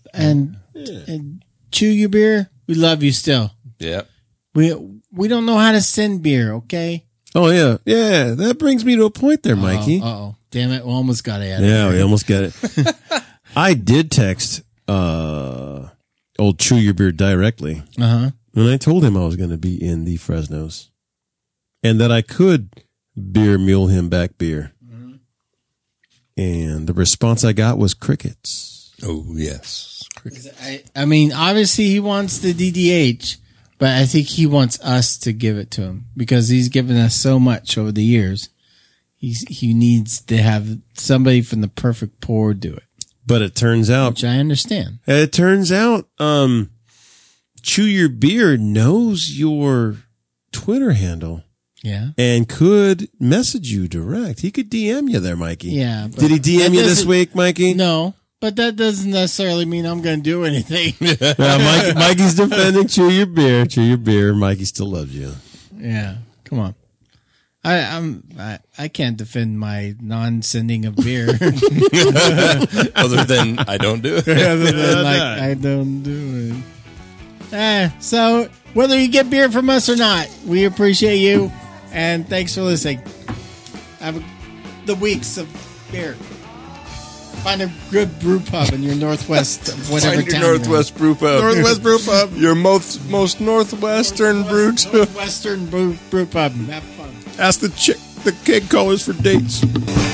chew your beer. We love you still.
Yeah.
We don't know how to send beer, okay?
Oh, yeah. Yeah. That brings me to a point there, Mikey.
Uh-oh. Damn it. We almost got it.
Yeah, we almost got it. I did text old Chew Your Beer directly.
Uh-huh.
And I told him I was going to be in the Fresnos. And that I could beer mule him back beer. And the response I got was crickets.
Oh yes.
I mean, obviously he wants the DDH, but I think he wants us to give it to him because he's given us so much over the years. He needs to have somebody from the Perfect Pour do it.
But it turns out,
Which I understand.
Chew Your Beer knows your Twitter handle.
Yeah.
And could message you direct. He could DM you there, Mikey.
Yeah. but
Did he DM
that
you this
doesn't-
week, Mikey?
No. But that doesn't necessarily mean I'm going to do anything.
Mikey's defending. Chew your beer. Chew your beer. Mikey still loves you.
Yeah, come on. I can't defend my non-sending of beer.
Other than I don't do it.
Other than I don't do it. So whether you get beer from us or not, we appreciate you, and thanks for listening. Have the weeks of beer. Find a good brew pub in your northwest of whatever
Find your
town.
Northwest Brew Pub.
Northwest Brew Pub.
Your most northwestern brew.
Northwestern brew pub. Have fun.
Ask the keg callers for dates.